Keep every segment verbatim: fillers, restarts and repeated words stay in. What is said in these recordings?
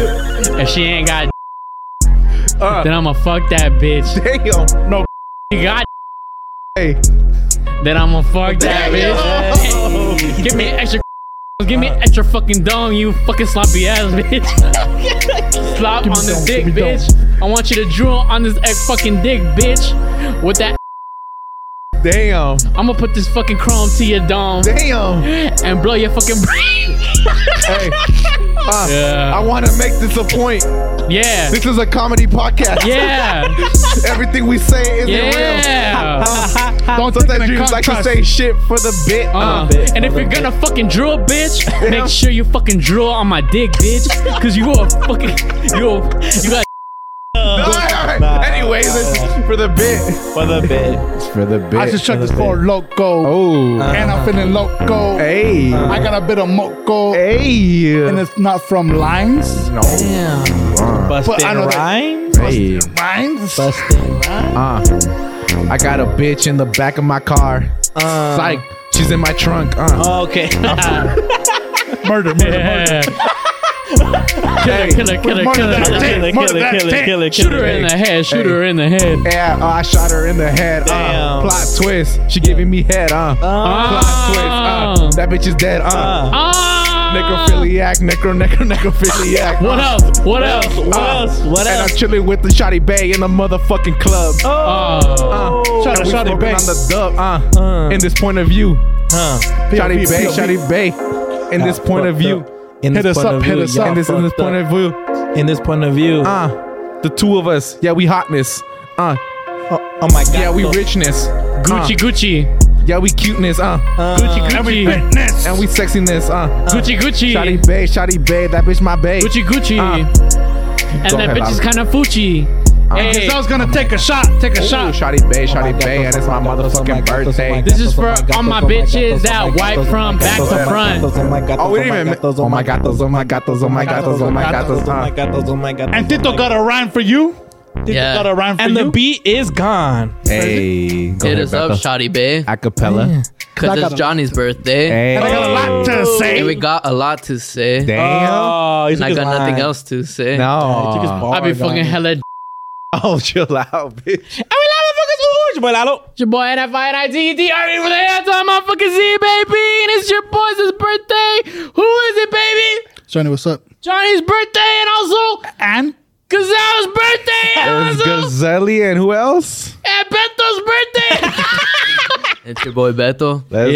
if she ain't got, Uh, then I'ma fuck that bitch. damn. No. You got, Hey. then I'ma fuck that bitch. Give me extra. Give me extra fucking dome, you fucking sloppy ass bitch. Slop on this dick, bitch. I want you to drool on this egg fucking dick, bitch. With that, Damn. I'ma put this fucking chrome to your dome Damn. and blow your fucking brain. Hey. Uh, Yeah. I want to make this a point. Yeah. This is a comedy podcast. Yeah. Everything we say isn't Yeah. real. Don't sometimes dreams like to say shit for the bit. Uh, Uh, and if you're gonna fucking drool, bitch, make sure you fucking drool on my dick, bitch. Cause you a fucking, you a, you got. all right, all right. Nah. Anyways, it's for the bit. For the bit. It's for the bit. I just checked this for loco. Oh. And I'm feeling loco. Hey. I got a bit of moco. Hey. And it's not from lines. No. Damn. Busting But I know that- rhymes. Hey. Lines? Busting rhymes. Uh, I got a bitch in the back of my car. Uh, Psych. She's in my trunk. Uh. Okay. Murder, murder, murder. Killer, killer, killer, Murder killer. that Killer, dick, murder killer, that killer, dick. killer, Shoot her in the head. Shoot her in the head. Yeah, uh, I shot her in the head. Uh, Damn. plot twist. She giving me head. Uh. Plot twist. Uh, that bitch is dead. Uh. Ah. Necrophiliac. Necro, necro, necrophiliac. What Uh, else? What else? What else? What And I'm else? chilling with the Shotty Bay in the motherfucking club. Oh. Uh, Shout out and we Shotty smoking Bay. on the dub. Uh, Uh. in this point of view. Huh. Shotty P O V, Bay, P O V. Shotty Bay. In this point of view. In Hit this us point up, of hit view, us y'all up. In this, in this fucked point up. of view. In this point of view. Uh, the two of us. Yeah, we hotness. Uh, oh, oh my god. yeah, we richness. Gucci, Uh, Gucci. yeah, we cuteness. Uh, Uh, Gucci, Gucci. Fitness. and we sexiness. Uh, Gucci, Gucci. Shotty Bay, Shotty Bay. That bitch my bae. Gucci, Gucci. Uh, and go that ahead, bitch is Lalo. kind of fuchy. Hey, Giselle's gonna take a shot. Take a Ooh, shot. Shotty Bay, Shotty Bay, and it's my motherfucking birthday. This is for all my bitches that wipe from back to front. Oh, we didn't even. Oh my god, those, oh my god, those, oh my god, those, oh my god, those. Oh my Uh, god, those, oh my god. And Tito got a rhyme for you. Tito Yeah. got a rhyme for And you. the beat is gone. hey, go Hit ahead, us up, Beto. Shotty Bay, Acapella. because I it's got a- Johnny's birthday, Hey, And I got a lot to say. and we got a lot to say, damn. Oh, he and took I his got line. nothing else to say. He took his No. bar, I be dog. fucking hella. Oh, chill out, bitch. And we love motherfuckers. Ooh, your boy Lalo. It's your boy N F I N I T E T R E for the hands on my fucking Z, baby. And it's your boy's birthday. Who is it, baby? Johnny, what's up? Johnny's birthday and also And Gazelle's birthday. It And was also Gazelli and who else? and Beto's birthday. It's your boy Beto. Let's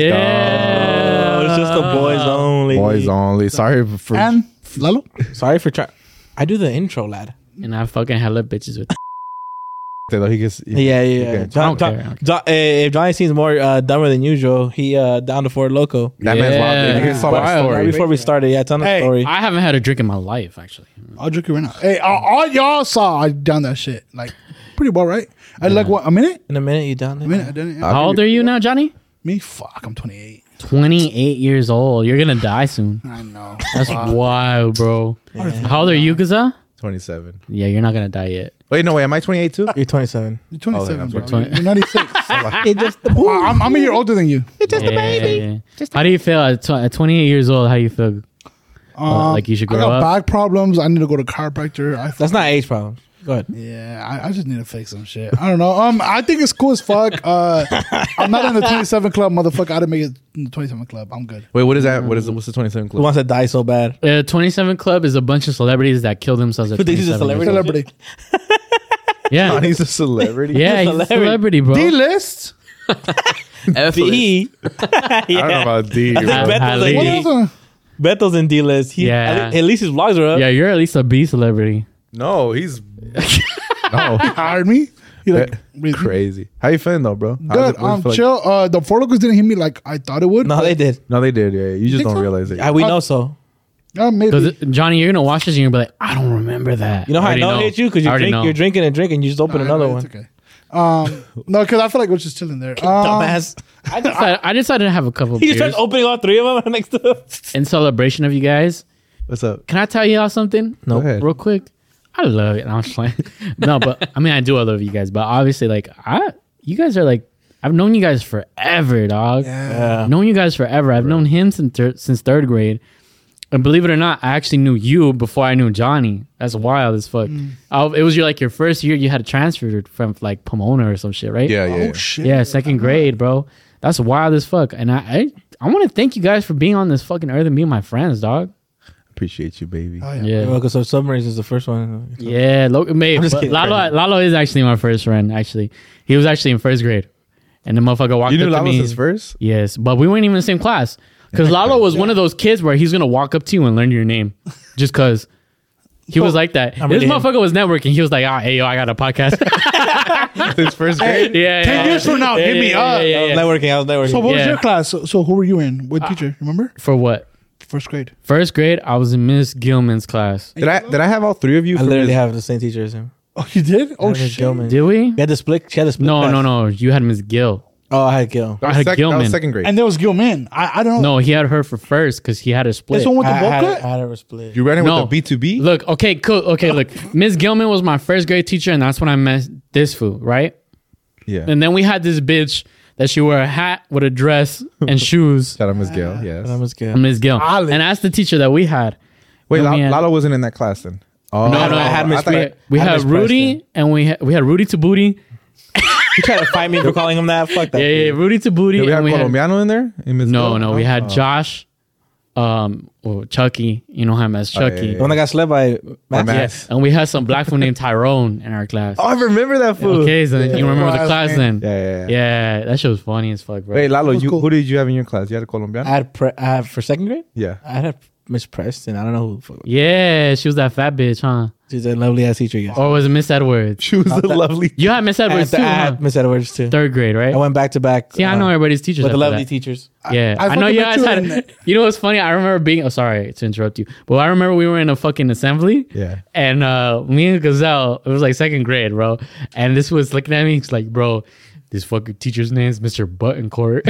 Yeah. Oh, it's just the boys only. go. Boys only. Sorry for. and Lalo. Sorry for trying. I do the intro, lad. And I fucking hella bitches with. Though he gets. Yeah, yeah, yeah. Okay. John, I don't John, care, I don't John- eh, if Johnny seems more uh, dumber than usual, he uh, down to Ford Loco. That man's wild. Yeah. He saw my Right story. before we started, yeah, tell the Hey, story. I haven't had a drink in my life, actually. I'll drink it right now. Hey, all, all y'all saw I done that shit. Like, pretty well, right? I like what, a minute? In a minute, you down there? A minute, I didn't. Yeah. I'll How give old you- are you now, Johnny? Me? Fuck, I'm twenty-eight. twenty-eight years old. You're gonna die soon. I know. That's wild, bro. How old are you, Gaza? twenty-seven. Yeah, you're not gonna die yet. Wait, no, wait. Am I twenty-eight too? You're twenty-seven. You're twenty-seven, Oh, I'm bro. sorry. You're ninety-six. It's just the Well, I'm, I'm a year older than you. Just a baby. How do you feel at, tw- at twenty-eight years old? How do you feel? Um, like you should I grow got up? back problems. I need to go to chiropractor. I That's not age problem. Go ahead. Yeah, I, I just need to fix some shit. I don't know. Um, I think it's cool as fuck. Uh, I'm not in the twenty-seven club, motherfucker. I didn't make it in the twenty-seven club. I'm good. Wait, what is that? What is what's the twenty-seven Who club? wants to die so bad? Uh, twenty-seven Club is a bunch of celebrities that kill themselves at Who thinks he's a twenty-seven. celebrity? Celebrity. Yeah, He's a celebrity. yeah, he's a Celebrity. celebrity, bro. D list. F-list. D. I don't know about D. I think bro. Beto's Highly. in What D. else? Uh, Beto's in D list. He, Yeah. At, at least his vlogs are up. Yeah, you're at least a B celebrity. No, he's no hired me. He like breathe. crazy. How you feeling though, bro? How's Good. it- what do you Um, feel like- chill. Uh, the Four Locos didn't hit me like I thought it would. No, they did. No, they did. Yeah, you just think don't so? realize it. Yeah, we Uh, know so. Uh, maybe. Because Johnny, you're gonna watch this and you're gonna be like, I don't remember that. You know how I already know it hit you? Because I you're, already drink, know. you're drinking and drinking. You just open Nah, another it's one. Okay. Um, no, because I feel like we're just chilling there. Um, Dumbass. I decided, I decided to have a couple He just beers starts opening all three of them next to him. in celebration of you guys. What's up? Can I tell y'all something? Go ahead. Real quick. I love it. No, I'm just playing. No, but I mean, I do. I love you guys, but obviously, like, I, you guys are like, I've known you guys forever, dog. Yeah. I've known you guys forever. I've known him since thir- since third grade, And believe it or not, I actually knew you before I knew Johnny. That's wild as fuck. Mm. I, it was your like your first year. You had to transfer from like Pomona or some shit, right? Yeah, yeah. Oh yeah. shit. Yeah, second grade, bro. That's wild as fuck. And I, I, I want to thank you guys for being on this fucking earth and being my friends, dog. Appreciate you, baby. Oh, yeah. Yeah, Well, so Submarines is the first one. yeah. Lo- mate, I'm just but kidding. Lalo, Lalo is actually my first friend. Actually, he was actually in first grade, and the motherfucker walked You knew up to Lalo me. was his first? Yes, but we weren't even in the same class. Because Lalo was one of those kids where he's gonna walk up to you and learn your name, just cause he was like that. I'm This really him. motherfucker was networking. He was like, "Ah, hey yo, I got a podcast." His first grade? yeah, Ten yeah. years from now, Yeah, hit me yeah, up. yeah, yeah, I was yeah. networking. I was networking. So what was Yeah. your class? So, so who were you in? What teacher? Remember? For what? First grade. First grade, I was in Miss Gilman's class. Did I did I have all three of you? I from literally his- have the same teacher as him. Oh, you did? Oh Miss shit. Gilman. Did we? We had the split. She had the split. No, class. no, no. You had Miss Gill. Oh, I had Gil. That I was, had sec- that Gilman. was second grade. And there was Gilman. I I don't know. No, he had her for first because he had a split. This one with the I, bowl I, had, cut? I had her split. you ran it No. with the B two B? Look, okay, cool. Okay, look. Miss Gilman was my first grade teacher, and that's when I met this fool, right? Yeah. And then we had this bitch that she wore a hat with a dress and shoes. Shout out Miss Gail. Yes. That was Gil. Miss Gill. Olive. And that's the teacher that we had. Wait, And we Lalo, had- Lalo wasn't in that class then. Oh, No, no, I had Miss thought- we, we I had had Miss Rudy Preston. and we had, we had Rudy to Booty. He tried to fight me for calling him that. Fuck that. Yeah, yeah, Rudy to Booty. Did we have and we had, Colombiano in there? In Miss no, Gail? no, we had Oh. Josh, um, or Chucky. You know him as Oh, yeah, Chucky. yeah, The one that got slept by Matt. Matt. Yeah, and we had some black fool named Tyrone in our class. Oh, I remember that fool. Okay, so then you remember the Class class name. then? Yeah, yeah, yeah. Yeah, that shit was funny as fuck, bro. Wait, Lalo, was you, cool. who did you have in your class? You had a Colombiano? I had, pre- I had for second grade. yeah. I had Miss Preston. I don't know who. the fuck- Yeah, she was that fat bitch, huh? She's a lovely ass teacher. Yes. Or was it Miss Edwards? She was a that- lovely. You had Miss I Edwards had, too, I huh? had Miss Edwards too. Third grade, right? I went back to back. See, I know uh, everybody's teachers with the after lovely that. teachers. Yeah, I I, know fucking you met guys you had. in- You know what's funny? I remember being. Oh, sorry to interrupt you, but I remember we were in a fucking assembly. Yeah. And uh, me and Gazelle, it was like second grade, bro. And this was looking at me. He's like, bro, this fucking teacher's name is Mister Buttoncourt.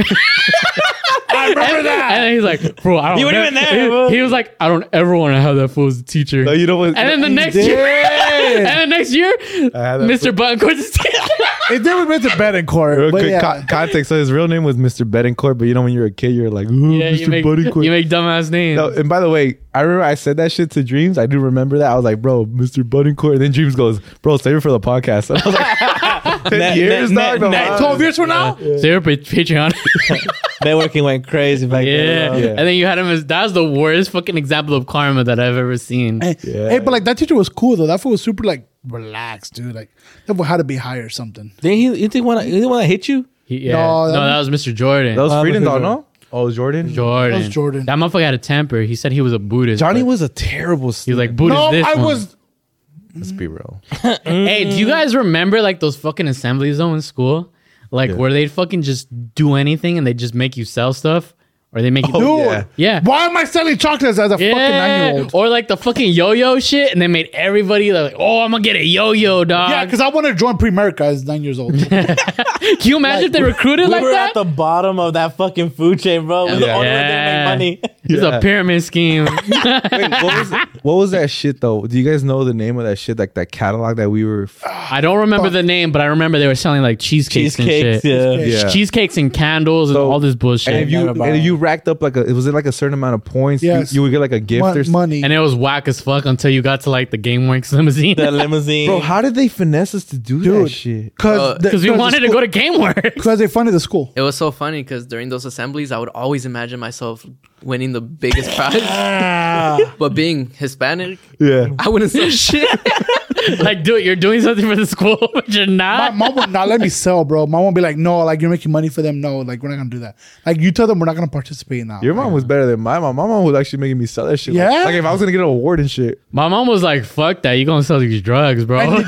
I remember that. And then he's like, bro, I don't. You weren't nev- even there, bro. He, he was like, I don't ever want to have that fool as a teacher. No, you know what? and then the He next did. year, and the next year, had that Mister Buttoncourt's a teacher. It never went to bed in court. Real But quick yeah. co- context. So his real name was Mister Betancourt, but you know when you're a kid, you're like, ooh, Yeah, you Mister make, Betancourt. you make dumbass names. No, and by the way, I remember I said that shit to Dreams. I do remember that. I was like, bro, Mister Buttoncourt. And then Dreams goes, bro, save it for the podcast. And I was like, ten Net- years, net- dog. No, net- wow. twelve years from now? Zero pa- Patreon. Networking went crazy back yeah. then. bro. Yeah. And then you had him as that's the worst fucking example of karma that I've ever seen. Hey, Yeah. hey, but like that teacher was cool though. That fool was super like relaxed, dude. Like that fool had to be high or something. Didn't he? You think one? You think one that hit you? He- yeah. No, No, that- that, was Mister Jordan. That was Uh, Freedom Mister Dog, no? Oh, it was Jordan? Jordan. That was Jordan. That motherfucker had a temper. He said he was a Buddhist. Johnny but was a terrible He was student. like, Buddhist No, this I one. was. Let's be real. Hey, do you guys remember like those fucking assemblies though in school? Like Yeah. where they'd fucking just do anything and they just make you sell stuff? Or they make you Dude, yeah. Yeah. why am I selling chocolates as a fucking nine year old? Or like the fucking yo-yo shit, and they made everybody like, oh, I'm gonna get a yo-yo, dog. Yeah, because I want to join Pre-America as nine years old. Can you imagine if they recruited We like were that? at the bottom of that fucking food chain, bro. We were the Yeah. only one that didn't make money. It's Yeah. a pyramid scheme. Wait, what was, what was that shit, though? Do you guys know the name of that shit? Like that catalog that we were. I don't remember the name, but I remember they were selling like cheesecakes, Cheesecakes, and shit. yeah. Yeah. Cheesecakes and candles and So- all this bullshit. And if you never and bought if it. you racked up like a, was it like a certain amount of points? you- Yes. You, would get like a gift or Mon- something. money. and it was whack as fuck until you got to like the GameWorks limousine. The limousine. Bro, how did they finesse us to do that Dude, shit? because Because we wanted to go to GameWorks. because they funded the school. It was so funny because during those assemblies, I would always imagine myself winning the biggest prize. But being Hispanic, Yeah. I wouldn't say shit. Like, dude, you're doing something for the school, but you're My not. mom would not let me sell, bro. Mom would be like, "No, like you're making money for them. No, like we're not gonna do that. Like you tell them we're not gonna participate in that." Your mom was better than my mom. My mom was actually making me sell that shit. Like- Yeah? Like, if I was gonna get an award and shit. My mom was like, fuck that. You gonna sell these drugs, bro.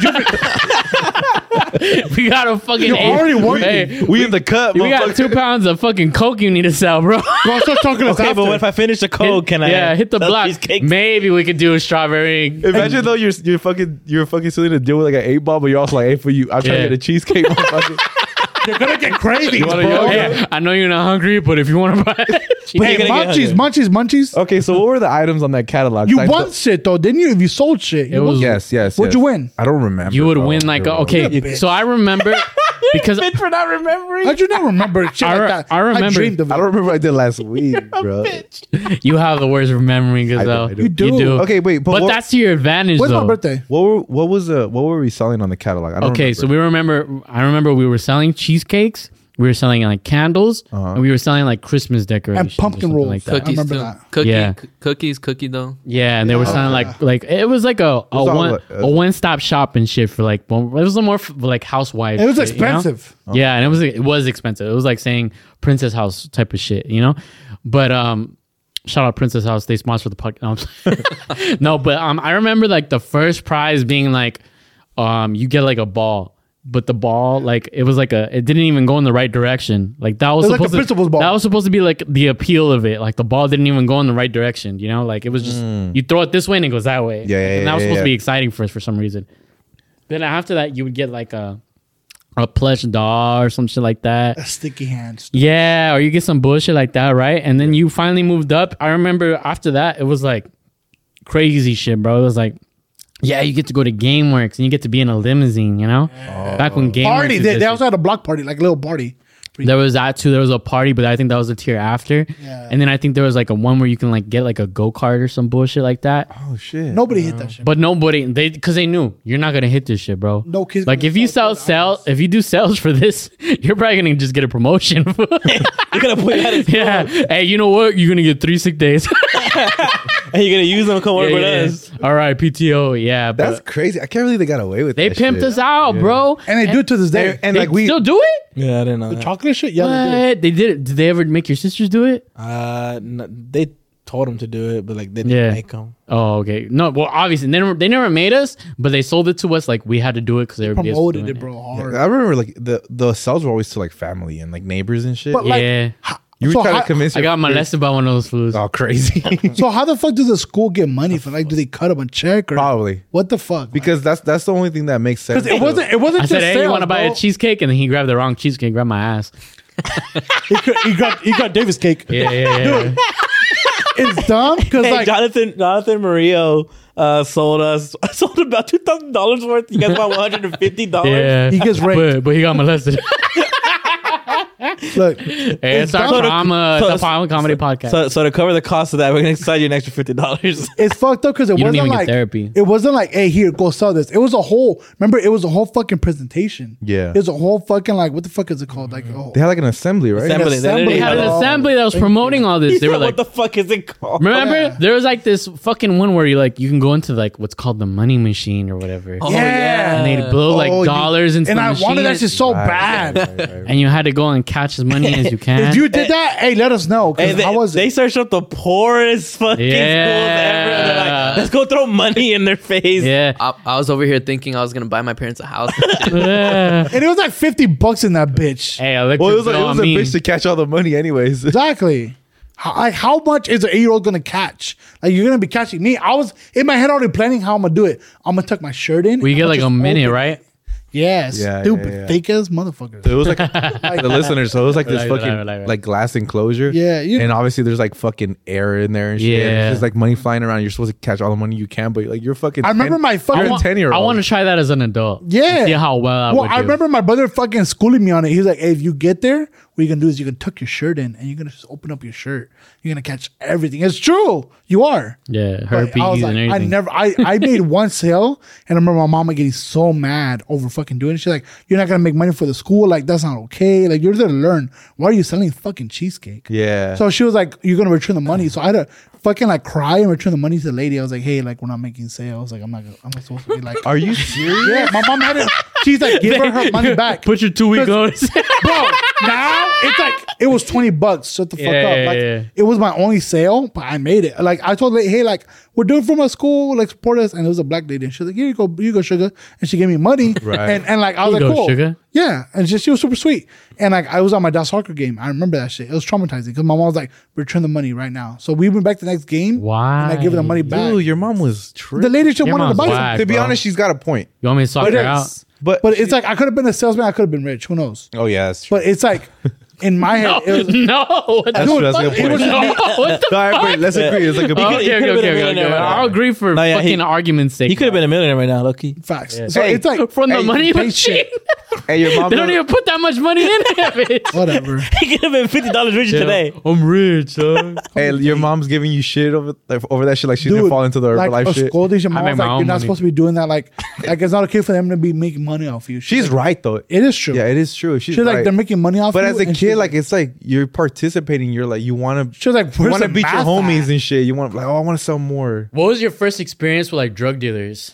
We got a fucking. You're already working. Hey, We in the cut, we got motherfucker. two pounds of fucking coke you need to sell, bro. Go start talking to us Okay, after. but what if I finish the code? Can I? Yeah, hit the sell block. cheesecakes? Maybe we could do a strawberry. Imagine though you're you're fucking you're fucking silly to deal with like an eight ball, but you're also like, hey, for you, I'm trying Yeah. to get a cheesecake, motherfucker. You're gonna get cravings, wanna bro. yo-yo? Hey, I know you're not hungry, but if you want to buy, But Hey, you're gonna get munchies, hungry. munchies, munchies. Okay, so what were the items on that catalog? You Like, won shit though, didn't you? If you sold shit, It you was- won. Yes, yes. What'd yes. you win? I don't remember. you would bro. win like a, Bro. okay. You're a bitch. So I remember, because Bitch for not remembering. How'd you not remember shit I re- like that? I remember. dreamed of it. I don't remember what I did last week, bro. you have the worst of memory, I do, Gazelle. I do. You do. You do. Okay, wait, but, But what, that's to your advantage, When's though. my birthday? what were what was the what were we selling on the catalog? I don't Okay, remember. so we remember. I remember we were selling cheesecakes. We were selling like candles, Uh-huh. and we were selling like Christmas decorations, And pumpkin or something rolls. like that. I Cookies remember too. that. Cookie, Yeah. c- cookies, cookie dough. Yeah, and they were Yeah. selling like like it was like a, a all one like- a one stop shop and shit for like one, it was a more f- like housewife. It was shit, you know? expensive. Yeah, and it was it was expensive. It was like saying Princess House type of shit, you know. But um, shout out Princess House. They sponsor the podcast. No, no, but um, I remember like the first prize being like, um, you get like a ball. But the ball, like it was like a, it didn't even go in the right direction. Like that was It was like supposed a to, principal's ball. that was supposed to be like the appeal of it. Like the ball didn't even go in the right direction. You know, like it was just you throw it this way and it goes that way. Yeah, yeah, and that yeah, was supposed yeah. to be exciting for us for some reason. Then after that, you would get like a a plush doll or some shit like that. A sticky hands. Yeah, or you get some bullshit like that, right? And then you finally moved up. I remember after that, it was like crazy shit, bro. It was like, yeah, you get to go to GameWorks and you get to be in a limousine, you know? Back when GameWorks Party. They, they existed. also had a block party, like a little party. There was that too. There was a party, but I think that was a tier after. Yeah. And then I think there was like a one where you can like get like a go kart or some bullshit like that. oh shit. Nobody hit that shit. But nobody, they because they knew you're not gonna hit this shit, bro. No kids Like gonna if you sell sell good sell, if you do sales for this, you're probably gonna just get a promotion. You're gonna put that in Yeah. Hey, you know what? You're gonna get three sick days. and you're gonna use them. Come work Yeah, with yeah. us. All right, P T O. Yeah, That's but crazy. I can't believe they got away with they that pimped shit. us out, bro. and they do it to this day. And, and They like we still do it. Yeah, I didn't know. the That. chocolate shit? Yeah, they do. What? They did it. Did they ever make your sisters do it? Uh, n- they told them to do it, but like they didn't Yeah. make them. Oh, okay. No, well, obviously they never they never made us, but they sold it to us like we had to do it because everybody else was Promoted doing it, bro. Hard. I remember like the the sales were always to like family and like neighbors and shit. But, like, Yeah, you were so trying how- to convince. I your got molested by one of those fools. Oh, crazy. So how the fuck does the school get money for? Like, do they cut them a check or Probably what the fuck? because that's that's the only thing that makes sense. because it wasn't it wasn't I just said, "Hey, sales, you want to buy bro. a cheesecake?" And then he grabbed the wrong cheesecake, grabbed my ass. He, could- he got he got Davis cake. Yeah, yeah, yeah. It's dumb because Hey, like Jonathan, Jonathan Murillo uh, sold us sold about two thousand dollars worth. You guys bought one hundred and fifty dollars. yeah. He gets raped. but, but he got molested. look, Hey, it's our dumb. drama. So- It's a com- comedy podcast. So, so to cover the cost of that, we're gonna charge you an extra fifty dollars. it's fucked up because it You don't wasn't even get like therapy. it wasn't like, hey, here, go sell this. It was a whole. Remember, it was a whole fucking presentation. Yeah. it was a whole fucking like what the fuck is it called? Like oh, They had like an assembly, right? Assembly. An They literally they had an Oh, assembly that was promoting all this. They were like, "What the fuck is it called?" remember? Yeah. There was like this fucking one where you like you can go into like what's called the money machine or whatever. Oh, Yeah. And they'd blow like Oh, you- dollars into and the I machine. wanted that shit so Right, bad. right, right, right. and you had to go and catch as many as you can. If you did that, hey, let us know. 'cause Hey, they, how was they it? searched up the poorest fucking Yeah. schools ever. And they're like, let's go throw money in their face. yeah. I, I was over here thinking I was gonna buy my parents a house. Yeah. And it was like fifty bucks in that bitch. Hey, electric Well, it was like, it bill, was I a mean, bitch to catch all the money, anyways. Exactly. How, like, how much is an eight year old gonna catch? Like you're gonna be catching me. I was in my head already planning how I'm gonna do it. I'm gonna tuck my shirt in. we I'm get gonna like a just minute, open- right? Yeah, Yeah, stupid, yeah, yeah. fake ass motherfuckers. So it was like the listeners. So it was like this Right, fucking right, right, right. like glass enclosure. Yeah, you- and obviously there's like fucking air in there and shit. Yeah. There's like money flying around. You're supposed to catch all the money you can, but like you're fucking. I remember ten my fucking- You're I a want, ten year I old. want to try that as an adult. Yeah. See how well I Well, would I do. remember my brother fucking schooling me on it. He's like, hey, if you get there, what you can do is you can tuck your shirt in and you're gonna just open up your shirt. You're gonna catch everything. It's true. You are. Yeah, But herpes I was like, and everything. I never I, I made one sale and I remember my mama getting so mad over fucking doing it. She's like, you're not gonna make money for the school, like that's not okay. Like you're there to learn. Why are you selling fucking cheesecake? Yeah. So she was like, you're gonna return the money. So I had to fucking like cry and return the money to the lady. I was like, hey, like we're not making sales. Like I'm not gonna, I'm not supposed to be like Are you serious? yeah, my mom had it. She's like, give her her money back. Put your two week notice. Bro, now it's like it was twenty bucks. Shut the fuck Yeah, up. yeah, Like yeah. it was my only sale, but I made it. Like I told her, hey, like we're doing from a school, like support us. And it was a black lady, and she was like, here you go, you go, sugar. And she gave me money, Right. and and like I was Here you like, go, cool, sugar. yeah. And she, she was super sweet. And like I was on my dad's soccer game. I remember that shit. It was traumatizing because my mom was like, return the money right now. So we went back to the next game. Why? And I give her the money back. Dude, your mom was tripping. The lady just Your wanted to mom's buy whack. something. To be bro. honest, she's got a point. You want me to suck But her it's- out? But But it's like I could have been a salesman. I could have been rich. Who knows? oh yeah, that's true. But it's like in my head, it was, No. What That's the true. That's a good it point. was- No, what the All right, wait, let's agree. It's like a Oh, big. okay, okay, could've been a okay, okay, millionaire okay. right now. I'll agree for No, yeah, he- fucking argument's sake. He could have been a millionaire right now, Loki. facts. Yeah. So Hey, it's like from the hey, money pay machine. shit. Hey, your mom. They don't even put that much money in it, bitch. Whatever. He could have been fifty dollars richer today. I'm rich, son. Hey, your mom's giving you shit over like, over that shit. Like she's gonna Dude, fall into the like Herbalife a shit. scolding your I mom make was my like, own you're not money. supposed to be doing that. Like, like it's not okay for them to be making money off you. She's like, right though. It is true. Yeah, it is true. She's, She's like right. they're making money off But you. as a and kid, she's like it's like you're participating. You're like you want to. she's like, You where's want to the beat your math homies at? and shit. You want like, oh, I want to sell more. What was your first experience with like drug dealers?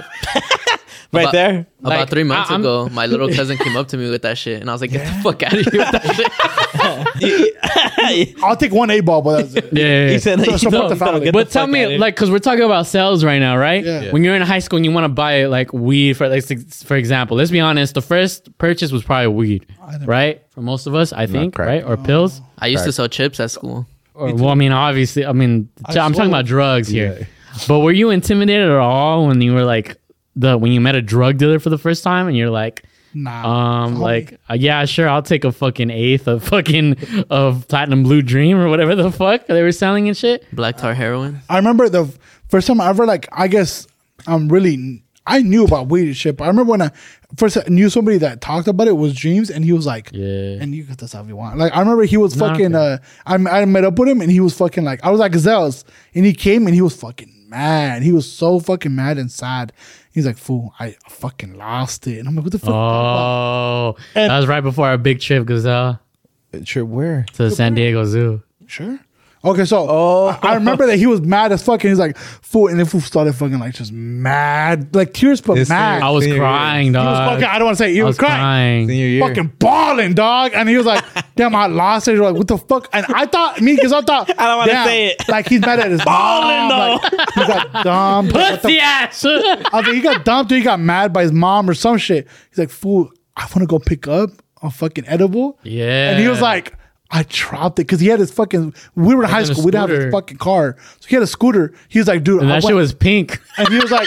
Right About- there. About Like, three months I- I'm- ago, my little cousin came up to me with that shit, and I was like, "Get the fuck out of here with that shit!" I'll take one eight ball, but that's it. Yeah, yeah, yeah. He said, So he support told- the family. get But the tell fuck me, outta here. like, because we're talking about sales right now, right? Yeah. Yeah. When you're in high school and you want to buy like weed for, like, for example, let's be honest, the first purchase was probably weed, never- right? For most of us, I think, crack. right? Or pills. I used to sell chips at school. Or, well, I mean, obviously, I mean, I I'm talking sold- about drugs here. But were you intimidated at all when you were like the when you met a drug dealer for the first time and you're like, Nah. um, Homie. like, uh, yeah, sure, I'll take a fucking eighth of fucking of platinum blue dream or whatever the fuck they were selling and shit. Black tar heroin. I remember the first time I ever like. I guess I'm really. I knew about weed and shit, but I remember when I first knew somebody that talked about it was Dreams, and he was like, Yeah. and you got this how you want. Like I remember he was Nah, fucking. okay. Uh, I I met up with him, and he was fucking like I was like Gazelles, and he came and he was fucking mad. He was so fucking mad and sad. He's like, "Fool, I fucking lost it," and I'm like, "What the fuck?" Oh, And- that was right before our big trip, Gazelle, Sure, where? to the San Diego Zoo. Sure. Okay, so I, I remember that he was mad as fuck, and he's like, "Fool," and the fool started fucking like just mad, like tears, but This mad. thing- I was Senior year. crying, He was dog. fucking. I don't want to say it. he I was, was crying. crying. Senior year. Fucking balling, dog. And he was like, damn, I lost it. You're like, what the fuck? And I thought, me, because I thought, I don't wanna damn, say it. Like, he's mad at his Balling, mom. Like, he got dumped. Like, what the- Pussy ass. I was like, he got dumped or he got mad by his mom or some shit. He's like, fool, I want to go pick up a fucking edible. Yeah. And he was like, I dropped it because he had his fucking, we were in high in a school. We didn't have his scooter. fucking car. So he had a scooter. He was like, dude, and I that shit went- was pink. and he was like,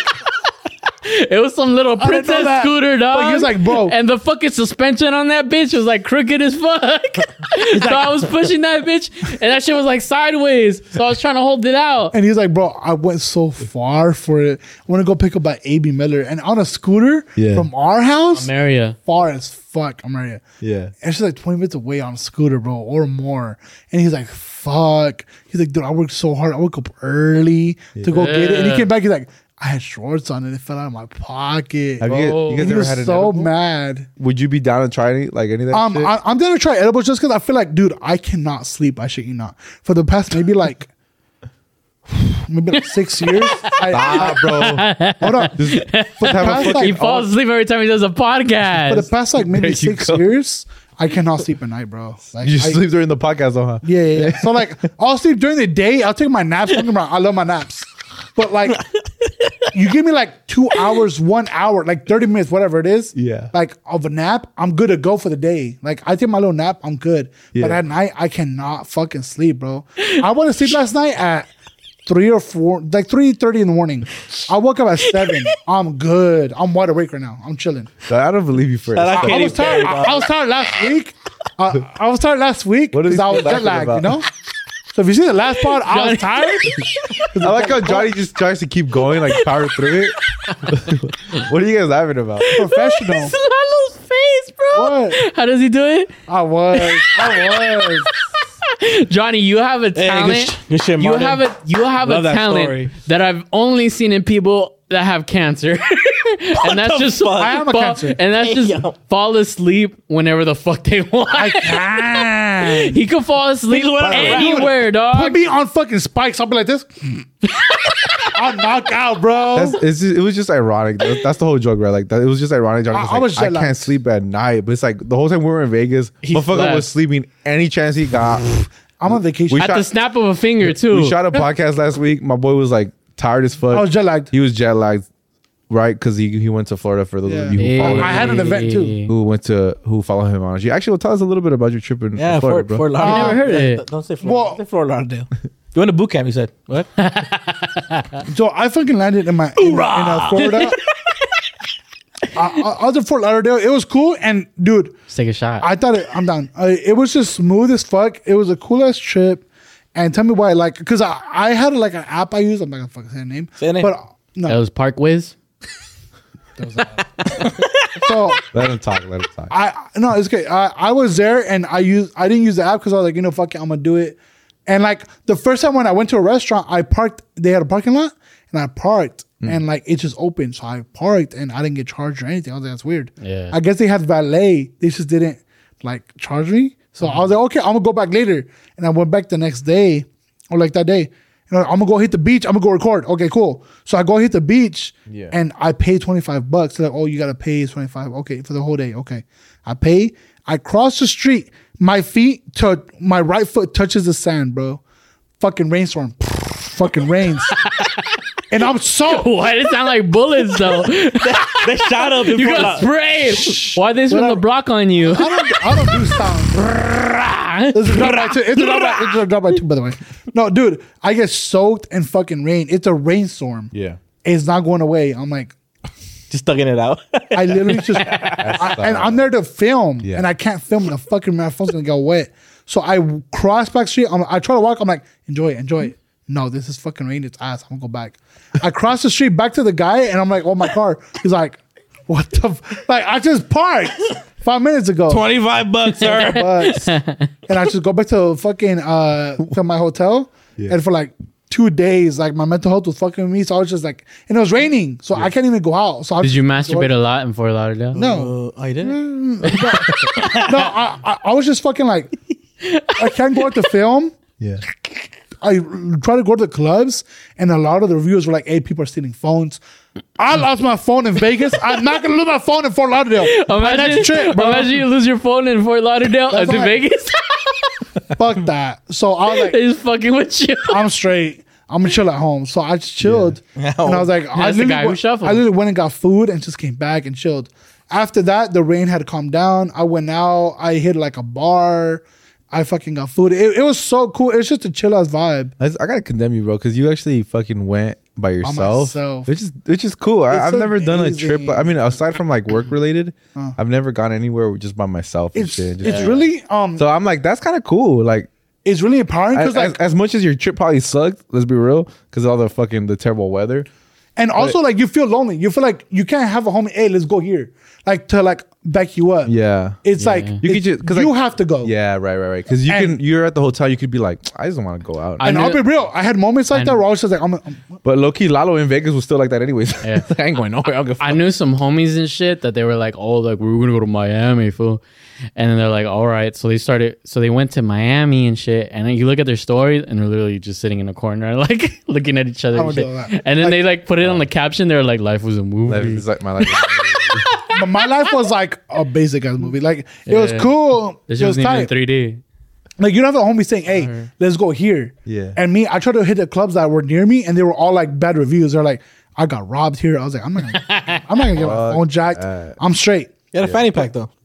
It was some little didn't know princess that. scooter, dog. But he was like, bro. And the fucking suspension on that bitch was like crooked as fuck. so I was pushing that bitch, and that shit was like sideways. So I was trying to hold it out. and he's like, bro, I went so far for it. I want to go pick up at A B Miller. And on a scooter Yeah. from our house, Maria. far as fuck. I'm ready. Yeah. And she's like twenty minutes away on a scooter, bro, or more. And he's like, fuck. He's like, dude, I worked so hard. I woke up early to go get it. And he Yeah. came back. He's like, I had shorts on and it fell out of my pocket. Have you, guys- Bro. you And guys he ever was had an so edible? mad. Would you be down to try any like any of that Um, shit? I, I'm down to try edibles just because I feel like, dude, I cannot sleep. I shit you not. For the past maybe like, maybe like six years. I, ah, bro. I, hold on. For the have a past, fucking- He like, falls asleep every time he does a for the podcast. past like maybe There you six go. years, I cannot sleep at night, bro. Like, You I- sleep during the podcast, though, huh? Yeah, yeah, yeah. So like, I'll sleep during the day. I'll take my naps. Don't get me wrong, I love my naps, but like, you give me like two hours, one hour, like thirty minutes, whatever it is. Yeah. Like of a nap, I'm good to go for the day. Like I take my little nap, I'm good. But Yeah. at night, I cannot fucking sleep, bro. I went to sleep last night at three or four, like three thirty in the morning. I woke up at seven. I'm good. I'm wide awake right now. I'm chilling. I don't believe you for a Shout out second. I Katy was tired. Perry, I, dog. I was tired last week. Uh, I was tired last week What is because I he was jet laughing lagged, you about? know? So if you see the last part, I was tired. I like how Johnny just tries to keep going, like power through it. What are you guys laughing about? Professional. Lalo's face, bro. What? How does he do it? I was. I was. Johnny, you have a Hey, good talent. sh- good shit, you Martin. have a you have Love a that talent story. that I've only seen in people that have cancer. and that's the just fuck? I am a fall- cancer. And that's Hey, just yo. fall asleep whenever the fuck they want. I can. He can fall asleep He's wearing a anywhere, Put dog. me on fucking spikes. I'll be like this. I'll knock out, bro. That's, it's just, it was just ironic. That's, that's the whole joke, right? Like that. It was just ironic. Johnny was I- I like, was I, jet lagged. can't sleep at night, but it's like the whole time we were in Vegas, He motherfucker slept. was sleeping any chance he got. I'm on vacation. We At shot- the snap of a finger, too. We shot a podcast last week. My boy was like tired as fuck. I was jet lagged. He was jet lagged, right? Because he he went to Florida for those Yeah. of you who Hey. follow I him. had an event too. Who went to who follow him on? You actually will tell us a little bit about your trip in Yeah, Florida, Fort, bro. Fort I Lauderdale. never heard Yeah, it. Don't say Florida. Well- Don't say Fort Lauderdale. You went to boot camp, you said. What? So I fucking landed in my in, in uh, Florida. I, I, I was in Fort Lauderdale. It was cool, and dude, Let's take a shot. I thought it. I'm done. Uh, it was just smooth as fuck. It was a cool ass trip. And tell me why, like, because I, I had like an app I use. I'm not gonna fucking say the name. Say the name. But uh, no, That was Park Whiz. So Let him talk. Let him talk. I no, it's okay. I, I was there and I used I didn't use the app because I was like, you know, fuck it, I'm gonna do it. And like the first time when I went to a restaurant, I parked. They had a parking lot, and I parked, Hmm. and like it just opened. So I parked, and I didn't get charged or anything. I was like, that's weird. Yeah. I guess they had valet. They just didn't like charge me. So I was like, okay, I'm gonna go back later. And I went back the next day, or like that day. You know, I'm gonna go hit the beach. I'm gonna go record. Okay, cool. So I go hit the beach, Yeah. and I pay twenty-five bucks. They're like, oh, you gotta pay twenty-five. Okay, for the whole day. Okay, I pay. I cross the street. My feet to my right foot touches the sand, bro. Fucking rainstorm. Fucking rains. And I'm soaked. Why did it sound like bullets though? They shot up. in You Fort got La- sprayed. Why they spin the Whatever. block on you? I don't, I don't do sound. It's a drop by two. It's a drop by, it's a drop by two, by the way. No, dude, I get soaked in fucking rain. It's a rainstorm. Yeah. It's not going away. I'm like, Just thugging it out. I literally just, I, and I'm there to film, Yeah. and I can't film. The fucking my phone's gonna get wet. So I cross back street. I'm, I try to walk. I'm like, enjoy it, enjoy it. No, this is fucking rain. It's ass. I'm gonna go back. I cross the street back to the guy, and I'm like, oh my car. He's like, what the? F-? Like I just parked five minutes ago. Twenty-five bucks, sir. Bucks. And I just go back to fucking uh to my hotel, Yeah. and for like two days, like my mental health was fucking with me. So I was just like, and it was raining, so I can't even go out. So I Did was you just- masturbate a lot in Fort Lauderdale? No, Uh, oh, you didn't? no, I, I I was just fucking like, I can't go out to film. Yeah. I try to go to the clubs, and a lot of the reviews were like, "Hey, people are stealing phones." I lost my phone in Vegas. I'm not gonna lose my phone in Fort Lauderdale. My Imagine, next trip, bro. imagine you lose your phone in Fort Lauderdale That's to fine. Vegas. Fuck that. So I was like, They just fucking with you. I'm straight. I'm gonna chill at home. So I just chilled, Yeah. and I was like, I That's the literally, guy who went, shuffled. I literally went and got food and just came back and chilled. After that, the rain had calmed down. I went out. I hit like a bar. I fucking got food. It, it was so cool. It was just a chill ass vibe. I, I gotta condemn you, bro, because you actually fucking went by yourself, myself. which is which is cool. I, It's I've never done a trip. amazing. I mean, aside from like work related, I've never gone anywhere just by myself and It's shit. it's Just- really um so I'm like, that's kind of cool. Like, it's really empowering as, because like as, as much as your trip probably sucked, let's be real, because of all the fucking the terrible weather. and also like you feel lonely. You feel like you can't have a homie. Hey, let's go here. Like to like back you up. Yeah, It's like You you could just- 'cause, you like- have to go. yeah, right, right, right. Because you And- can, you're at the hotel, you could be like, I just don't want to go out. I And knew- I'll be real. I had moments like I that knew- where I was just like, I'm, I'm but low key, Lalo in Vegas was still like that, anyways. Yeah. I ain't going nowhere. I don't give a I fuck. knew some homies and shit that they were like, oh, like we were gonna go to Miami, fool. And then they're like, all right. So they started. So they went to Miami and shit. And then you look at their stories, and they're literally just sitting in a corner, like looking at each other. I And, would shit. do that. And then Like- they like put it on the caption. They're like, life was a movie. Life is like my life. but my life was like a basic ass movie. Like it was Yeah. cool. This It shit was wasn't even in tight. three D. Like you don't have a homie saying, "Hey, let's go here." Yeah. And me, I tried to hit the clubs that were near me, and they were all like bad reviews. They're like, "I got robbed here." I was like, "I'm not, gonna, I'm not gonna get my Fuck phone jacked. that. I'm straight." You had a fanny pack though.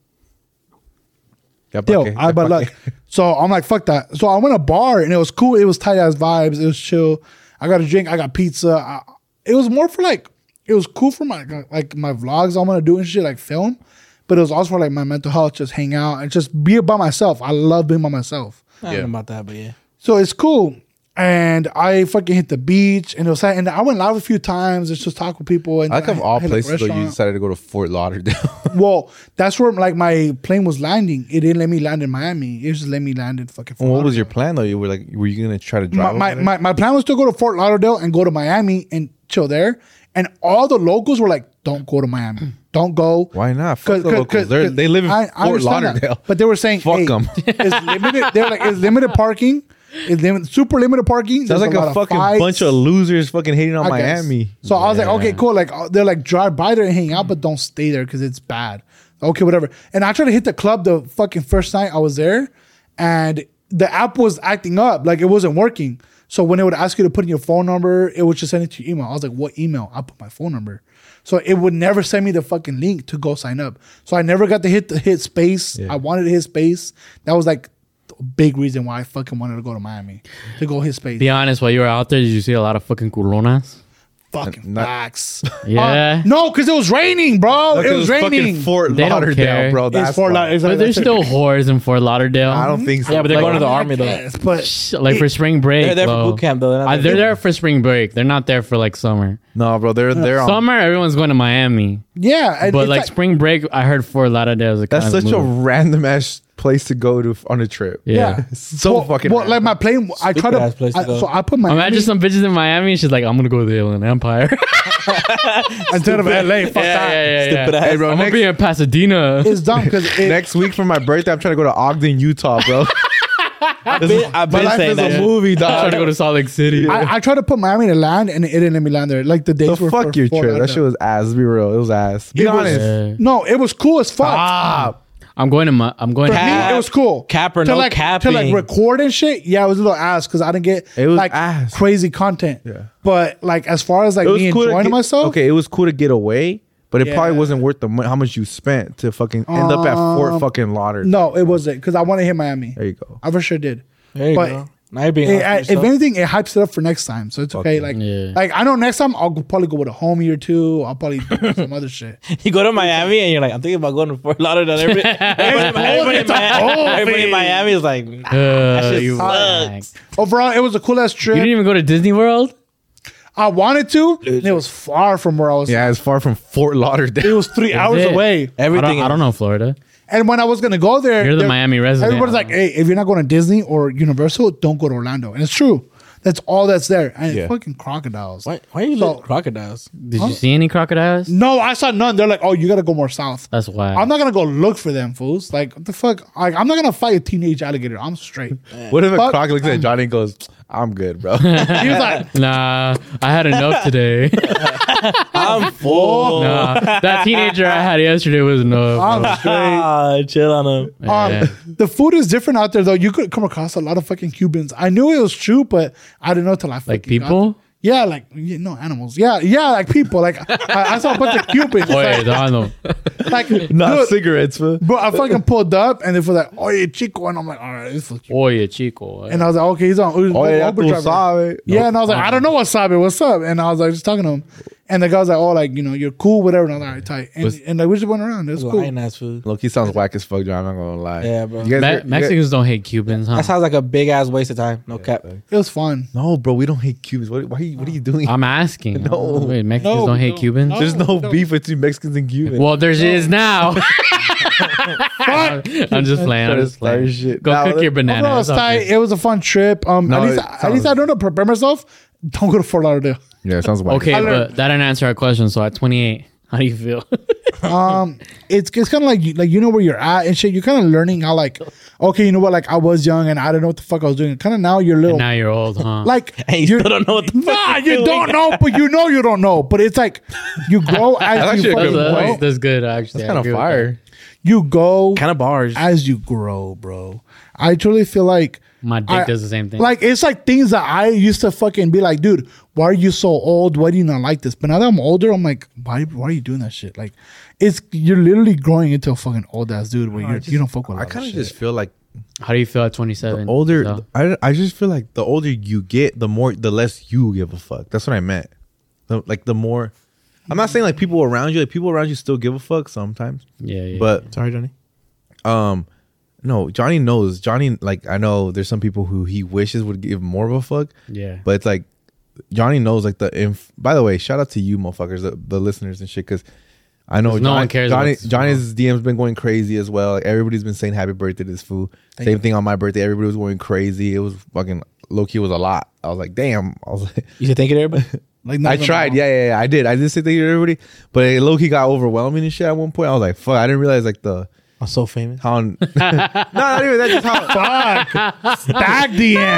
Ya Yo, pa' qué, I ya but pa' luck. qué. So I'm like, fuck that. So I went to a bar and it was cool. It was tight ass vibes. It was chill. I got a drink. I got pizza. I, it was more for like, it was cool for my like my vlogs I'm gonna do and shit, like film. But it was also for like my mental health, just hang out and just be by myself. I love being by myself. I don't know about that, but yeah. So it's cool. And I fucking hit the beach and it was and I went live a few times and just talk with people. And I like of all hit a places though, you restaurant. decided to go to Fort Lauderdale. Well, that's where like my plane was landing. It didn't let me land in Miami. It just let me land in fucking. Fort Well, what was Lauderdale. your plan though? You were like, were you gonna try to my, drive? my, over there? my, my plan was to go to Fort Lauderdale and go to Miami and chill there. And all the locals were like, don't go to Miami. Don't go. Why not? Fuck 'Cause- the 'cause- locals. They're, 'cause they live in I- I Fort understand that. Lauderdale. But they were saying, Fuck hey, 'em. it's limited. They're like, it's limited parking. It's lim- super limited parking. Sounds There's like lot a of fucking fights. bunch of losers fucking hating on I guess. Miami. So I was like, Yeah. okay, cool. Like uh, they're like drive by there and hang out, but don't stay there because it's bad. Okay, whatever. And I tried to hit the club the fucking first night I was there, and the app was acting up, like it wasn't working. So when it would ask you to put in your phone number, it would just send it to your email. I was like, what email? I put my phone number. So it would never send me the fucking link to go sign up. So I never got to hit the hit space. Yeah. I wanted to hit space. That was like a big reason why I fucking wanted to go to Miami to go hit space. Be honest, while you were out there, did you see a lot of fucking culonas? Fucking Not- facts. Yeah. Uh, no, because it was raining, bro. Look, it was fucking raining. Fort They don't Lauderdale, care. bro. It's That's Fort why. Lauderdale. But there's still whores in Fort Lauderdale. I don't think so. Yeah, but they're Like, going to the army though. Yes, but Sh- Like for spring break. They're there for bro. boot camp though. They're, not Uh, there they're for- there for spring break. They're not there for like summer. No, bro. They're they're on. Summer, everyone's going to Miami. yeah, and But it's like, spring break, I heard Fort Lauderdale is a That's kind of such a move. random ass place to go to on a trip. Yeah. yeah. So well, fucking. well, like my plane. I try Stupid ass to. place to I, go. so I put my Imagine some bitches in Miami. She's like, I'm gonna go to the Inland Empire. instead of L A. Fuck yeah, that. yeah, yeah, Stupid yeah. ass. Hey, bro. I'm gonna Next, be in Pasadena. It's dumb because it, next week for my birthday, I'm trying to go to Ogden, Utah, bro. I've been, I've My been life saying is that. a shit. movie, I'm trying dog. to go to Salt Lake City. I, I tried to put Miami to land and it didn't let me land there. Like the days So were fuck for your Fort trip. That Lauderdale. shit was ass. Let's be real. It was ass. Be It was- honest. Yeah. No, it was cool as fuck. Stop. I'm going to my. I'm going. For to me, Cap- it was cool. cap or to no like, capping. To like record and shit, yeah, it was a little ass because I didn't get It was like ass. crazy content. Yeah. But like as far as like It was me cool to enjoying get- myself, Okay, it was cool to get away, but it Yeah. probably wasn't worth the mo- how much you spent to fucking end up at Fort fucking Lauderdale. no, it wasn't because I want to hit Miami. There you go. I for sure did. There you But go. Now you're being It- honest I- with if yourself. anything, it hypes it up for next time, so it's okay. yeah. Like, Yeah. like I know next time I'll go- probably go with a homie or two. I'll probably do some other shit. You go to Miami and you're like, I'm thinking about going to Fort Lauderdale. Everybody, everybody, everybody, in, Miami, everybody in Miami is like, nah, Uh, that shit you sucks. Overall, it was a cool ass You trip. didn't even go to Disney World. I wanted to, and it was far from where I was. Yeah, it's far from Fort It Lauderdale. was three hours it? away. I don't, Everything. I don't know Florida. And when I was gonna go there, You're the there- Miami resident. everybody's like, "Hey, if you're not going to Disney or Universal, don't go to Orlando." And it's true. That's all that's there. And Yeah. fucking crocodiles. Why, why are you So- little crocodiles? Did you see any crocodiles? No, I saw none. They're like, "Oh, you got to go more south." That's why. I'm not gonna go look for them fools. Like what the fuck? Like I'm not gonna fight a teenage alligator. I'm straight. What if a Fuck. croc looks at Johnny and goes, "I'm good, bro." He was like, Nah, I had enough today. I'm full. Nah, that teenager I had yesterday was enough. I'm straight. Ah, chill on them. Yeah. Um, the food is different out there though. You could come across a lot of fucking Cubans. I knew it was true, but I didn't know till I Like fucking got people? there. Yeah, like you know, animals. Yeah, yeah, like people. Like I, I saw a bunch of Cubans. Oye, like, Donald. like Not dude, cigarettes, bro. bro. I fucking pulled up and they were like, "Oh, yeah, chico," and I'm like, "All right, this is cute." Oye, chico. And I was like, "Okay, he's on." He's Oh on yeah, Uber tú driver. sabes. Yeah, and I was like, "I don't know what's up. What's up?" And I was like, just talking to him, and the guy was like, "Oh, like you know, you're cool, whatever." And I was like, "All right, tight." And, Was- and like we just went around. It was cool. High ass food. Loki sounds whack as fuck, John. I'm not gonna lie. Yeah, bro. You guys Me- heard- you guys- Mexicans don't hate Cubans, huh? That sounds like a big ass waste of time. No cap. It was fun. No, bro, we don't hate Cubans. What, why are you, what are you doing? I'm asking. No. Wait, Mexicans No, don't we hate don't. Cubans? No. There's no no. beef between Mexicans and Cubans. Well, there is now. I'm just playing. I'm just playing. Shit. Go Nah, cook that- your banana. Overall, it was It's tight. okay. It was a fun trip. Um, No, at least, it at least I don't know to prepare myself. Don't go to Fort Lauderdale. Yeah, it sounds whack. Okay, I learned- but that didn't answer our question. So at twenty-eight, how do you feel? Um, it's it's kind of like you, like you know where you're at and shit. You're kind of learning how like, okay, you know what? Like I was young and I didn't know what the fuck I was doing. Kind of now you're little. And now you're old, huh? like And you you're- still don't know what the fuck Nah, you're you doing. don't know, but you know you don't know. But it's like you grow as That's you actually a fucking good that's, grow. that's, that's good, actually. That's I kind of agree with fire. You go Kind of bars. as you grow, bro. I truly feel like that. My dick I- does the same thing. Like it's like things that I used to fucking be like, dude, why are you so old? Why do you not like this? But now that I'm older, I'm like, why? Why are you doing that shit? Like, it's you're literally growing into a fucking old ass dude where you're, you don't fuck with. a I lot kind of shit. just feel like how do you feel at twenty-seven? older. So- I, I just feel like the older you get, the more, the less you give a fuck. That's what I meant. The, like the more. I'm not saying like people around you. Like people around you still give a fuck sometimes. yeah, yeah. But Sorry, Johnny. um, no, Johnny knows. Johnny, like I know, there's some people who he wishes would give more of a fuck. yeah. But it's like Johnny knows like the inf- by the way, shout out to you motherfuckers, the, the listeners and shit, because I know 'Cause Johnny, no one cares Johnny about this Johnny's D M's been going crazy as well. Like everybody's been saying happy birthday to this fool. Same thing on my birthday. Everybody was going crazy. It was fucking low key was a lot. I was like, damn. I was like, You should thank it, everybody. Like I nothing tried. wrong. Yeah, yeah, yeah. I did. I did say thank you to everybody, but it low key got overwhelming and shit at one point. I was like, fuck. I didn't realize like the I'm so famous. how. no, not even that. Just how. Fuck. Back D Ms.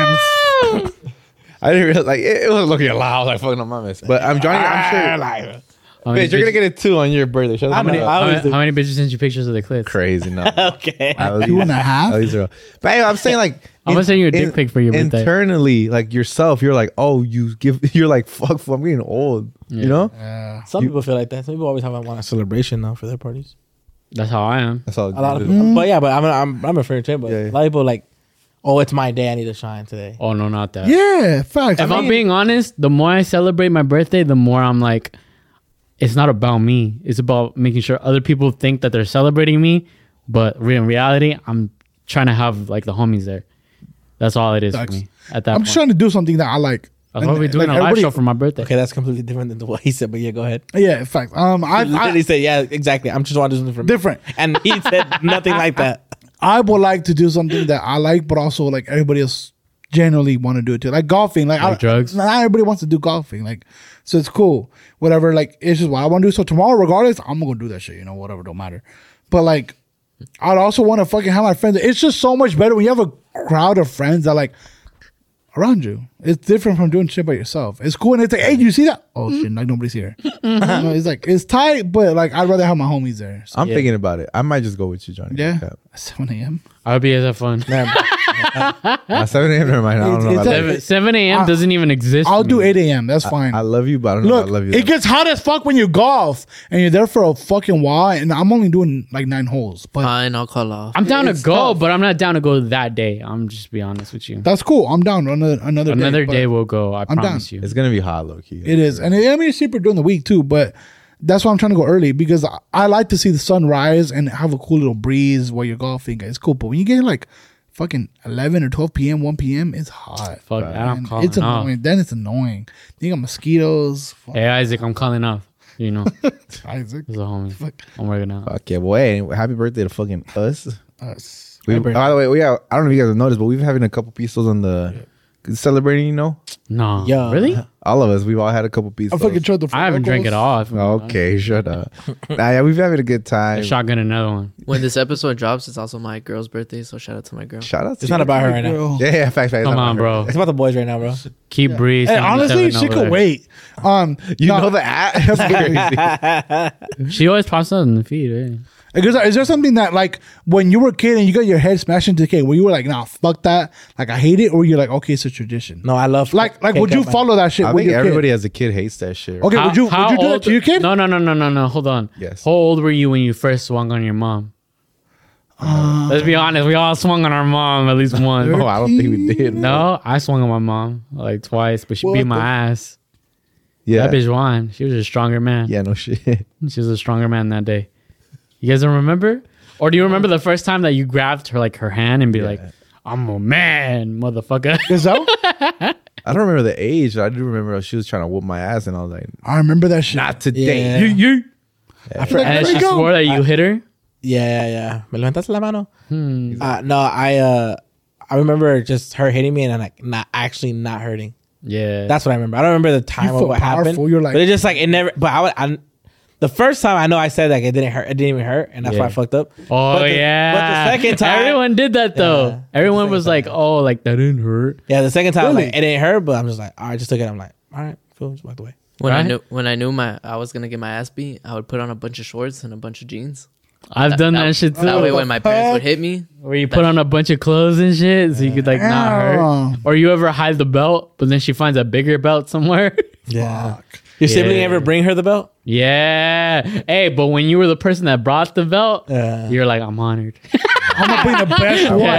I didn't realize like it, it was looking a lot. I was like, fucking on my mess. But I'm Johnny. I'm sure. How many Bitch, you're gonna bitches- get it two on your birthday. Shut How up. many- No. I How always many, do. how many bitches sent you pictures of the clips? Crazy. No. Okay. At least- Two and a half? at least zero. But anyway, I'm saying like I'm gonna send you a dick in- pic for your birthday. Internally, like yourself, you're like, oh, you give. You're like, fuck, fuck I'm getting old. Yeah. You know. Yeah. Some people feel like that. Some people always have want a celebration now for their parties. That's how I am. That's all. A lot of it people, is. but yeah, but I'm I'm I'm referring to it. But Yeah, yeah. a lot of people like oh, it's my day. I need to shine today. Oh no, not that. Yeah, facts. If I I'm mean, being honest, the more I celebrate my birthday, the more I'm like, it's not about me. It's about making sure other people think that they're celebrating me, but re- in reality, I'm trying to have like the homies there. That's all it is Facts. for me at that I'm point. just trying to do something that I like. That's why And, we're doing like, a live everybody- show for my birthday. Okay, that's completely different than what he said. But yeah, go ahead. Yeah, in fact. Um, I, He literally I said, "Yeah, exactly. I'm just want to do something for me." different. and he said nothing like that. I would like to do something that I like, but also like everybody else generally want to do it too. Like golfing, like, Like I, drugs? Not everybody wants to do golfing, like so it's cool. Whatever, like it's just what I want to do. So tomorrow, regardless, I'm gonna do that shit. You know, whatever, don't matter. But like, I'd also want to fucking have my friends. It's just so much better when you have a crowd of friends that like around you. It's different from doing shit by yourself. It's cool and it's like, hey, you see that? Oh shit, like nobody's here. You know, it's like it's tight, but like I'd rather have my homies there. So, I'm thinking about it. I might just go with you, Johnny. yeah, seven a.m. I would be as fun. Uh, seven a.m. Never mind. I don't It's- know. it's about a- that. Seven, seven a.m. I- doesn't even exist. I'll to do me. eight a.m. That's fine. I love you, but I don't know. Look, if I love you. it that gets hot as fuck when you golf and you're there for a fucking while, and I'm only doing like nine holes, but Fine, I'll call off. I'm down It's to go, tough. but I'm not down to go that day. I'm just be honest with you. that's cool. I'm down another another day. Another but day we'll go. I I'm promise down. you. It's gonna be hot, low key. It is, and I mean it's cheaper during the week too. But that's why I'm trying to go early because I, I like to see the sun rise and have a cool little breeze while you're golfing. It's cool, but when you get like fucking eleven or twelve p.m., one p.m., it's hot. Fuck that. I'm And calling it's off. annoying. Then it's annoying. You got mosquitoes. Fuck, Hey Isaac, I'm calling off. You know, as Isaac. a homie, I'm working out. Okay, well, hey, happy birthday to fucking us. Us. We, birthday. by the way, we have, I don't know if you guys have noticed, but we've been having a couple pistols on the celebrating. You know, No, Yeah. really? all of us, we've all had a couple I pistols. fucking tried the. I haven't drank it all. if I'm honest. Okay, shut up. Nah, yeah, we've been having a good time. Shotgun another one. When this episode drops, it's also my girl's birthday, so shout out to my girl. Shout out to It's not you. about her right now. Girl. Yeah, yeah, facts, facts. Come It's not on, about her. bro. It's about the boys right now, bro. Keep Breeze. Hey, honestly, she could wait. Um, You no, know the app? That's crazy. She always pops up in the feed. Eh? Because is there something that like when you were a kid and you got your head smashed into the cake, where you were like, nah, fuck that, like I hate it, or you're like, okay, it's a tradition. No, I love Like, like, cake would you up, man. follow that shit? I with think your everybody Kid? as a kid hates that shit. Okay, would you would how you do that old- to your kid? No, no, no, no, no, no. Hold on. Yes. How old were you when you first swung on your mom? Uh, Let's be honest. We all swung on our mom at least once. Oh, I don't think we did. No, I swung on my mom like twice, but she What beat my the- ass. Yeah. That bitch won. She was a stronger man. Yeah, no shit. She was a stronger man that day. You guys don't remember? Or do you remember the first time that you grabbed her like her hand and be like, "I'm a man, motherfucker"? Is that? I don't remember the age. I do remember she was trying to whoop my ass, and I was like, I remember that shit. not today. Yeah. You, you. I for- And There she you go. swore that you hit her. Yeah, yeah, yeah. Me levantaste la mano. Hmm. Uh, no, I uh, I remember just her hitting me and then like not actually not hurting. Yeah, That's what I remember. I don't remember the time You of feel what happened. powerful. You're like- but it just like it never. But I, would- I the first time I know I said like it didn't hurt. It didn't even hurt, and that's why I Yeah. fucked up. Oh But the- yeah. But the second time, everyone did that though. Yeah. Everyone The was second like, time. "Oh, like that didn't hurt." yeah, the second time I was Really? like it didn't hurt, but I'm just like, all right, just took it. I'm like, all right, cool, just walked away. When I Right? knew when I knew my I was gonna get my ass beat, I would put on a bunch of shorts and a bunch of jeans. I've done that, shit too. That way, when my parents fuck? would hit me, Where you put on a bunch of clothes and shit, so you could like not hurt. Yeah. Or you ever hide the belt, but then she finds a bigger belt somewhere. Yeah. Your sibling Yeah. ever bring her the belt? Yeah. Hey, but when you were the person that brought the belt, Yeah. you're like, I'm honored. I'm gonna bring the best one.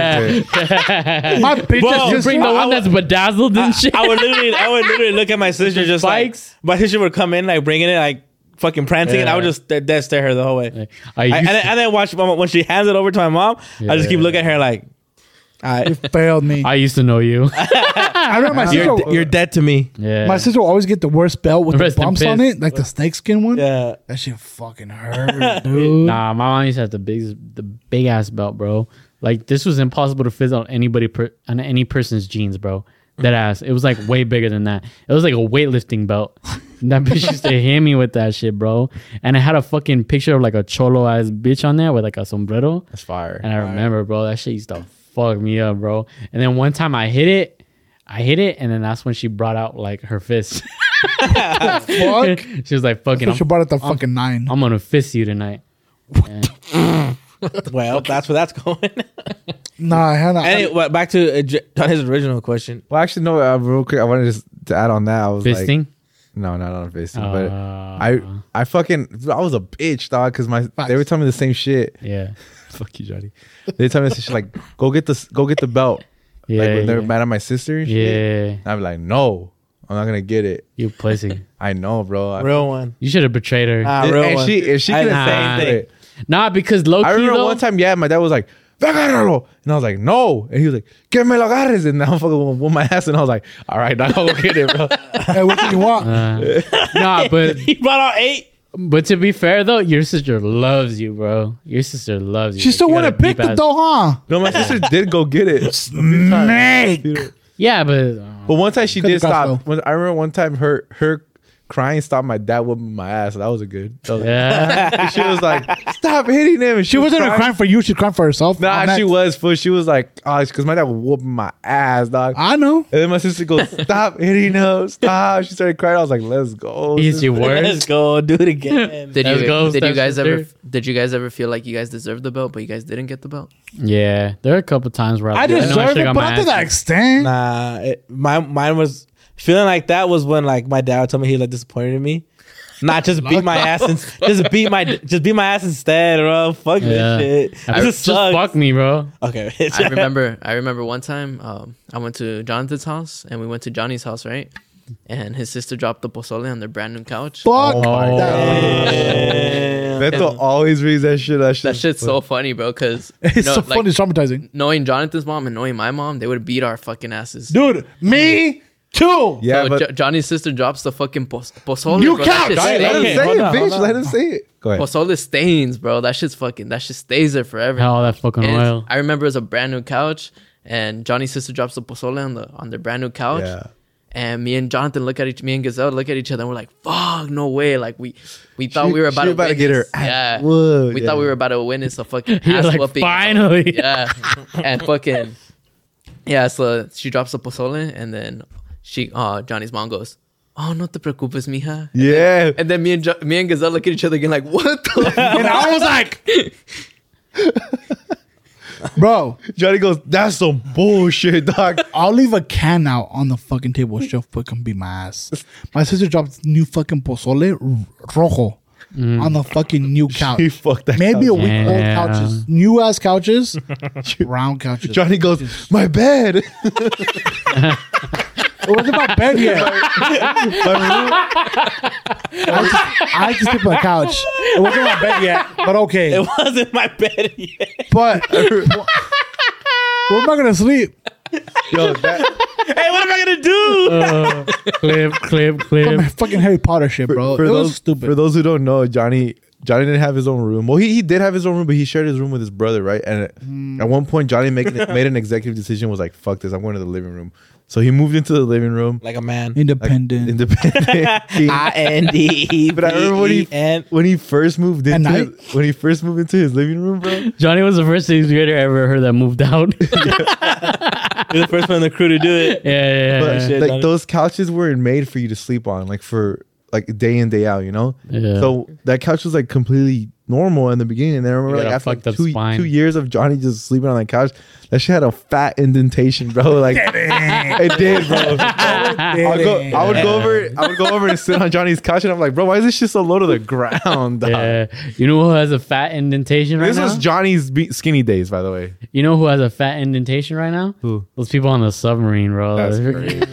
Yeah. My bitch Whoa, is just Bring the I one would- that's bedazzled and shit. I would literally, I would literally look at my sister just Spikes? like my sister would come in like bringing it like fucking prancing, and I would Yeah. just dead, dead stare her the whole way. I I, used and, to- then, and then watch when she hands it over to my mom. I just keep Yeah. looking at her like, all right, failed me. I used to know you. I remember my sister. you're, you're dead to me. Yeah. My sister will always get the worst belt with Rest the in bumps on piss. it, like the snakeskin one. Yeah. That shit fucking hurt, dude. Nah, my mom used to have the big, the big ass belt, bro. Like this was impossible to fit on anybody, per, on any person's jeans, bro. That ass. It was like way bigger than that. It was like a weightlifting belt. And that bitch used to hit me with that shit, bro. And it had a fucking picture of like a cholo ass bitch on there with like a sombrero. That's fire. And I remember, bro, that shit used to fuck me up, bro. And then one time I hit it, I hit it, and then that's when she brought out like her fist. Fuck. She was like, "Fucking, She I'm, brought it the fucking nine. I'm gonna fist you tonight." And- Well, that's where that's going. Nah, I had not. Anyway, back to uh, J- Johnny's original question. Well, actually, no. Uh, real quick, I wanted just to add on that. I was Fisting? like, no, not on fisting, but Uh, I, I fucking, I was a bitch, dog, because my they were telling me the same shit. yeah. Fuck you, Johnny. They tell me this shit like, go get the, go get the belt. Yeah, like when they're yeah. mad at my sister and shit. Yeah, And I'm like, no, I'm not gonna get it. you pussy. I know, bro. I, Real one. You should have betrayed her. Ah, and, real and one. she if she I could did the have same said thing. it. Nah, because low key I remember though, one time, yeah, my dad was like, "Agárralo," and I was like, "No," and he was like, "Que me lo agarres," and now I'm fucking with my ass, and I was like, "All right, now I'll go get it, bro." Hey, what do you want? Uh, nah, but He brought out eight. but to be fair though, your sister loves you, bro. Your sister loves you. She Like, still you want to got a pick deep the ass- dough, huh? No, my sister did go get it. Snake. Yeah, but uh, But one time she Cut did the grass, stop. When, I remember one time her her crying stopped my dad whooping my ass. That was a good. That was yeah. She was like, "Stop hitting him." And She was wasn't crying. crying for you. She's crying for herself. Nah, I'm not- she was. Fool. She was like, "Oh, it's because my dad was whooping my ass, dog." I know. And then my sister goes, "Stop hitting him! Stop!" She started crying. I was like, "Let's go." Easy sister." words. Let's go. Do it again. Did Let's you go, did you guys stepsister. ever did you guys ever feel like you guys deserved the belt, but you guys didn't get the belt? Yeah, there are a couple times where I, I I know I deserve should've it, got but my not to ass that beat. extent. Nah, it, my mine was feeling like that was when like my dad told me he like disappointed in me. Not just beat my ass and just beat my just beat my ass instead, bro. Fuck Yeah. this shit. I- This just sucks. fuck me, bro. Okay. I remember I remember one time um, I went to Jonathan's house and we went to Johnny's house, right? And his sister dropped the pozole on their brand new couch. Fuck Oh my that. Damn. Beto always reads that shit. That shit. That shit's so funny, bro, because It's so funny. It's traumatizing. knowing Jonathan's mom and knowing my mom, they would beat our fucking asses. Dude, me too. Yeah, so but Jo- Johnny's sister drops the fucking pos- pozole. New bro. That couch! shit Johnny, let him stains. say hold it, on, bitch. hold on. Let him say it. Go ahead. Pozole stains, bro. That shit's fucking. That shit stays there forever. Hell, that fucking And oil. I remember it was a brand new couch, and Johnny's sister drops the pozole on the on their brand new couch. Yeah. And me and Jonathan look at each, me and Gazelle look at each other, and we're like, "Fuck, no way!" Like we, we thought She- we were about she to, about to get her witness- ass Yeah, whooped, we yeah. thought we were about to witness a fucking You're ass like, whooping. finally. Yeah, and fucking, yeah. So she drops the pozole, and then she, uh, Johnny's mom goes, "Oh, no te preocupes, mija." Yeah. And then me and jo- me and Gazelle look at each other again, like, "What the?" And I was like, bro, Johnny goes, "That's some bullshit, dog." I'll leave a can out on the fucking table. She'll fucking beat my ass. My sister dropped new fucking pozole r- rojo on the fucking new couch. He fucked that. Maybe a couch. week old Yeah. couches, new ass couches, round couches. Johnny goes, "My bed." It wasn't about bed yet. I just, I just sleep on the couch. It wasn't my bed yet, but okay. It wasn't my bed yet. But where am I gonna sleep? Yo, that, Hey, what am I gonna do? Uh, clip, clip, Some clip. fucking Harry Potter shit, bro. for it those was stupid. For those who don't know, Johnny Johnny didn't have his own room. Well, he, he did have his own room, but he shared his room with his brother, right? And Hmm. at one point, Johnny making made an executive decision. Was like, "Fuck this! I'm going to the living room." So he moved into the living room, Like a man. like, Independent. independent. He- I N D E. But I remember when he and when he first moved At into night? his, when he first moved into his living room, bro. Johnny was the first sixth grader I ever heard that moved out. you're the first one in the crew to do it. yeah, yeah, yeah. But shit, like Johnny. those couches weren't made for you to sleep on, like for like day in day out, you know. Yeah. So that couch was like completely normal in the beginning, and then I remember You like got a after like, fucked up two spine. two years of Johnny just sleeping on that couch, that shit had a fat indentation, bro. Like it did, bro. I'll go, I would go over, I would go over and sit on Johnny's couch, and I'm like, bro, why is this shit so low to the ground? dog? Yeah. You know who has a fat indentation right This now? was Johnny's be- skinny days, by the way. You know who has a fat indentation right now? Who? Those people on the submarine, bro. That's crazy.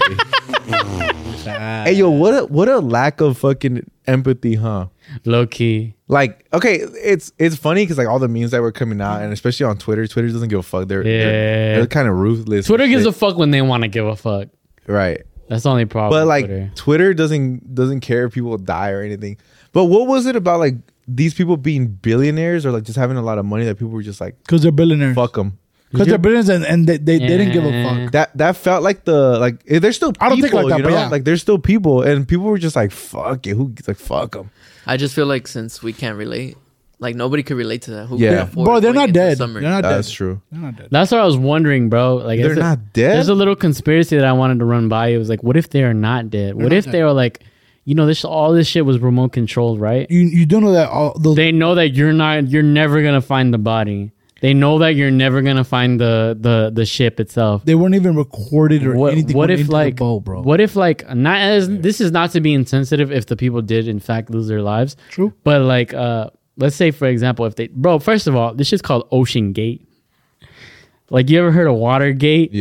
Hey, yo, what a what a lack of fucking empathy, huh? Low key. Like, okay, it's it's funny because like all the memes that were coming out, and especially on Twitter, Twitter doesn't give a fuck. They're Yeah. they're, they're kind of ruthless. Twitter and gives a shit. fuck when they want to give a fuck. right, That's the only problem. but with like Twitter. Twitter. doesn't doesn't care if people die or anything. But what was it about like these people being billionaires or like just having a lot of money that people were just like Because they're billionaires. fuck them? Because they're billionaires and, and they, they, they didn't give a Yeah. fuck. That that felt like the like eh, there's still people, I don't think like that, you but know, yeah. like there's still people, and people were just like fuck it, who like fuck them. I just feel like since we can't relate, like nobody could relate to that. Who Yeah. can afford Bro, they're going not into dead. summer? They're not dead. That's true. They're not dead. That's what I was wondering, bro. Like, They're it's a- not dead. There's a little conspiracy that I wanted to run by. It was like, what if they are not dead? what not if dead. they were like, you know, this all this shit was remote controlled, right? You you do know that all those They know that you're not, you're never gonna find the body. They know that you're never gonna find the the the ship itself. they weren't even recorded or What, anything. what went if into the like boat, bro? what if like not as this is not to be insensitive if the people did in fact lose their lives. True. But like uh let's say for example if they bro, first of all, this shit's called Ocean Gate. Like you ever heard of Watergate? Yeah.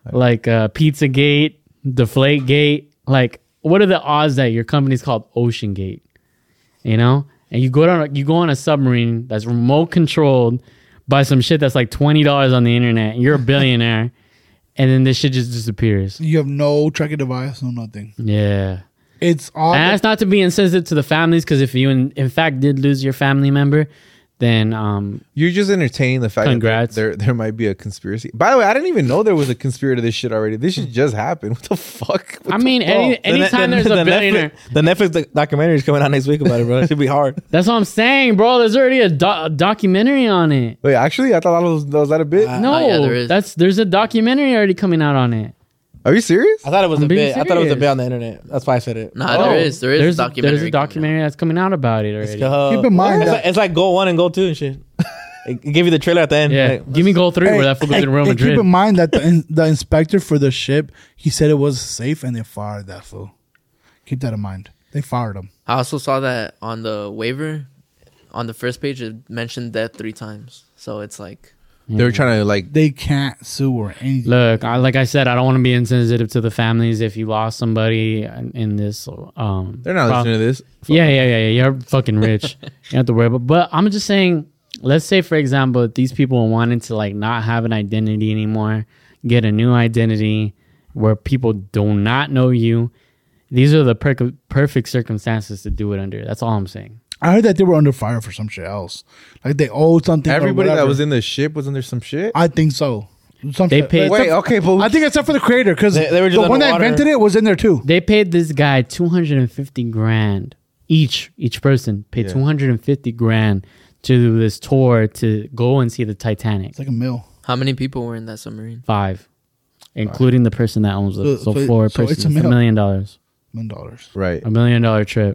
like uh, Pizzagate, Deflategate. Like, what are the odds that your company's called Ocean Gate? You know, and you go down, you go on a submarine that's remote controlled by some shit that's like twenty dollars on the internet. And you're a billionaire, and then this shit just disappears. You have no tracking device, no nothing. Yeah. It's all. And that's not to be insensitive to the families, because if you in, in fact did lose your family member, then um, You're just entertaining the fact Congrats. that there, there might be a conspiracy. By the way, I didn't even know there was a conspiracy to this shit already. This shit just happened. What the fuck? What I the mean, fuck? any, anytime there's a billionaire, Netflix, the Netflix doc- documentary is coming out next week about it, bro. It should be hard. that's what I'm saying, bro. There's already a, do- a documentary on it. Wait, actually, I thought that was, that was that a bit. No, yeah, there is. that's there's a documentary already coming out on it. Are you serious? I thought it was I'm a being bit. I thought it was a serious. bit on the internet. That's why I said it. Nah, Oh. there is. There is There's a documentary. there's a documentary that's coming out about it already. Uh, Keep in mind it's, that- like, it's like goal one and goal two and shit. It give you the trailer at the end. Yeah, Like, give me goal three where that fool goes hey, to Real hey, Madrid. keep in mind that the, in, the inspector for the ship, he said it was safe, and they fired that fool. Keep that in mind. They fired him. I also saw that on the waiver, on the first page, it mentioned death three times. So it's like, They were trying to like. They can't sue or anything. Look, I, like I said, I don't want to be insensitive to the families if you lost somebody in, in this. Um, They're not prob- listening to this. Yeah, yeah, yeah, yeah. You're fucking rich. You don't have to worry about. But I'm just saying, let's say for example, if these people wanted to like not have an identity anymore, get a new identity where people do not know you. These are the per- perfect circumstances to do it under. That's all I'm saying. I heard that they were under fire for some shit else. Like they owed something. or Everybody that whatever. was in the ship was under some shit. I think so. Some They shit- paid- except- Wait, okay, but I think except for the creator, because They- they were the just one that underwater. invented it was in there too. They paid this guy two hundred fifty grand each. Each person paid Yeah. two hundred fifty grand to do this tour to go and see the Titanic. It's like a mill. how many people were in that submarine? Five, including the person that owns it. So- So, so- four so persons. it's a It's a mil- million dollars. Million dollars. right. A million dollar trip.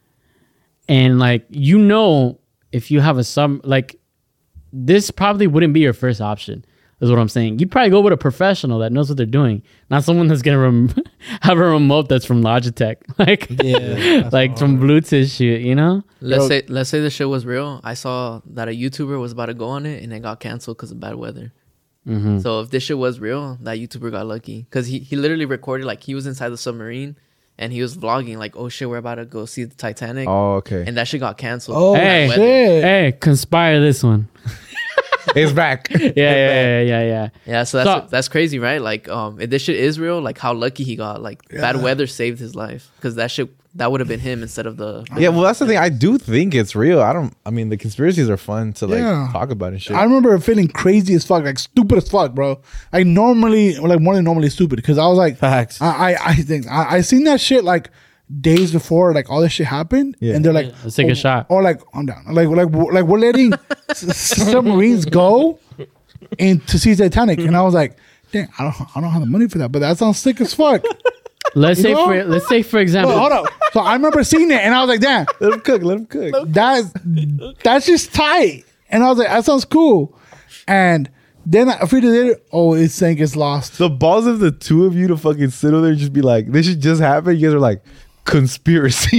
And like, you know, if you have a sub, like this probably wouldn't be your first option, is what I'm saying. You'd probably go with a professional that knows what they're doing, not someone that's gonna rem- have a remote that's from Logitech, like Yeah, like from Bluetooth shit, you know. Let's Yo. say let's say the shit was real. I saw that a YouTuber was about to go on it and it got canceled because of bad weather. Mm-hmm. So if this shit was real, that YouTuber got lucky because he, he literally recorded like he was inside the submarine and he was vlogging like, oh shit, we're about to go see the Titanic, Oh, okay. and that shit got canceled. Oh Hey. Bad weather. shit! Hey, conspire this one. It's back. Yeah, yeah, yeah, yeah, yeah. Yeah, so that's So- that's crazy, right? Like, um, if this shit is real, like how lucky he got. Like bad weather saved his life because that shit that would have been him instead of the. Yeah, well, that's the thing. I do think it's real. I don't. I mean, the conspiracies are fun to like Yeah. talk about and shit. I remember feeling crazy as fuck, like stupid as fuck, bro. I normally, like more than normally stupid, because I was like, Facts. I, I, I think I, I seen that shit like days before, like all this shit happened, Yeah. and they're like, Let's take a oh, shot. or like, I'm down, like, like, like we're letting s- submarines go in to see Titanic, and I was like, dang, I don't, I don't have the money for that, but that sounds sick as fuck. Let's You say know? for let's say for example, But hold up, so I remember seeing it, and I was like, damn, Let him cook. Let him cook. that's that's just tight. And I was like, that sounds cool. And then a few days later, oh, it's saying it's lost. The balls of the two of you to fucking sit over there and just be like, this should just happen. You guys are like, conspiracy.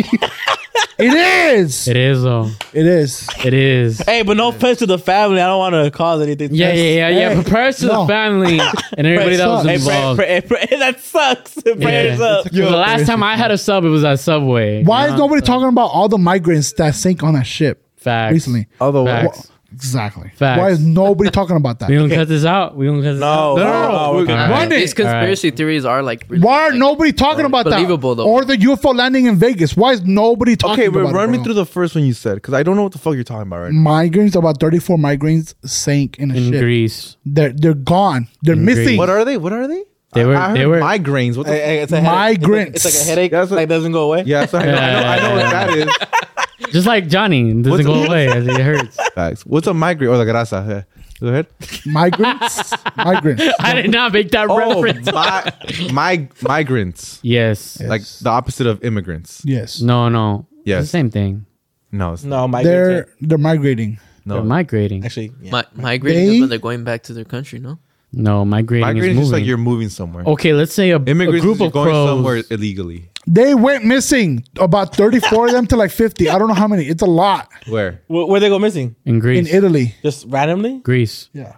It is. it is though. It is. It is. Hey, but no offense to the family. I don't want to cause anything. Yeah, yeah, yeah, yeah. Hey, Prayers to no. the family and everybody that was sucks. Hey, pray, involved. pray, pray, that sucks. Prayers Yeah. up. 'Cause the last time I had a sub, it was at Subway. Why you is know? nobody talking about all the migrants that sank on that ship Facts? recently? Although, Facts. Exactly. Facts. Why is nobody talking about that? We gonna cut this out. We gonna cut this No, out. no, no, no. no, we're we- good. All Run right. it. These conspiracy theories are like. Really, Why are like, nobody talking about that? believable, though. Or the U F O landing in Vegas. Why is nobody talking okay, about but it? run me bro? through the first one you said because I don't know what the fuck you're talking about right now. Migrants, about thirty-four migrants sank in a In ship. Greece. They're they're gone. They're In missing. Greece. What are they? What are they? They were- I, I they heard were- migraines. What the? Hey, fuck? hey, it's a headache. Migrants. It's like, it's like a headache. That's what- like doesn't go away. Yeah, so I, know, I know. I know what that is. Just like Johnny, it doesn't What's- go away as it hurts. Facts. What's a migraine or the grasa? Yeah. Go ahead. Migrants. Migrants. I did not make that Oh, reference. my, my migrants, Yes. like the opposite of immigrants. Yes. No, no. Yes. It's the same thing. No, it's No, my They're they're migrating. They're no. migrating. actually. Yeah. Mi- migrating They- is when they're going back to their country. No. No, migrating, Migraine is is just moving. like you're moving somewhere. Okay, let's say a, a Immigrants group is you're of going crows. somewhere illegally. They went missing. About thirty-four of them to like fifty. I don't know how many. It's a lot Where? Where, where they go missing? in Greece. in Italy. Just randomly? Greece. Yeah.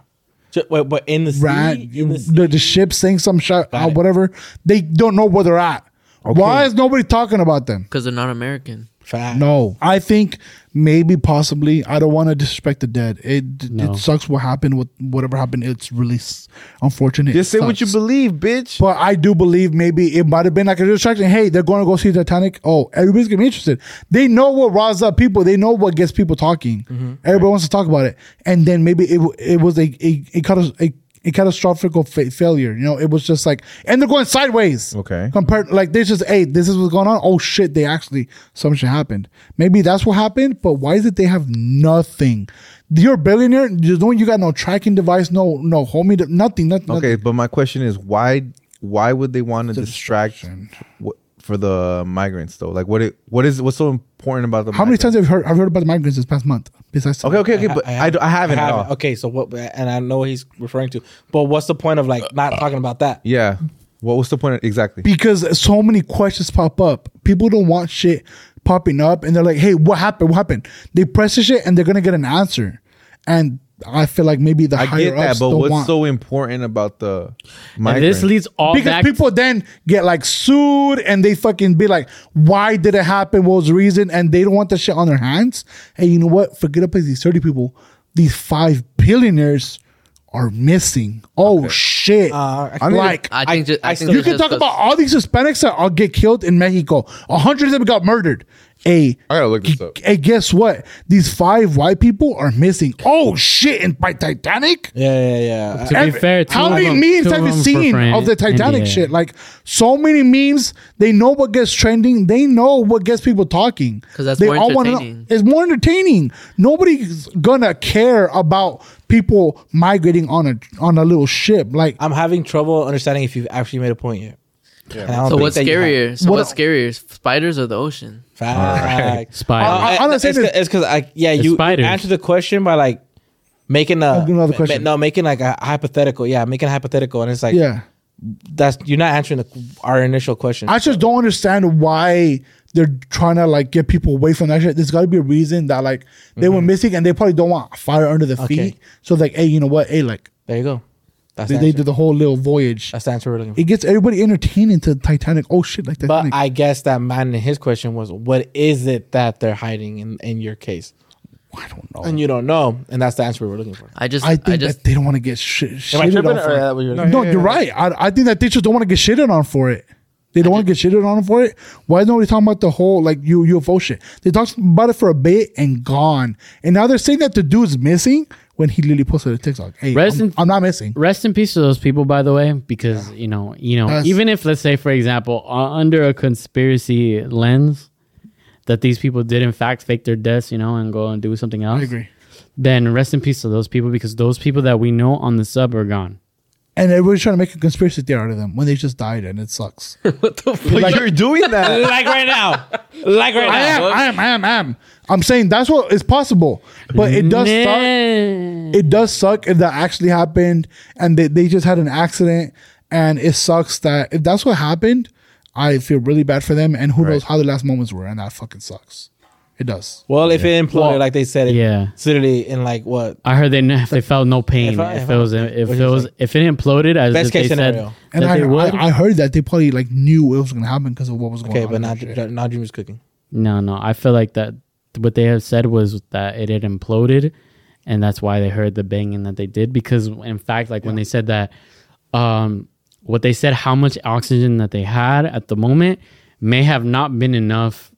Ju- But but in the sea, rat, in the sea, the, the ship saying some shit, uh, Got it. whatever. They don't know where they're at. Why is nobody talking about them? Because they're not American. fact. No, I think maybe possibly. I don't want to disrespect the dead. It No. it sucks what happened with whatever happened. It's really s- unfortunate. Just It say what you sucks. believe, bitch. But I do believe maybe it might have been like a distraction. Hey, they're going to go see Titanic. Oh, everybody's gonna be interested. They know what riles up people. They know what gets people talking. Everybody wants to talk about it, and then maybe it it was a a a, catas- a, a catastrophic fa- failure. You know, it was just like, and they're going sideways. Okay. Compared, like they just, hey, this is what's going on. Oh shit, they actually some shit happened. Maybe that's what happened. But why is it they have nothing? You're a billionaire. You know you got no tracking device, no no homie, nothing, nothing. Okay, nothing. but my question is why why would they want to It's a distract distraction. wh- for the migrants though? Like what it what is what's so important about the How many migrants? times have you heard? I've heard about the migrants this past month. Besides, Okay, okay, okay, but I, I, I haven't at all. Okay, so what? And I know what he's referring to, but what's the point of like not talking about that? Yeah. What was the point of, exactly? because so many questions pop up. People don't want shit popping up, and they're like, "Hey, what happened? What happened?" They press the shit, and they're gonna get an answer. And I feel like maybe the I higher get that, ups but don't what's want. so important about the And migrants? this leads all because back people then get like sued and they fucking be like, why did it happen? What was the reason? And they don't want the shit on their hands. Hey, you know what? Forget about these thirty people. These five billionaires are missing. Oh shit. Uh, I mean, like I think. ju- I, I think still- you it's can just talk 'cause- about all these Hispanics that all get killed in Mexico. A hundred of them got murdered. Hey, I gotta look this up. Hey, guess what? These five white people are missing. Oh shit! And by Titanic. Yeah, yeah, yeah. To be Every- fair, two how of many them- memes two have of you them for seen Fran- of the Titanic India. shit? Like so many memes. They know what gets trending. They know what gets people talking. 'Cause that's they more all wanna know. entertaining. It's more entertaining. Nobody's gonna care about people migrating on a on a little ship. Like I'm having trouble understanding if you've actually made a point yet. And I don't So think what's that you have. scarier? So What- what's scarier? Spiders or the ocean? Fact. Spider. Uh, I- I'm not saying it's that- because I yeah The you spiders. answer the question by like making a I'll give another ma- question. no making like a hypothetical yeah making a hypothetical and it's like yeah, that's you're not answering the, our initial question. I just don't understand why they're trying to like get people away from that shit. There's got to be a reason that like they were missing and they probably don't want fire under the Okay. feet. So like, hey, you know what? Hey, like There you go. That's they, the they answer. did the whole little voyage. That's the answer we're looking for. It gets everybody entertained into Titanic. Oh shit, like But Titanic. I guess that man in his question was, what is it that they're hiding in, in your case? I don't know. And you don't know, and that's the answer we were looking for. I just. I I, think just. that they don't want to get shit. Am I shitted tripping, on or for is that it. what you're No, looking you're right. I, I think that they just don't want to get shitted on for it. They don't want to get shitted on for it. Why is nobody talking about the whole like U- UFO shit? They talked about it for a bit and gone, and now they're saying that the dude's missing when he literally posted a TikTok. Hey, Rest I'm, in- I'm not missing. Rest in peace to those people, by the way, because you know, you know, That's- even if let's say, for example, uh, under a conspiracy lens, that these people did in fact fake their deaths, you know, and go and do something else. I agree. Then rest in peace to those people, because those people that we know on the sub are gone. And everybody's trying to make a conspiracy theory out of them when they just died, and it sucks. What the fuck? But you're doing that. like right now, like right I am, now. I am, I am, I am. I'm saying that's what is possible, but it does suck. Nah. It does suck if that actually happened and they, they just had an accident, and it sucks that if that's what happened, I feel really bad for them, and who knows how the last moments were, and that fucking sucks. It does. Well, if it imploded, Well, like they said, it, yeah. it's literally in like what I heard they n- they felt no pain If I- if, if it I- was if what it you was say? if it imploded as Best if they case said scenario. And that I, they would. I I heard that they probably like knew it was gonna happen because of what was going okay, on. but and now shit. now Dream is cooking. No, no. I feel like that what they have said was that it had imploded, and that's why they heard the banging that they did. Because in fact, like when they said that, um, what they said, how much oxygen that they had at the moment may have not been enough,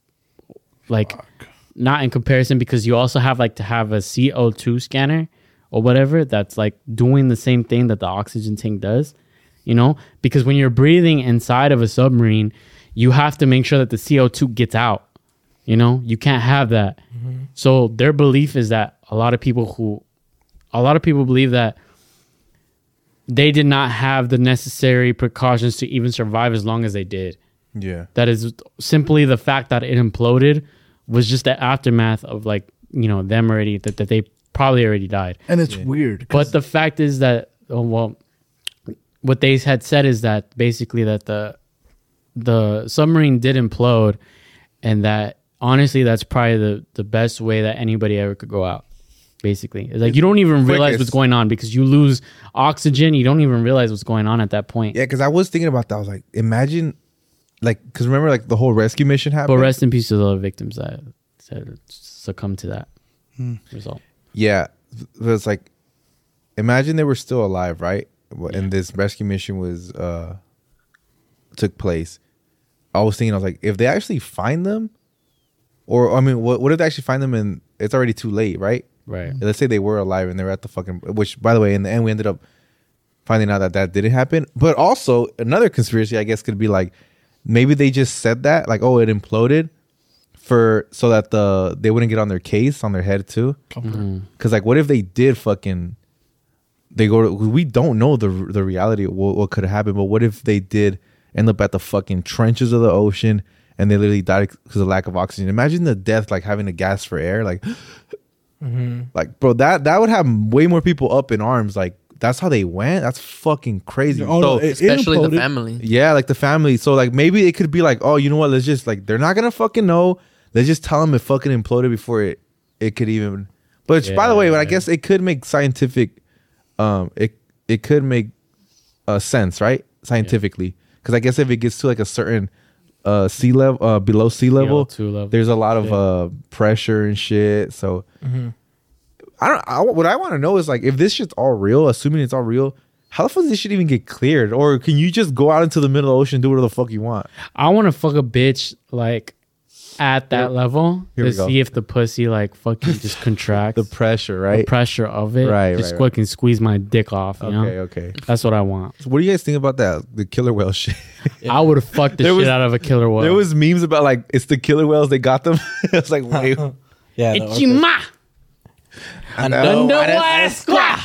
like not in comparison, because you also have like to have a C O two scanner or whatever that's like doing the same thing that the oxygen tank does, you know, because when you're breathing inside of a submarine, you have to make sure that the C O two gets out. You know, you can't have that. Mm-hmm. So their belief is that a lot of people who, a lot of people believe that they did not have the necessary precautions to even survive as long as they did. Yeah. That is simply the fact that it imploded was just the aftermath of like, you know, them already, that, that they probably already died. And it's weird. 'cause But the fact is that, oh, well, what they had said is that basically that the the submarine did implode, and that honestly, that's probably the, the best way that anybody ever could go out. Basically, it's like you don't even realize quickest. what's going on because you lose oxygen. You don't even realize what's going on at that point. Yeah, because I was thinking about that. I was like, imagine, like, because remember, like the whole rescue mission happened. But rest in peace to the other victims that, that succumbed to that result. Yeah, it was like, imagine they were still alive, right? And this rescue mission was uh took place. I was thinking, I was like, if they actually find them, or I mean, what what if they actually find them and it's already too late, right? Right. Let's say they were alive and they were at the fucking, which by the way, in the end, we ended up finding out that that didn't happen. But also another conspiracy, I guess, could be like, maybe they just said that, like, oh, it imploded for, so that the, they wouldn't get on their case, on their head too. Cause like, what if they did fucking, they go to, we don't know the the reality of what, what could have happened, but what if they did end up at the fucking trenches of the ocean and they literally died because of lack of oxygen? Imagine the death, like having to gas for air, like, Mm-hmm. like, bro, that that would have way more people up in arms. Like, that's how they went. That's fucking crazy. Oh, no, So, it- Especially the imploded. family. yeah, like the family. So like maybe it could be like, oh, you know what? Let's just like, they're not gonna fucking know. Let's just tell them it fucking imploded before it it could even. But by the way, Yeah. I guess it could make scientific, um, it it could make uh, sense, right? Scientifically, because I guess if it gets to like a certain uh sea level, uh below sea level, two level. there's a lot of Yeah. uh pressure and shit. So I don't. I, what I want to know is like, if this shit's all real, assuming it's all real, how the fuck does this shit even get cleared? Or can you just go out into the middle of the ocean and do whatever the fuck you want? I want to fuck a bitch like at that Here- level here to we go. see if the pussy like fucking just contracts. The pressure, The right? pressure of it, Right, just right, right. fucking squeeze my dick off. You Okay, know, okay. that's what I want. So what do you guys think about that? The killer whale shit. I would have fucked the There shit was- out of a killer whale. There was memes about like, it's the killer whales. They got them. It's like, wait. Yeah. the orcas. Ichima. Ando- Underwasqua.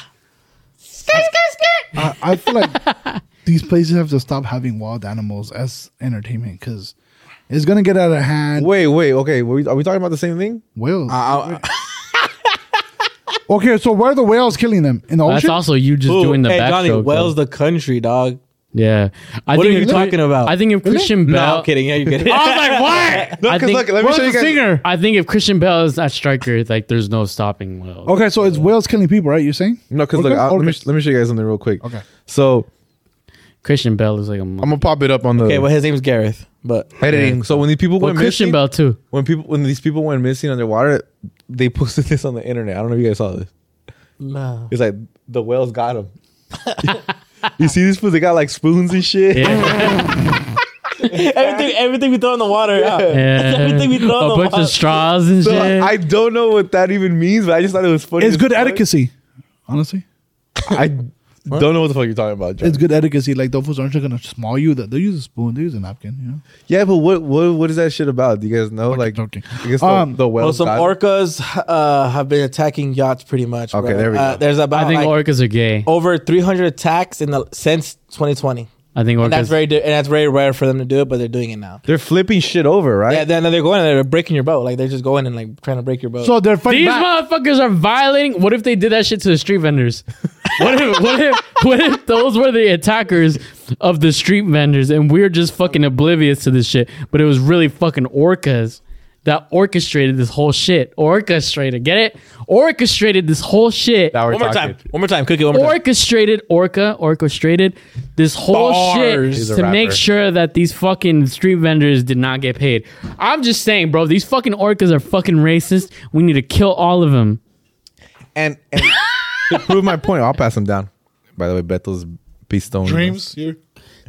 I, I feel like these places have to stop having wild animals as entertainment because it's gonna get out of hand. Wait, wait. Okay, were we, are we talking about the same thing? Whales. I- Okay, so where are the whales killing them in the That's ocean? also you just Ooh, doing the hey, Johnny, backstroke. Wales though. the country, dog. Yeah. I What think are you if- talking about? I think if Christian No, Bell. I'm kidding. Yeah, you're kidding. I was like, what? No, I 'cause think, look, let me Where's show you the guys. singer? I think if Christian Bell is that striker, like there's no stopping Wales. Okay, so it's whales killing people, right? You're saying? No, because look, Okay, I'll, let me okay. let me show you guys something real quick. Okay. So Christian Bell is like a I'm monkey. gonna pop it up on the Okay, well, his name's Gareth, but editing. So when these people Well, went Christian missing, Bell too. when people when these people went missing underwater, they posted this on the internet. I don't know if you guys saw this. no. It's like the whales got them. You see these fools? They got like spoons and shit. Yeah. everything, everything we throw in the water. Yeah. Yeah. Everything we throw in a the bunch water. of straws and So shit. I don't know what that even means, but I just thought it was funny. It's as good fuck. etiquette, honestly. I don't know what the fuck you're talking about, John. It's good etiquette. Like, those fools aren't just gonna small you. That They'll use a spoon. They use a napkin, you know? Yeah, but what what what is that shit about? Do you guys know? Like, joking. I guess the, Um, the Well, whales. some got- orcas uh, have been attacking yachts pretty much. Okay, bro. there we Uh, go. there's about I think like, orcas are gay. over three hundred attacks in the since twenty twenty. I think And that's orcas. very di- and that's very rare for them to do it, but they're doing it now. They're flipping shit over, right? Yeah, then they're going and they're breaking your boat. Like they're just going and like trying to break your boat. So they're fighting These back. motherfuckers are violating. What if they did that shit to the street vendors? What if what if what if those were the attackers of the street vendors and we're just fucking oblivious to this shit? But it was really fucking orcas that orchestrated this whole shit. Orchestrated, get it? Orchestrated this whole shit. Now we're one more talking. time. One more time. Cook it one more time. Orchestrated orca orchestrated this whole Bars. He's shit a to make rapper. sure that these fucking street vendors did not get paid. I'm just saying, bro, these fucking orcas are fucking racist. We need to kill all of them. And, and to prove my point, I'll pass them down. By the way, Beto's pistone. Dreams here.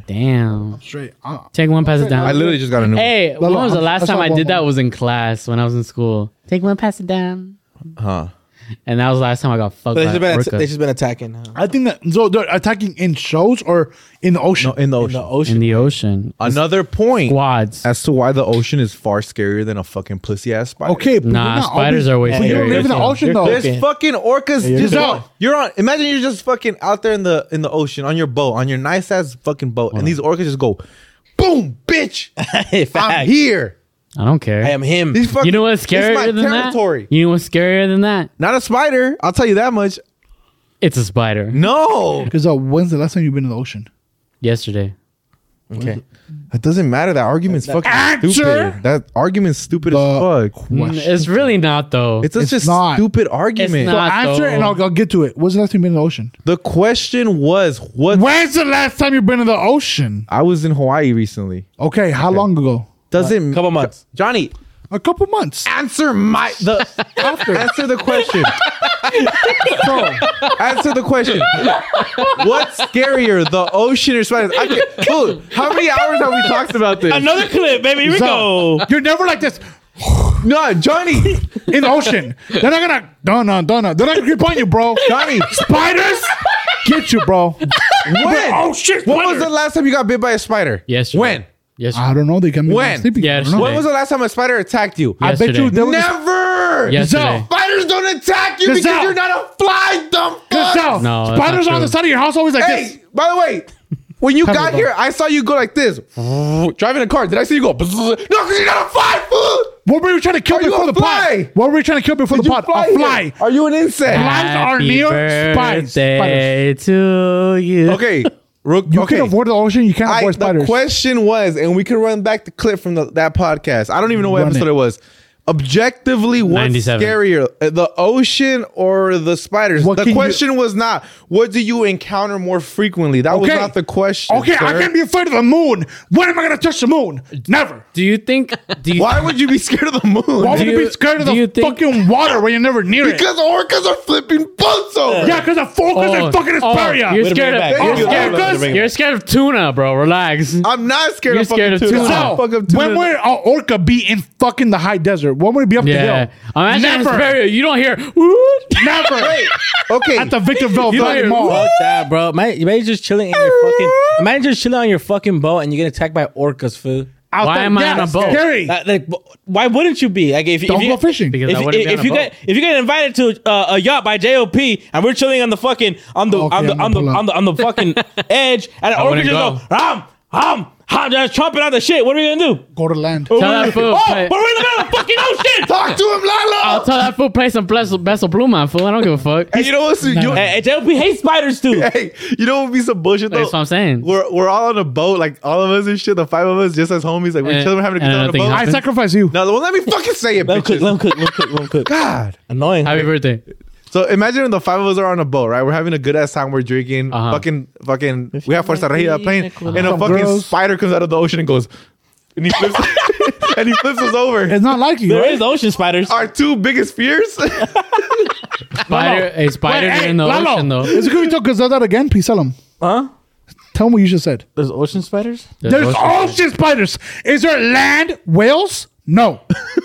Damn. Straight. Uh, Take one, pass it down. I literally just got a new. Hey, No, when no, was the I'm- last that's time not I one did that? more. Was in class when I was in school. Take one, pass it down. Huh? And that was the last time I got fucked But by they've just been, orca. att- they've just been attacking uh, I think that so they're attacking in shows or in the ocean. No, in the in ocean. the ocean. in the ocean. Another point Squads. as to why the ocean is far scarier than a fucking pussy ass spider. Okay, but Nah, you're not spiders always- are way but You don't scarier. live in the You're ocean cooking. though. You're There's fucking orcas. you're Just cooking. you're on. Imagine you're just fucking out there in the in the ocean on your boat, on your nice ass fucking boat, and these orcas just go, boom, bitch, Hey, I'm fact. here. I don't care. I am him. These fucking, You know what's it's my scarier than territory. that? You know what's scarier than that? Not a spider. I'll tell you that much. It's a spider. No. Because uh, when's the last time you've been in the ocean? Yesterday. Okay. It doesn't matter. That argument's fucking Answer stupid. That argument's stupid the as fuck. Mm, It's really not though. It's such It's a not. stupid argument. It's So not. answer though. and I'll, I'll get to it. When's the last time you've been in the ocean? The question was, what? When's the last time you've been in the ocean? I was in Hawaii recently. Okay, how long ago? Doesn't Couple months. Johnny, A couple months. answer my the answer the question. So, Answer the question. What's scarier, the ocean or spiders? I can, look, how many hours have we talked about this? Another clip, baby. Here we so go. you're never like this No, Johnny. in the ocean. They're not gonna, don't know, don't know. They're not gonna grip on you, bro. Johnny. Spiders get you, bro. When? Oh shit! When was spider. the last time you got bit by a spider? Yesterday. When? Yes. I don't know. They got me When? sleeping. Yeah, I don't know. When was the last time a spider attacked you? I bet you Yesterday. there was Never. Yesterday. Spiders don't attack you Gazelle. because you're not a fly, dumb fuck. Gazelle. No, that's Spiders not are on the true. side of your house always like this. Hey, by the way, when you Tell me got about here, it. I saw you go like this, driving a car. Did I see you go? No, because you're not a fly, fool. What were you trying to kill Are you before a the pod? fly? What were you trying to kill before Did the you pod? fly A fly. here? Are you an insect? Flies are Happy near spiders. birthday to you. Okay, Rook, You okay. can avoid the ocean. You can't I, avoid the spiders. question was, and we can run back the clip from the, that podcast. I don't even know what Run episode it. it was. Objectively, what's ninety-seven. scarier, uh, the ocean or the spiders? What the can you- question was not, what do you encounter more frequently? That was Okay. not the question. Okay, I sir. can't be afraid of the moon. When am I gonna touch the moon? Never. Do you think? Do you, Why would you be scared of the moon? Why would Do you you- be scared of do the you think- fucking water when you're never near it? Because orcas are flipping boats over. Yeah, because the focus Oh, is fucking oh, Asperia. You're Way to scared bring it of. back. You're Thank you. scared. Way to bring it You're back. scared of tuna, bro. Relax. I'm not scared You're of fucking scared of tuna. tuna. I'll So, fuck up tuna. when would an orca be in fucking the high desert? When would it be up the Yeah. hill? Imagine Never. Hesperia. You don't hear. Woot. Never. Okay, At the Victorville You don't fucking hear- mall. Fuck that, bro. Imagine, imagine just chilling in your fucking. Imagine just chilling on your fucking boat and you get attacked by orcas, fool. Out Why there- am I yeah, on a boat? Scary. That, like, why wouldn't you be? Like, if, Don't if you go fishing. Because if, I wouldn't if, be on if a you boat. get if you get invited to uh, a yacht by J O P and we're chilling on the fucking on the Okay, on the I'm on the, gonna pull on the on the fucking edge and an orca wouldn't just go. go ram ham ham just chomping out the shit. What are we gonna do? Go to land. Tell that fool, Oh, play- but we're in the middle of the fucking ocean. talk to him, Lalo. I'll tell that fool play some Beso Beso Pluma, fool. I don't give a fuck. Hey, you know what's you, Hey, hey, J O P hates spiders too. hey, you know what would be some bullshit though? That's what I'm saying. We're we're all on a boat, like all of us and shit. The five of us, just as homies, like we're And- chilling, we're having a good and time on a nothing boat. I happened. sacrifice you. No, well, let me fucking say it, Let him cook. bitches. Let him cook. Let him cook. Let him cook. God. Annoying. Happy birthday. So imagine the five of us are on a boat, right? We're having a good ass time. We're drinking, Uh-huh. fucking, fucking. We have Fuerza Regida playing, and a Some fucking girls. spider comes out of the ocean and goes, and he flips, and he flips us over. It's not like you. There Right? is ocean spiders. Our two biggest fears. Spider, a spider Wait, hey, in the Lalo, ocean though. Is it good we talk Gazelle that again? Please tell him. Huh? Tell him what you just said. There's ocean spiders. There's ocean spiders. Is there land whales? No.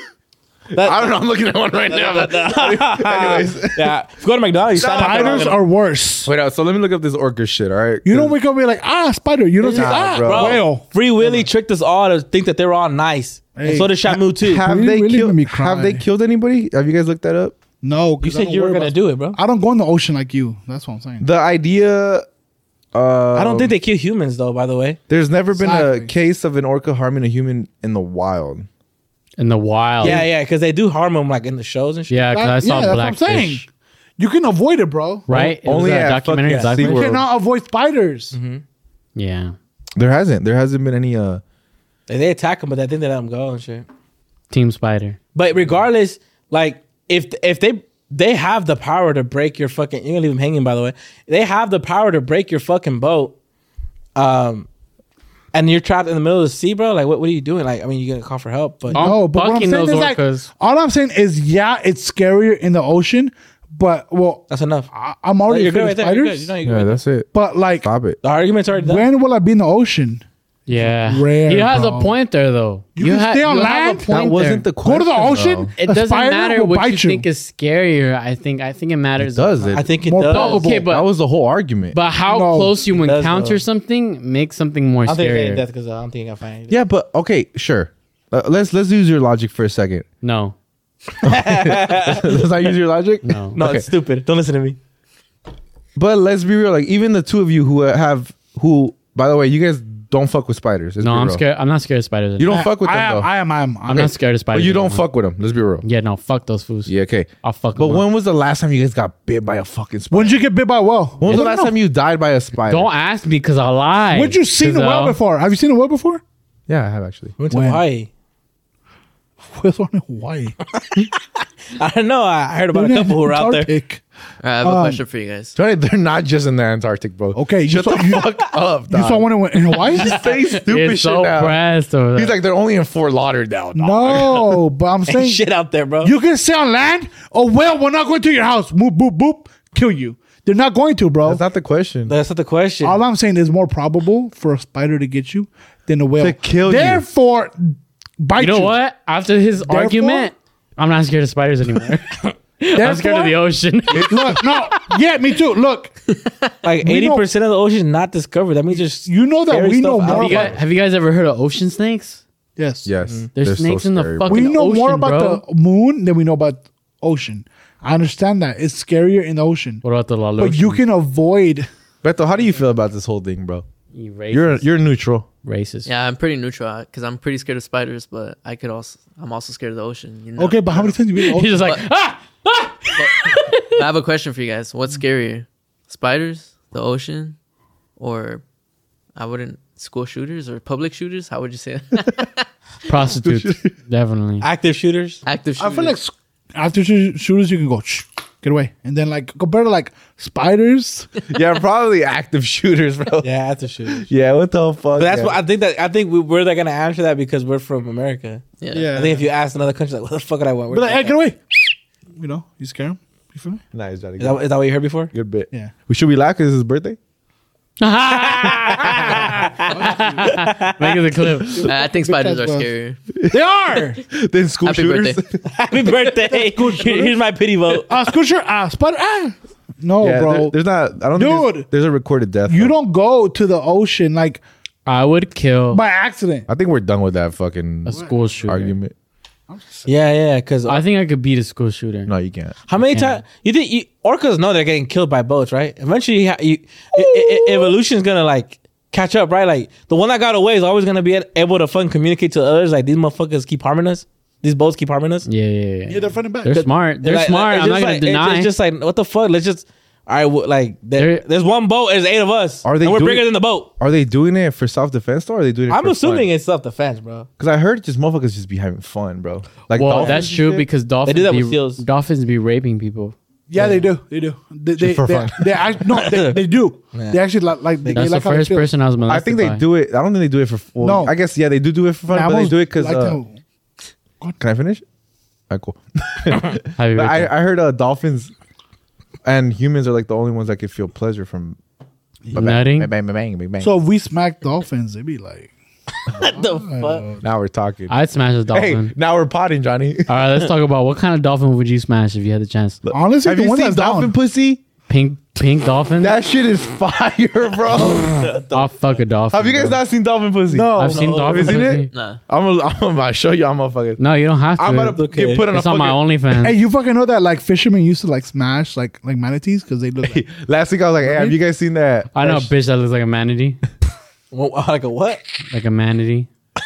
I don't know. I'm looking at one right now. But anyways, Yeah. If you go to McDonald's, you sign up. Spiders are worse. wait out. So let me look up this orca shit. All right. You don't wake up and be like, ah, spider. You don't say, Nah, ah, bro. whale. Free Willy tricked us all to think that they were all nice. Hey. And so did Shamu too. Have You they really killed? made me cry. Have they killed anybody? Have you guys looked that up? No. You 'cause I said don't you were worry gonna about- do it, bro. I don't go in the ocean like you. That's what I'm saying. The idea. Uh, I don't think they kill humans though. By the way, there's never been a Exactly. case of an orca harming a human in the wild. In the wild. yeah, yeah, because they do harm them like in the shows and shit. Yeah, because I That- saw yeah, that's what I'm saying. Blackfish. You can avoid it, bro. Right? It was Only a at documentary. fucking Blackfish? SeaWorld. You cannot avoid spiders. Yeah. There hasn't. There hasn't been any. Uh, They, they attack them, but I think they let them go and shit. Team Spider. But regardless, like if if they they have the power to break your fucking, you're gonna leave them hanging. By the way, they have the power to break your fucking boat. Um, and you're trapped in the middle of the sea, bro. Like, what, what are you doing? Like, I mean, you're gonna call for help, but Oh. No, but what I'm Fucking saying those is like, orcas. all I'm saying is, yeah, it's scarier in the ocean, but well, that's enough. I, I'm already You're good afraid right of there. You're good. spiders. You know, you're yeah, good. that's it. But like, Stop it. The argument's already done. when will I be in the ocean? Yeah. Rare, he has bro. a point there, though. You can ha- stay on you have land? a That point wasn't there. the Go question. to the ocean. It a doesn't spider matter will what bite you think is scarier. I think I think it matters. It does it? I think it More does. probable. Okay, but that was the whole argument. but how No, close you it does, encounter though. something makes something more I don't think I scarier. death because I don't think I can find anything. yeah, but okay, sure. Uh, let's let's use your logic for a second. No, Let's not use your logic. no. No, Okay. it's stupid. Don't listen to me. But let's be real. Like even the two of you who have who, by the way, you guys don't fuck with spiders. Let's No, be I'm real. scared. I'm not scared of spiders. You don't I- fuck with I them am, though. I am. I am. I'm not scared of spiders. But you don't anymore. fuck with them. Let's be real. Yeah, no, fuck those fools. Yeah, okay. I'll fuck But them when up. was the last time you guys got bit by a fucking spider? When did you get bit by a whale? When was the last time you died by a spider? Don't ask me because I lie. When did you seen a whale before? Have you seen a whale before? Yeah, I have actually. We went to When? Hawaii. Whales are in Hawaii. I don't know. I heard about a couple who were out there. Antarctic. All right, I have a Um, question for you guys. Johnny, they're not just in the Antarctic, bro. Okay, you Shut saw, the you, fuck up, you saw one in, in Hawaii? Say stupid It's shit so now. pressed over there. He's like, they're only in Fort Lauderdale. dog. No, but I'm Ain't saying shit out there, bro. you can stay on land. A whale will not go into your house. Boop, boop, boop. Kill you. They're not going to, bro. That's not the question. That's not the question. All I'm saying is more probable for a spider to get you than a whale. To kill you. Therefore, bite you you. know what? After his argument, I'm not scared of spiders anymore. I'm scared of the ocean. Look, no. Yeah, me too. Look, Like We eighty know- percent of the ocean is not discovered. That means just you know that Scary we know stuff out more have, you about guys, have you guys ever heard of ocean snakes? Yes. Yes. There's they're so snakes in the scary, fucking We know ocean, more about bro. the moon than we know about ocean. I understand that. It's scarier in the ocean. What about the La But you can avoid. Beto, how do you feel about this whole thing, bro? You racist. You're you're neutral. racist. Yeah, I'm pretty neutral because I'm pretty scared of spiders, but I could also I'm also scared of the ocean. You know? Okay, but how many times have you been in the He's ocean? just like, ah! But I have a question for you guys. What's scarier, spiders, the ocean, or I wouldn't school shooters or public shooters? How would you say that? Prostitutes. Definitely. active shooters. Active I shooters. feel like s- after sh- shooters, you can go, shh, get away. And then, like, compared to like spiders, Yeah, probably active shooters, bro. Yeah, active shooters. Yeah, what the fuck? But that's yeah. what I think that I think we, we're not gonna answer that because we're from America. yeah. yeah. I think if you ask another country, like, what the fuck would I want? Be like, hey, get away. You know, you scare them. You feel me? Nice, Johnny. Is that, is that what you heard before? Good bit. Yeah. We should we laugh because it's his birthday? Make it a clip. I think spiders are Because, uh, scarier. They are. Then school Happy shooters. birthday. Happy birthday! Here's my pity vote. Uh, Scooter, uh, spider. Ah. No, Yeah, bro. there- there's not. I don't think Dude. there's, there's a recorded death. you though. don't go to the ocean like I would kill by accident. I think we're done with that fucking a school shooter. argument. Yeah, yeah. Because I think I could beat a school shooter. No, you can't. how many Yeah. times you think you, orcas know they're getting killed by boats, right? Eventually, you, ha- you I- I- evolution's gonna like catch up, right? Like the one that got away is always gonna be able to fucking communicate to others. Like these motherfuckers keep harming us. These boats keep harming us. Yeah, yeah, yeah. Yeah, they're fighting back. They're smart. They're Like- smart. it's I'm not just gonna like- it's- deny. It's just like what the fuck. Let's just. All right, well, like there, They're- there's one boat. There's eight of us. Are they And we're doing- bigger than the boat. Are they doing it for self defense or are they doing it? I'm for assuming fun? it's self defense, bro. Because I heard just motherfuckers just be having fun, bro. Like well, dolphins that's and true shit. because dolphins do that be, with seals. dolphins be raping people. Yeah, they do. They do. They, they, for they, fun. they act, no, they, they do. Yeah. They actually like, like they, That's they like the how they first feel. person I was I molested think they by. do it. I don't think they do it for. Well, No. I guess yeah, they do do it for fun, but they Mammals do it because. like uh, to- can I finish? All right, cool. Happy But I, birthday. I heard uh, dolphins and humans are like the only ones that can feel pleasure from Nutting? Bang, bang, bang, bang, bang, bang. So if we smack dolphins, they'd be like, What the fuck? now we're talking. I'd smash a Hey, dolphin. now we're potting, Johnny. All right, let's talk about what kind of dolphin would you smash if you had the chance? honestly, Have the you one seen that's dolphin down. pussy? Pink, pink dolphin. That shit is fire, bro. I'll fuck a dolphin. Have you guys bro. not seen dolphin pussy? No. I've seen no. dolphin Have you seen pussy. it? Nah. I'm gonna, I'm about to show y'all, motherfuckers. No, you don't have to. I'm about to okay. get put on it's a on my fucking. OnlyFans. Hey, you fucking know that like fishermen used to like smash like like manatees because they look like Last week I was like, hey, have you guys seen that? I know a that sh- bitch that looks like a manatee. Well, like a what? Like a manatee.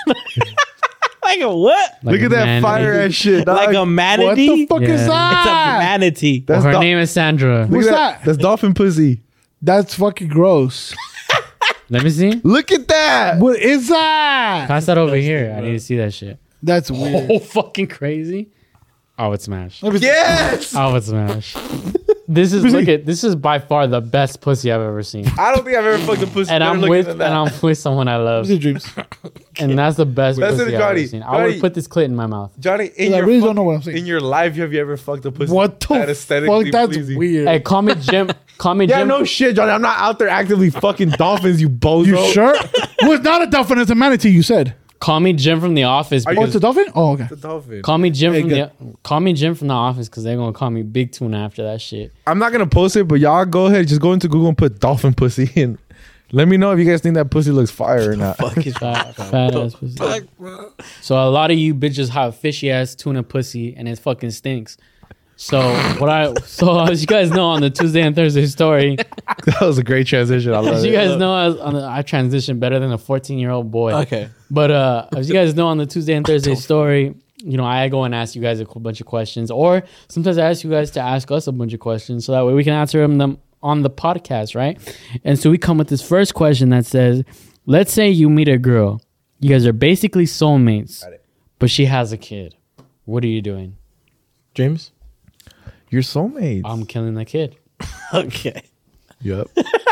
Like a what? Like Look a at that manatee. fire ass shit, dog. Like a what manatee? the fuck Yeah. is It's a that? manatee. That's Her dol- name is Sandra. Look Who's at that? That's dolphin pussy. That's fucking gross. Let me see. Look at that. What is that? Pass that over here. I need to see that shit. That's weird. Oh, fucking crazy. I would smash. Let me see. Yes. I would smash. This is look at this is by far the best pussy I've ever seen. I don't think I've ever fucked a pussy. And better I'm looking with than and that. I'm with someone I love. Let me see dreams. And that's the best That's pussy it, I've ever Johnny. seen. I Johnny. would put this clit in my mouth. Johnny, in I your really fuck- don't know what I'm saying. in your life, have you ever fucked a pussy? What the that aesthetically fuck? That's pleasing? weird. Hey, call me Jim. Call me Yeah, Jim. no shit, Johnny. I'm not out there actively fucking dolphins, you bozo. You sure? Well, it's not a dolphin. It's a manatee. You said. Call me Jim from the office. Are you- Oh, Because it's a dolphin. Oh, okay. It's a dolphin. call me Jim Hey, from good. the call me Jim from the office because they're gonna call me Big Tuna after that shit. I'm not gonna post it, but y'all go ahead, just go into Google and put dolphin pussy and let me know if you guys think that pussy looks fire or not. Fuck is Fat, fat ass pussy. So a lot of you bitches have fishy ass tuna pussy and it fucking stinks. So what I so as you guys know on the Tuesday and Thursday story, That was a great transition. I love As you it. guys know, I, was on the, I transitioned better than a fourteen-year-old boy. Okay. But uh, as you guys know, on the Tuesday and Thursday story, you know, I go and ask you guys a cool bunch of questions, or sometimes I ask you guys to ask us a bunch of questions, so that way we can answer them, them on the podcast, right? And so we come with this first question that says, let's say you meet a girl, you guys are basically soulmates, but she has a kid. What are you doing? Dreams. Your soulmates. I'm killing the kid. Okay. Yep.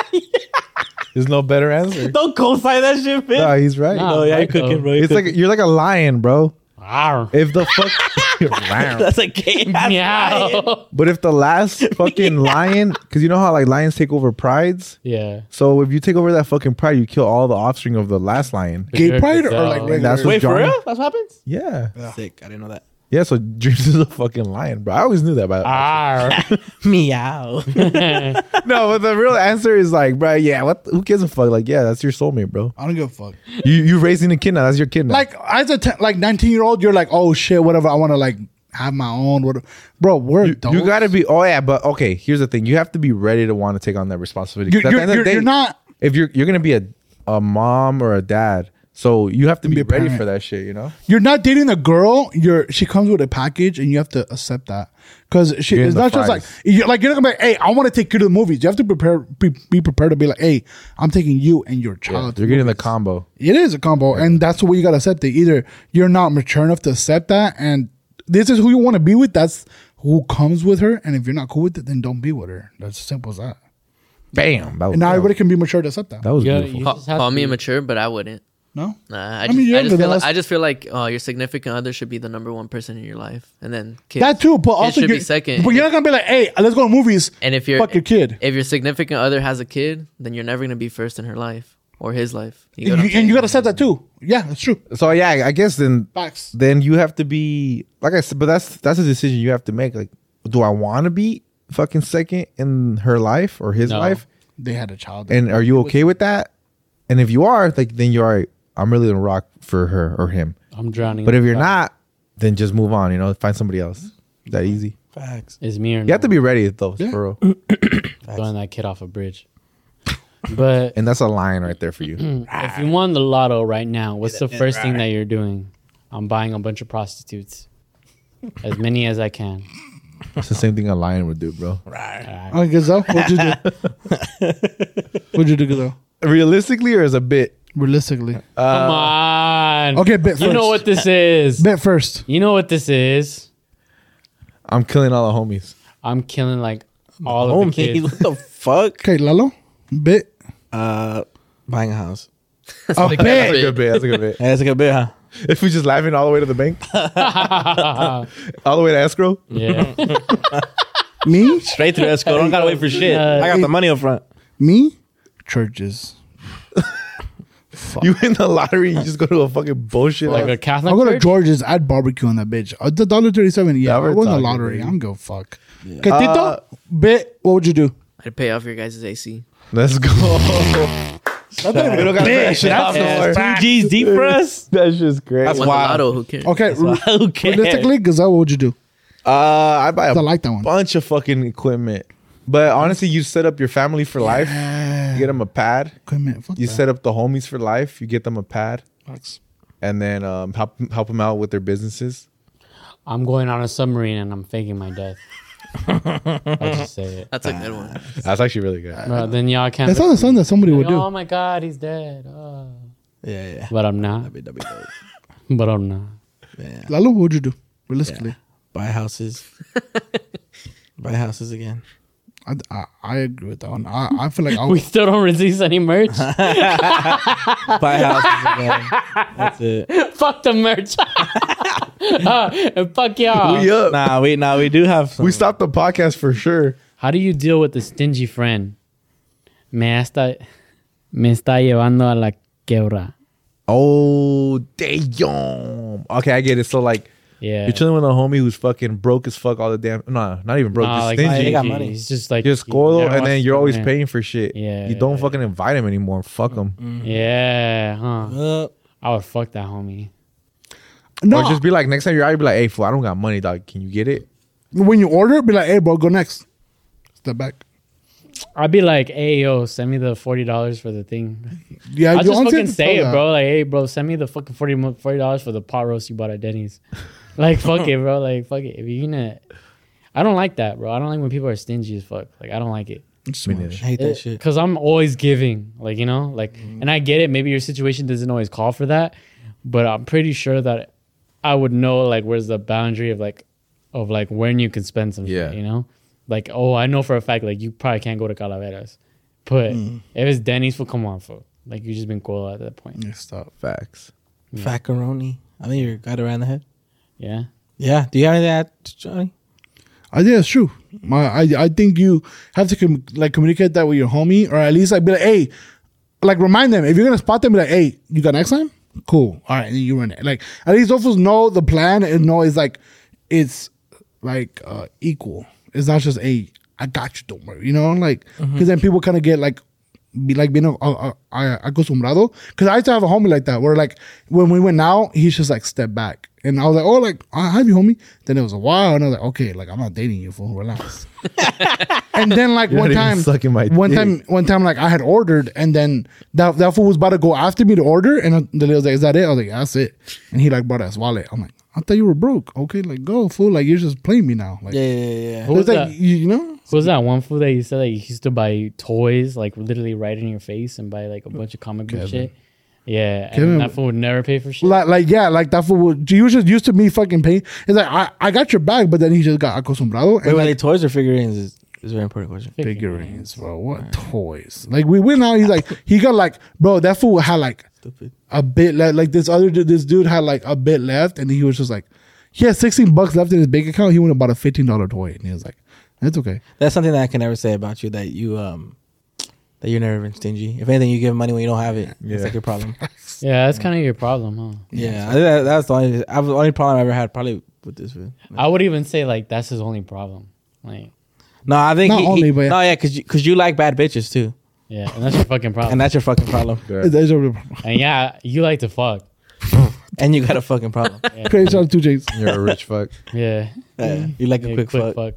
There's no better answer. Don't co-sign that shit, bitch. Nah, he's right. Nah. Oh yeah, right, you cooking, though. bro. You It's like cooking. you're like a lion, bro. Arr. If the fuck, That's a game. Meow. but if the last fucking lion, because you know how like lions take over prides. Yeah. So if you take over that fucking pride, you kill all the offspring of the last lion. Gay Sure pride could or like tell. regular? That's what Wait, for Johnny- real? That's what happens? Yeah. Sick. I didn't know that. Yeah, so Dreams is a fucking lion, bro. I always knew that. By Arr. Meow. no, but the real answer is like, bro, yeah, what? Who gives a fuck? Like, yeah, that's your soulmate, bro. I don't give a fuck. You you raising a kid now. That's your kid now. Like as a ten, like nineteen year old, you're like, oh shit, whatever. I want to like have my own. What, bro? We're you, adults. you gotta be. Oh yeah, but okay. Here's the thing. You have to be ready to want to take on that responsibility. You're, 'Cause at the you're, end of the you're, day, you're not. If you're you're gonna be a a mom or a dad, so you have to Be be a ready parent. for that shit. You know. You're not dating a girl. You're she comes with a package, and you have to accept that because she. You're in It's the not just like fries. you're like you're not gonna be like, hey, I want to take you to the movies. You have to prepare, be, be prepared to be like, hey, I'm taking you and your child. to You're getting the movies. combo. It is a combo, and that's the way you gotta accept it. Either you're not mature enough to accept that, and this is who you want to be with. That's who comes with her, and if you're not cool with it, then don't be with her. That's as simple as that. Bam. That was, And now that was, everybody can be mature to accept that. that was Yeah, beautiful. you Call, just have call to- me immature, but I wouldn't. No, Nah, I, I just, mean, you're I just younger feel than like, us. I just feel like uh, your significant other should be the number one person in your life, and then kids. that too. But Kids also, should you're, be second. But you're not gonna be like, hey, let's go to movies. And if you're Fuck your kid. if your significant other has a kid, then you're never gonna be first in her life or his life. You And know you, what I'm and you saying? gotta accept that too. Yeah, that's true. So yeah, I guess then Facts. then you have to be like I said, but that's that's a decision you have to make. Like, do I want to be fucking second in her life or his No. life? They had a child. And are you okay with that? And if you are, like, then you're all right. I'm really gonna rock for her or him. I'm drowning. But in if you're the not, then just move on. You know, find somebody else. That easy. Facts. It's me or You have to be ready though, Yeah. for real. throwing that kid off a bridge. But And that's a line right there for you. if you won the lotto right now, what's the first thing that you're doing? I'm buying a bunch of prostitutes, as many as I can. It's the same thing a lion would do, bro. Oh, Gazelle, what'd you do? What'd you do, Gazelle? Realistically, or as a bit? Realistically. Come on. Okay, bit You know first. what this is. Bet first. You know what this is. I'm killing all the homies. I'm killing like all of the Homie, kids. what the fuck? Okay, Lalo. Bet. Uh, buying a house. A like bet. That's a good bit. That's a good bit. Yeah, that's a good bit, huh? If we just laughing all the way to the bank, all the way to escrow. Yeah. Me? Straight through escrow. Don't gotta wait for shit. Uh, I got the money up front. Me? Churches. You win the lottery, you just go to a fucking bullshit. Like a Like, Catholic I'll go to church? George's. I'd barbecue on that bitch. Uh, the dollar thirty-seven. Yeah, Now I we're won the talking, lottery. baby. I'm go fuck. Okay, Tito. Uh, Bet. What would you do? I'd pay off your guys' A C. let's go. we don't gotta pay that shit off no more. Two G's deep for us. That's just great. That's Won the wild. lotto. Who cares? Okay, re- Who cares? realistically, Gazelle, what would you do? Uh, I buy a I like that one. bunch of fucking equipment. But honestly, you set up your family for life. You get them a pad. Equipment. Fuck You that. set up the homies for life. You get them a pad, Facts. and then um, help help them out with their businesses. I'm going on a submarine and I'm faking my death. I'll just say it. That's a good one. That's actually really good. Bro, then y'all can't. That's not the something that somebody would oh do. my God, he's dead. Oh. Yeah, yeah. But I'm not. That'd be, that'd be dope. But I'm not. Yeah. Lalo, what would you do? Realistically, Buy houses. Buy houses again. I, I I agree with that one. I, I feel like I We would, still don't release any merch. Buy houses again. That's it. Fuck the merch. Uh, and fuck y'all. We up. Nah, we nah, we do have some. We stopped the podcast for sure. How do you deal with a stingy friend? Me está, me está llevando a la quebra. Oh damn. Okay, I get it. So like, Yeah. you're chilling with a homie who's fucking broke as fuck all the damn. No, not even broke. Nah, just like, stingy. they got money. He's just like Just he spoiled, never and wants then to you're come always in. paying for shit. Yeah, You don't yeah. fucking invite him anymore. Fuck him. Yeah, huh? Uh, I would fuck that homie. no. Or just be like, next time you're out, you be like, hey, fool, I don't got money, dog. Can you get it? when you order, be like, hey, bro, go next. Step back. I'd be like, hey, yo, send me the forty dollars for the thing. Yeah, I'll you just honestly fucking have to say tell it, that. bro. Like, hey, bro, send me the fucking forty dollars for the pot roast you bought at Denny's. Like, fuck it, bro. Like, fuck it. If you're gonna, I don't like that, bro. I don't like when people are stingy as fuck. Like, I don't like it. It's Me too neither. much. I hate that It- shit. Cause I'm always giving, like, you know, like, and I get it. Maybe your situation doesn't always call for that, but I'm pretty sure that I would know, like, where's the boundary of like, of like when you can spend some Yeah. shit, you know, like, oh, I know for a fact, like, you probably can't go to Calaveras, but if it's Denny's, for come on, for like, you just been cool at that point. Yeah, stop. Facts. Facaroni. I think you got it around the head. Yeah. Yeah. Do you have any of that, Johnny? I think that's true. My, I I think you have to com- like communicate that with your homie, or at least like be like, hey, like remind them if you're gonna spot them, be like, hey, you got next time? Cool. All right, and then you run it. Like at least those fools know the plan and know it's like it's like uh equal. It's not just hey, I got you, don't worry. You know, like because then people kind of get like be like being uh, uh, uh, acostumbrado. Because I used to have a homie like that where like when we went out, he's just like step back. And I was like, oh, like, I have you, homie. Then it was a while. And I was like, okay, like, I'm not dating you, fool. Relax. And then, like, You're one not even time, sucking my one dick. time, one time, like, I had ordered. And then that, that fool was about to go after me to order. And the was like, is that it? I was like, that's it. And he, like, brought his wallet. I'm like, I thought you were broke. Okay, like, go, fool. Like, you're just playing me now. Like, Yeah, yeah, yeah. yeah. Who it was was like, that? you, you know? Who was that one fool that you said that you used to buy toys, like literally right in your face and buy like a bunch of comic book Kevin. shit? Yeah, Kevin- and that fool would never pay for shit. Like, like, yeah, like, that fool would, he was just used to me fucking paying. It's like, I, I got your bag, but then he just got acostumbrado. Wait, And were like, they toys or figurines? Is, is a very important question. figurines, bro. What toys? Like we went out. He's like, he got like, bro. That fool had like Stupid. a bit left. Like this other, dude- this dude had like a bit left, and he was just like, he had sixteen bucks left in his bank account. He went and bought a fifteen dollar toy, and he was like, that's okay. That's something that I can never say about you. That you um, that you're never been stingy. If anything, you give money when you don't have it. Yeah. It's like your problem. Yeah, that's kind of your problem, huh? Yeah, I think that, that's the only. I, the only problem I ever had probably with this. Food. I would even say like that's his only problem. Like, No, I think Not he, only, he, but- no, yeah, because you, cause you like bad bitches too, yeah, and that's your fucking problem. and that's your fucking problem. Good. That's a And yeah, you like to fuck. And you got a fucking problem. Yeah, crazy shout out to two J's. You're a rich fuck. yeah. Yeah, you like a Yeah, quick, fuck.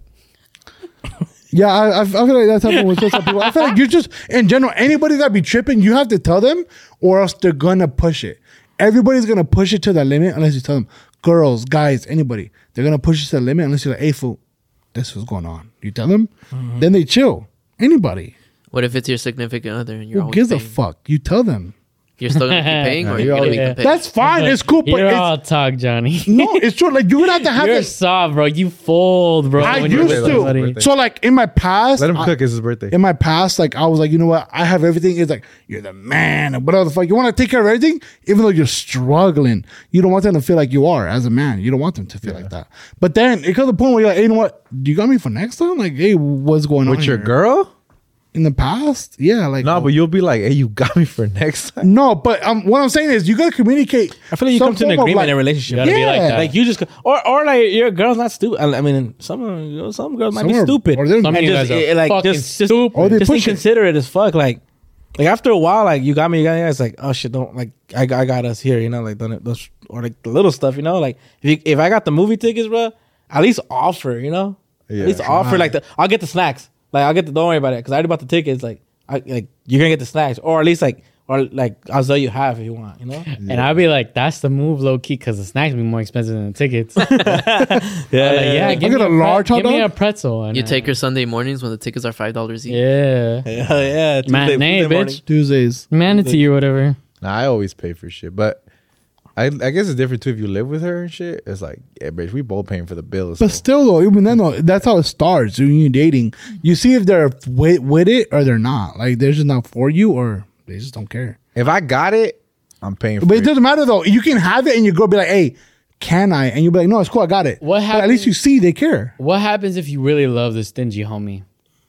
Yeah, I, I feel like that's happening with some people. I feel like you're just in general. Anybody that be tripping, you have to tell them, or else they're gonna push it. Everybody's gonna push it to the limit unless you tell them. Girls, guys, anybody, they're gonna push it to the limit unless you're like, "Hey, fool, this is what's going on." You tell them, then they chill. Anybody What if it's your significant other and you're Oh, who always gives a paying? fuck, you tell them. You're still gonna keep paying, No, or you're you're gonna always- make them pay? That's fine. It's cool, but You're it's, all talk, Johnny. no, it's true. Like you're gonna have to have You're this. soft, bro. You fold, bro. I when you're used with to. somebody. Birthday. So like in my past, Let him I- cook. It's his birthday. in my past, like I was like, you know what? I have everything. It's like you're the man, and whatever the fuck. You want to take care of everything, even though you're struggling. You don't want them to feel like you are as a man. You don't want them to feel like that. But then it comes to the point where you're like, hey, you know what? Do you got me for next time? Like, hey, what's going on With your here? girl? In the past? Yeah, like No, but you'll be like, hey, you got me for next time. no. But um, what I'm saying is, you gotta communicate. I feel like you some come to an form of, agreement like- in a relationship. You gotta be like Yeah. that. Like you just or or like your girl's not stupid. I mean, some you know, some girls might Some be are- stupid. or they're- Some of And you just, guys are eh, like fucking just, just, stupid. Or they just push it. inconsiderate as fuck. Like like after a while, like you got me, you got me. It's like oh shit, don't like I, I got us here. You know, like don't- those or like the little stuff. You know, like if you, if I got the movie tickets, bro, at least offer. You know, Yeah. at least offer like the I'll get the snacks. Like I'll get the don't worry about it because I already bought the tickets. Like I like you're gonna get the snacks or at least like or like I'll tell you half if you want. You know. And I'd be like, that's the move, low key, because the snacks be more expensive than the tickets. yeah, Yeah, like, yeah. Give I me got a pre- large hot Give me dog? a pretzel. And You uh, take your Sunday mornings when the tickets are five dollars each. yeah, Hell yeah, Tuesday- matinee, Tuesday morning. bitch, Tuesdays. manatee or whatever. Nah, I always pay for shit, but I I guess it's different too if you live with her and shit. It's like, yeah, bitch, we both paying for the bills. But so- still, though, even then, though, that's how it starts. When you're dating, you see if they're with, with it or they're not. Like they're just not for you, or they just don't care. if I got it, I'm paying for But it it. doesn't matter though. You can have it, and your girl be like, "Hey, can I?" And you be like, "No, it's cool. I got it." What But at happens- least you see they care. What happens if you really love the stingy homie?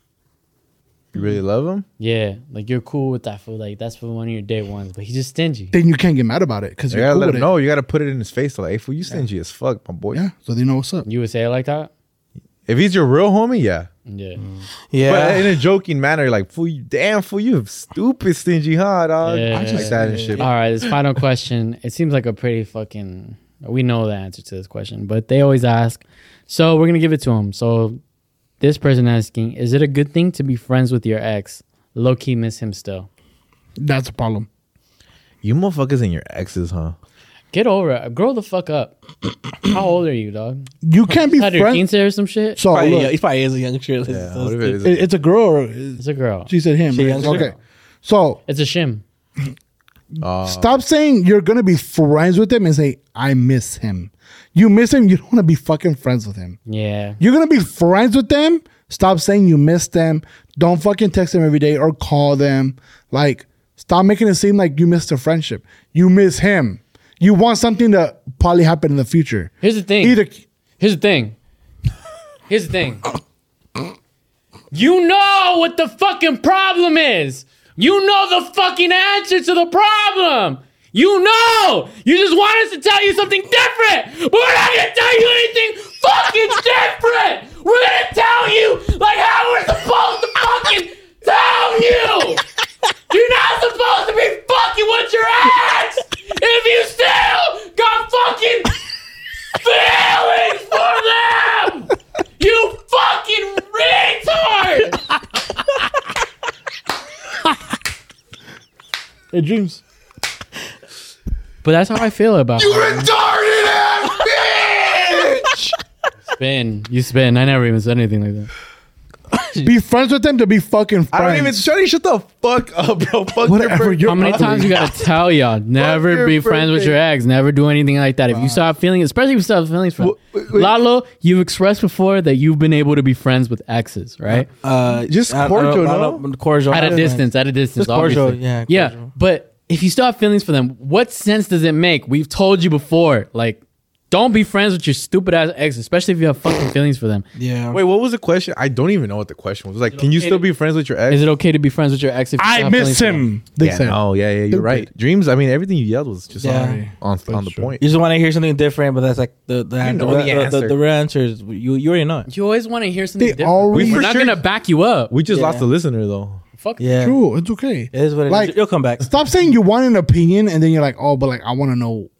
You really love him? Yeah, like you're cool with that fool. Like that's for one of your day ones, but he's just stingy. Then you can't get mad about it because You you're gotta cool let with him it. know. You gotta put it in his face. Like, hey, fool, you stingy as fuck, my boy. Yeah, so they know what's up. You would say it like that? If he's your real homie, yeah. Yeah. Yeah, But in a joking manner, you're like, fool, you damn fool, you stupid stingy, huh, dog? Yeah. I just like that and shit. All right, this final question. It seems like a pretty fucking. We know the answer to this question, but they always ask. So we're gonna give it to him. So This person asking, is it a good thing to be friends with your ex? Low key miss him still. That's a problem. You motherfuckers and your exes, huh? Get over it. Grow the fuck up. How old are you, dog? You can't be Had your friends. quince or some shit? So Probably, look, he probably is a young shit. Yeah. What if it is? it- it's a girl. Or is- It's a girl. she said him. She right? young girl. Okay. So It's a shim. Uh, stop saying you're gonna be friends with him and say I miss him. You miss him. You don't want to be fucking friends with him. Yeah. You're gonna be friends with them. Stop saying you miss them. Don't fucking text them every day or call them. Like, stop making it seem like you miss the friendship. You miss him. You want something to probably happen in the future. Here's the thing. Either Here's the thing. Here's the thing. You know what the fucking problem is. You know the fucking answer to the problem. You know. You just want us to tell you something different. But we're not going to tell you anything fucking different. We're going to tell you like how we're supposed to fucking tell you. You're not supposed to be fucking with your ex if you still got fucking feelings for them. You fucking retard. Hey, Dreams. But that's how I feel about you it. retarded ass bitch! Spin. You spin. I never even said anything like that. Be friends with them to be fucking friends. I don't even. Shorty, shut the fuck up, bro. Fuck Whatever, your you're How many ugly. times you gotta tell y'all? Never your be friends with birthday. your ex. Never do anything like that. If you start feeling, especially if you start feelings for Wait, wait, wait. Lalo, you've expressed before that you've been able to be friends with exes, right? Uh, Just I- I cordial, don't- I no? don't- Cordial. At a Yeah. distance, at a distance, Just cordial, obviously. yeah, yeah. cordial. But if you start feelings for them, what sense does it make? We've told you before, like, don't be friends with your stupid ass ex, especially if you have fucking feelings for them. Yeah. Wait, what was the question? I don't even know what the question was. It was like, can you still be friends with your ex? Is it okay to be friends with your ex if you still I have miss feelings for them? him. They yeah, said. no, yeah, yeah, you're Stupid. right. Dreams. I mean, everything you yelled was just Yeah. on, on, on the true. point. You just want to hear something different, but that's like the the, You the, know the the, the, answer. the real answer is you you already know it. You always want to hear something They different. already- We're We not for sure- gonna back you up. We just Yeah. lost a listener though. Fuck Yeah, True. It's okay. it is what it is. Like- You'll come back. Stop saying you want an opinion and then you're like, oh, but like I want to know.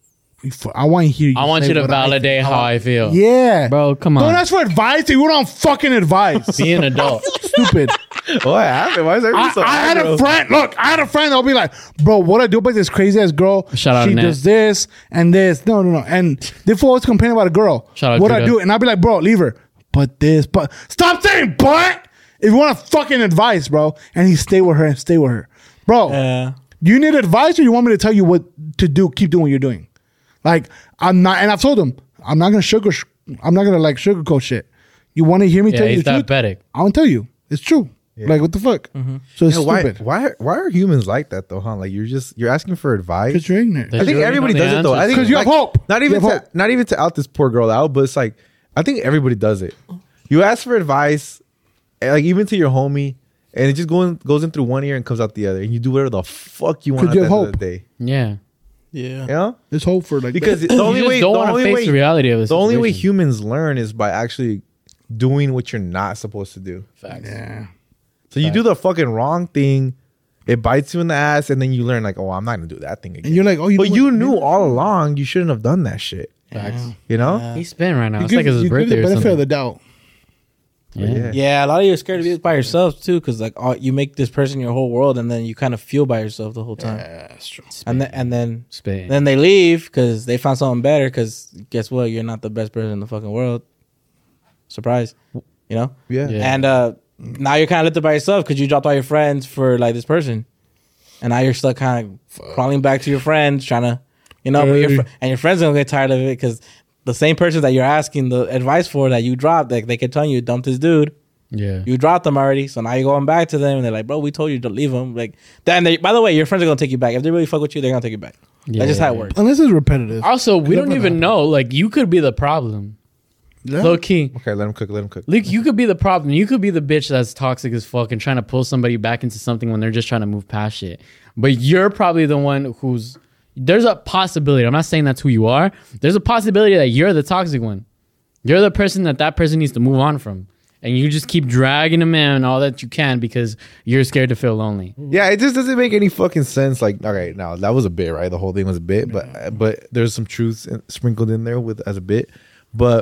I want to hear you. I want say you to what I validate how I feel. Yeah, Bro, come on. Don't ask for advice. You want fucking advice. Be an adult. Stupid. What happened? Why is everything I, so I had a aggro? friend. Look, I had a friend that'll be like, bro, what I do about this crazy ass girl? Shout out She Annette. does this and this. No, no, no. And they always complain about a girl. Shout out what I Judah. do, and I'll be like, bro, leave her. But this, but stop saying but. If you want fucking advice, bro, and he stay with her and stay with her, bro. Yeah. You need advice, or you want me to tell you what to do? Keep doing what you're doing. Like I'm not, and I've told him I'm not gonna sugar. I'm not gonna like sugarcoat shit. You want to hear me Yeah, tell you he's the truth? diabetic. I won't tell you. It's true. Like what the fuck? So it's Yeah, why, stupid. why, why are humans like that though, huh? Like you're just you're asking for advice. Because you're ignorant. They I think You already everybody know the does it though. I answers. think 'Cause you have like, hope. Not You even have to, hope. not even to out this poor girl out, but it's like I think everybody does it. You ask for advice, and, like even to your homie, and it just goes goes in through one ear and comes out the other, and you do whatever the fuck you want at Could the you end have of the hope? day. Yeah. Yeah. You know, There's hope for like because that. the You only just way don't the want to only face way the reality of it. the only way humans learn is by actually doing what you're not supposed to do. Facts. Yeah. So you do the fucking wrong thing, it bites you in the ass, and then you learn like, oh, I'm not gonna do that thing again. And you're like, oh, you. but know you what? knew all along you shouldn't have done that shit. Facts. You know? He's spinning right now. You It's give, like it's his you give birthday the or benefit something. of the doubt. But Yeah. Yeah, a lot of you are scared to be by yourself too, because like all, you make this person your whole world, and then you kind of feel by yourself the whole time. Yeah, that's true. And then and then Spin. then they leave because they found something better. Because guess what? You're not the best person in the fucking world. Surprise, you know. Yeah. Yeah. And uh, now you're kind of left by yourself because you dropped all your friends for like this person, and now you're stuck kind of crawling back to your friends, trying to, you know, but your Hey. fr- and your friends gonna get tired of it because the same person that you're asking the advice for that you dropped, like they can tell you you dumped this dude. Yeah. You dropped them already, so now you're going back to them, and they're like, "Bro, we told you to leave them." Like, then they, by the way, your friends are gonna take you back if they really fuck with you. They're gonna take you back. Yeah, That's just how yeah, it yeah. works. Unless it's repetitive. Also, we don't Never even happened. know. Like, you could be the problem. Yeah. Low key. Okay, let him cook. Let him cook. Like, you could be the problem. You could be the bitch that's toxic as fuck and trying to pull somebody back into something when they're just trying to move past shit. But you're probably the one who's. There's a possibility. I'm not saying that's who you are. There's a possibility that you're the toxic one. You're the person that that person needs to move on from. And you just keep dragging them in all that you can because you're scared to feel lonely. Yeah, it just doesn't make any fucking sense. Like, okay, now that was a bit, right? The whole thing was a bit, but but there's some truths in- sprinkled in there with as a bit. But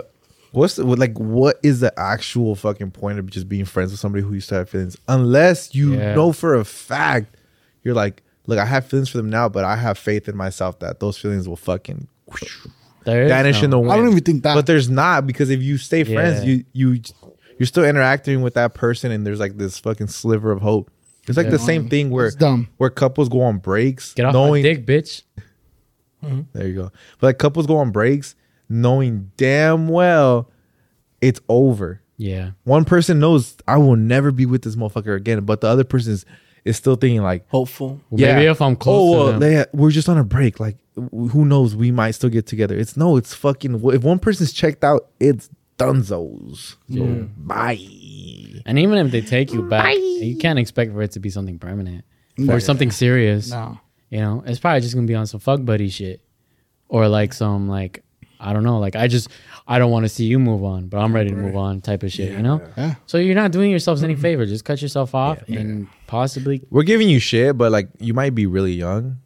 What's the, like? What is the actual fucking point of just being friends with somebody who used to have feelings? Unless you Yeah. know for a fact, you're like, look, I have feelings for them now, but I have faith in myself that those feelings will fucking There is vanish no- in the wind. I don't even think that. But there's not, because if you stay friends, Yeah. you you you're still interacting with that person, and there's like this fucking sliver of hope. It's like Yeah. the same thing where It's dumb. where couples go on breaks, Get off knowing my dick, bitch. there you go. But like couples go on breaks, knowing damn well it's over. Yeah. One person knows I will never be with this motherfucker again, but the other person is, is still thinking like, Hopeful. Well, maybe if I'm close oh, to well, them. they, we're just on a break. Like, who knows? We might still get together. It's no, it's fucking. If one person's checked out, it's dunzos. So bye. And even if they take you back, you can't expect for it to be something permanent or something serious. No. You know, it's probably just gonna be on some fuck buddy shit, or like some like I don't know, like I just I don't want to see you move on, but I'm ready to move on type of shit. You know, Yeah. so you're not doing yourselves any favor. Just cut yourself off and possibly. We're giving you shit, but like you might be really young,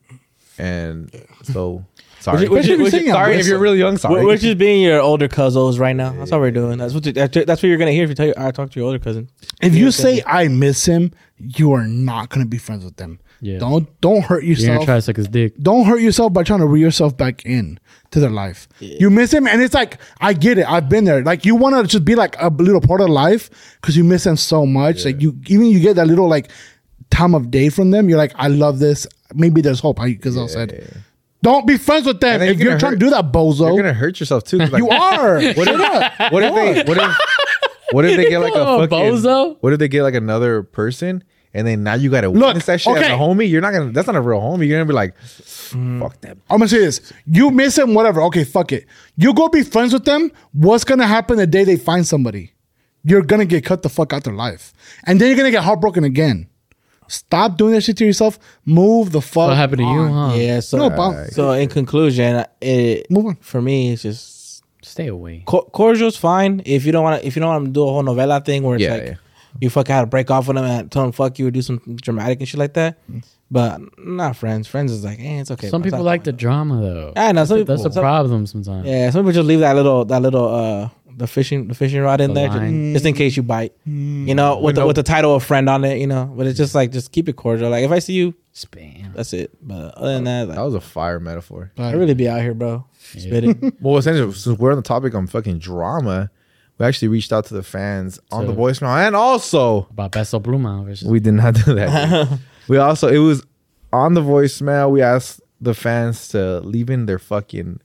and so sorry. Which- which- Especially if which- you're saying sorry I'm if you're really young. Sorry. We're, we're just being your older cousins right now. That's all we're doing. That's what you, that's what you're gonna hear if you tell you I talk to your older cousin. If you say I miss him, you are not gonna be friends with them. Yeah. Don't don't hurt You're yourself. gonna try to suck his dick. Don't hurt yourself by trying to reel yourself back in to their life. You miss him, and it's like I get it. I've been there. Like you want to just be like a little part of life because you miss them so much. Like you, even you get that little like time of day from them. You're like, I love this. Maybe there's hope. Because I said, don't be friends with them And then if you're you're gonna trying to hurt- do that, bozo. You're gonna hurt yourself too. 'cause, like, you are. What if, what if they? What if? What if they get like a Oh, fucking? bozo? What if they get like another person, and then now you gotta Look, witness that shit as okay. a homie? You're not gonna. That's not a real homie. You're gonna be like, fuck them. I'm gonna say this. You miss them, whatever. Okay, fuck it. You go be friends with them. What's gonna happen the day they find somebody? You're gonna get cut the fuck out their life. And then you're gonna get heartbroken again. Stop doing that shit to yourself. Move the fuck. What happened to you, on. huh? Yeah. So No, but- so in conclusion, it Move on. for me it's just Stay away. co- cordial's fine if you don't want to if you don't want to do a whole novella thing where it's Yeah, like yeah. you fucking had to break off with them and tell them fuck you or do some dramatic and shit like that. But not friends. Friends is like, eh, it's okay. Some It's people not- like the drama though. I know some people. That's the some- problem sometimes. Yeah, some people just leave that little that little uh the fishing the fishing rod in The there just, line. just in case you bite. You know, with the no- with the title of friend on it, you know. But it's just like just keep it cordial. Like if I see you, Spam. that's it. But other than that, like, That was a fire metaphor. I really be out here, bro. Spit it. Well, essentially, since we're on the topic on fucking drama, we actually reached out to the fans on So- the voicemail, and also About Peso Pluma versus we did not do that. We also it was on the voicemail. We asked the fans to leave in their fucking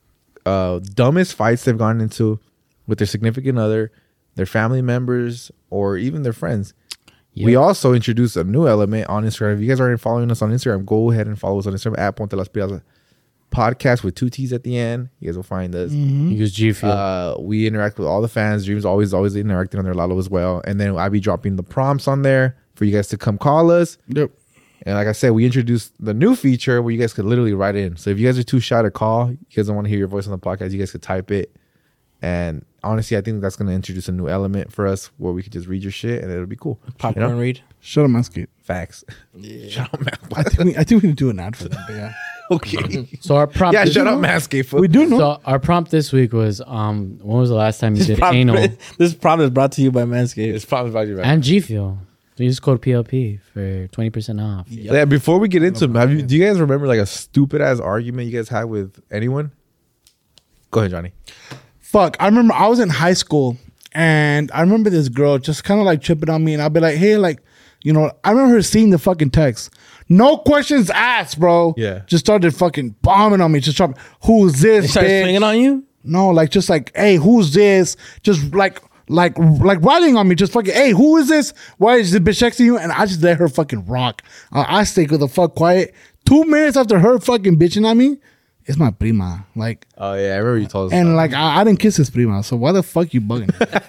uh, dumbest fights they've gone into with their significant other, their family members, or even their friends. We Yep. also introduced a new element on Instagram. If you guys aren't following us on Instagram, go ahead and follow us on Instagram at Ponte Las Piedras Podcast with two T's at the end. You guys will find us. You use G Fuel. Uh, we interact with all the fans. Dreams always, always interacting on their Lalo as well. And then I'll be dropping the prompts on there for you guys to come call us. Yep. And like I said, we introduced the new feature where you guys could literally write in. So if you guys are too shy to call, you guys don't want to hear your voice on the podcast, you guys could type it. And honestly, I think that's going to introduce a new element for us where we could just read your shit and it'll be cool. Popcorn You know? read. Shut up, Manscaped. Facts. Shut up, man. I think we, I think we need to do an ad for them. But yeah. Okay. so our prompt. Yeah, this- shut up, Manscaped. We do know. So our prompt this week was um when was the last time you This did prompt, anal this prompt is brought to you by Manscaped. It's probably about you, man. and G Fuel? So use code P L P for twenty percent off. Yeah, before we get into have you, do you guys remember like a stupid ass argument you guys had with anyone? Go ahead, Johnny. Fuck. I remember I was in high school and I remember this girl just kind of like tripping on me and I'd be like, hey, like, you know, I remember her seeing the fucking text. No questions asked, bro. Yeah. Just started fucking bombing on me. Just dropping, who's this, They started bitch? swinging on you. No, like just like, hey, who's this? Just like, like, like rallying on me. Just fucking, hey, who is this? Why is this bitch texting you? And I just let her fucking rock. Uh, I stayed with the fuck quiet. Two minutes after her fucking bitching at me, it's my prima. Like, Oh yeah, I remember you told us. and about like I, I didn't kiss his prima, so why the fuck you bugging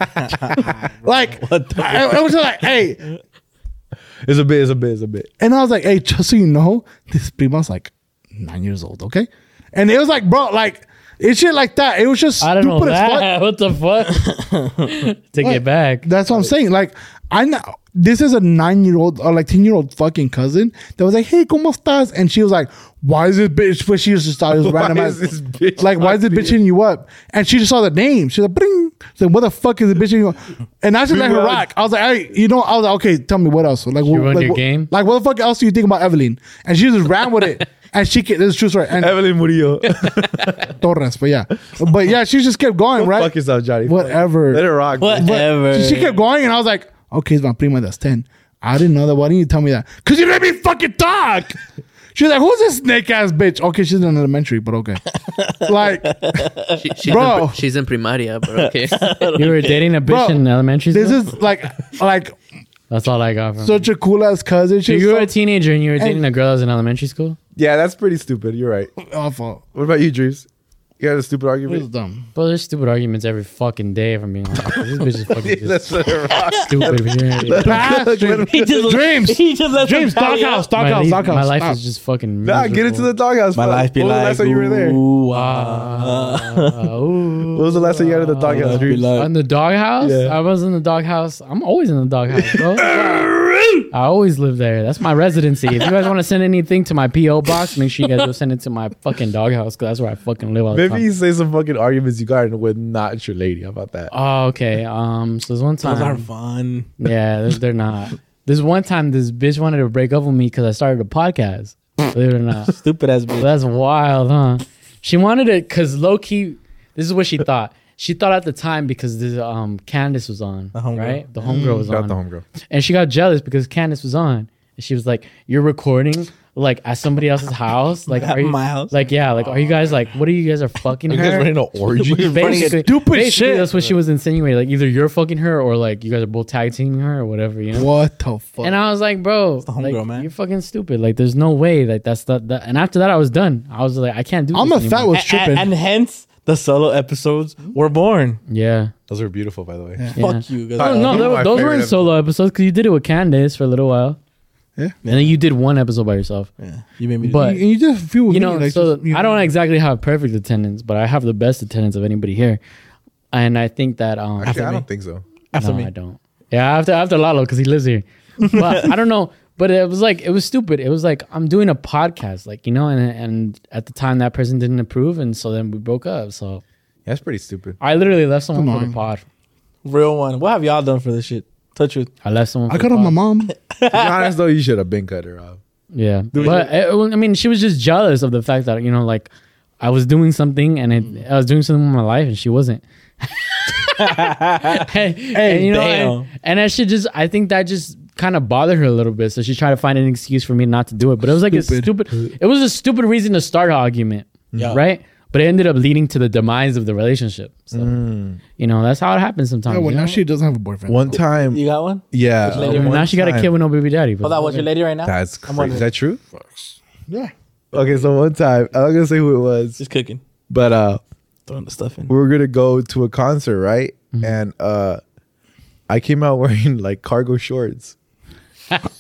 me? Like, I, I was just like, hey, it. It's a bit, it's a bit, it's a bit. and I was like, hey, just so you know, this prima's like nine years old, okay? And it was like, bro, like it's shit like that. It was just I don't know stupid as fuck. that. What the fuck? Take it back. That's what I'm saying. Like I know this is a nine-year-old or like ten-year-old fucking cousin that was like, "Hey, ¿cómo estás?" And she was like, "Why is this bitch?" But she just thought it was Why random. is ass- this bitch like, why is this talking bitch to you? hitting you up? And she just saw the name. She's like, "Bring." She's like, "What the fuck is the bitch hitting you up?" And I just let her Who rock. I was like, "Hey, you know," I was like, "Okay, tell me what else." Like, what, ruined like, your what- game? Like, what the fuck else do you think about Evelyn? And she just ran with it. And she, ca- this is true story. And Evelyn Murillo. Torres, but yeah, but yeah, she just kept going, right? Fuck yourself, Johnny. Whatever. Let it rock. bro. What? But Ever. She kept going, and I was like, "Okay, it's my prima that's ten." I didn't know that. Why didn't you tell me that? Because you let me fucking talk. She's like, "Who's this snake ass bitch?" Okay, she's in elementary, but okay. Like, She, she's, Bro. In, she's in primaria, but okay. You were dating a bitch Bro, in elementary school? this is like, like That's all I got from such a cool ass cousin. So She's you were so a teenager and you were dating a girl that was in elementary school? Yeah, that's pretty stupid. You're right. awful. What about you, Dreams? You got a stupid It was argument? dumb. Bro, there's stupid arguments every fucking day, if I'm being honest. This bitch is fucking just Let's let it rock. stupid. Yeah. Pass, dreams. He just Dreams. He just let Dreams, them tally doghouse, up. My, doghouse, life, doghouse. my life Stop. is just fucking Nah, get into the doghouse. My bro. life be When was the like, last time you were there? ooh, Uh, When was the last time you got in the doghouse, life be Dreams? like- On the doghouse? Yeah. I was in the doghouse. I'm always in the doghouse, bro. I always live there. That's my residency. If you guys want to send anything to my P O box, make sure you guys go send it to my fucking doghouse because that's where I fucking live all the Maybe time. you say some fucking arguments you got with not your lady. How about that? Oh, okay. Um, so there's one time. Those are fun. Yeah, they're, they're not. There's one time this bitch wanted to break up with me because I started a podcast. Believe it or not. Stupid ass bitch. That's wild, huh? She wanted it because low key. This is what she thought. She thought at the time because this um Candace was on, The homegirl. right? The homegirl was Got on, the homegirl. and she got jealous because Candace was on, and she was like, "You're recording like at somebody else's house, like At are you my house? Like yeah, like are you guys like what are you guys are fucking You her?" guys running an orgy? Basically, Stupid basically, shit. that's what she was insinuating. Like either you're fucking her or like you guys are both tag teaming her or whatever, you know. What the fuck? And I was like, bro, the like, homegirl, man. you're fucking stupid. Like, there's no way. Like, that's the, the. And after that, I was done. I was like, I can't do. I'm this a fat anymore. was And, tripping. and hence the solo episodes were born. Yeah. Those are beautiful, by the way. yeah. Fuck you. guys. Oh, Uh, no, one of those, my those favorite weren't solo episodes because you did it with Candace for a little while. Yeah. And then you did one episode by yourself. Yeah, you made me. But- you, you just feel with You me, know, like, so just, you I know. don't exactly have perfect attendance, but I have the best attendance of anybody here. And I think that um, Actually, I me. don't think so. After no, me. I don't. Yeah, after after Lalo because he lives here. But I don't know. But it was like it was stupid. It was like I'm doing a podcast, like you know, and and at the time that person didn't approve, and so then we broke up. So That's pretty stupid. I literally left someone Come for on. the pod. Real one. What have y'all done for this shit? Touch truth. I left someone. For I the cut off pod. my mom. To be honest, though, you should have been cut her off. Yeah, but it, I mean, she was just jealous of the fact that you know, like I was doing something and it, I was doing something with my life, and she wasn't. and, and, you know, damn. and, and that shit just, I think that just kind of bothered her a little bit. So she tried to find an excuse for me not to do it. But it was like Stupid. a stupid. It was a stupid reason to start an argument, Yeah. right? But it ended up leading to the demise of the relationship. So you know, that's how it happens sometimes. Yeah, well, you now know? she doesn't have a boyfriend. One time, You got one? yeah. Which lady? uh, now one she got a time- kid with no baby daddy. But Hold on, what's your lady right now? That's I'm crazy. wondering. Is that true? Yeah. Okay, so one time, I'm not gonna say who it was, Just cooking. but uh, Throwing the stuff in. we were gonna go to a concert, right? And uh, I came out wearing like cargo shorts. that's,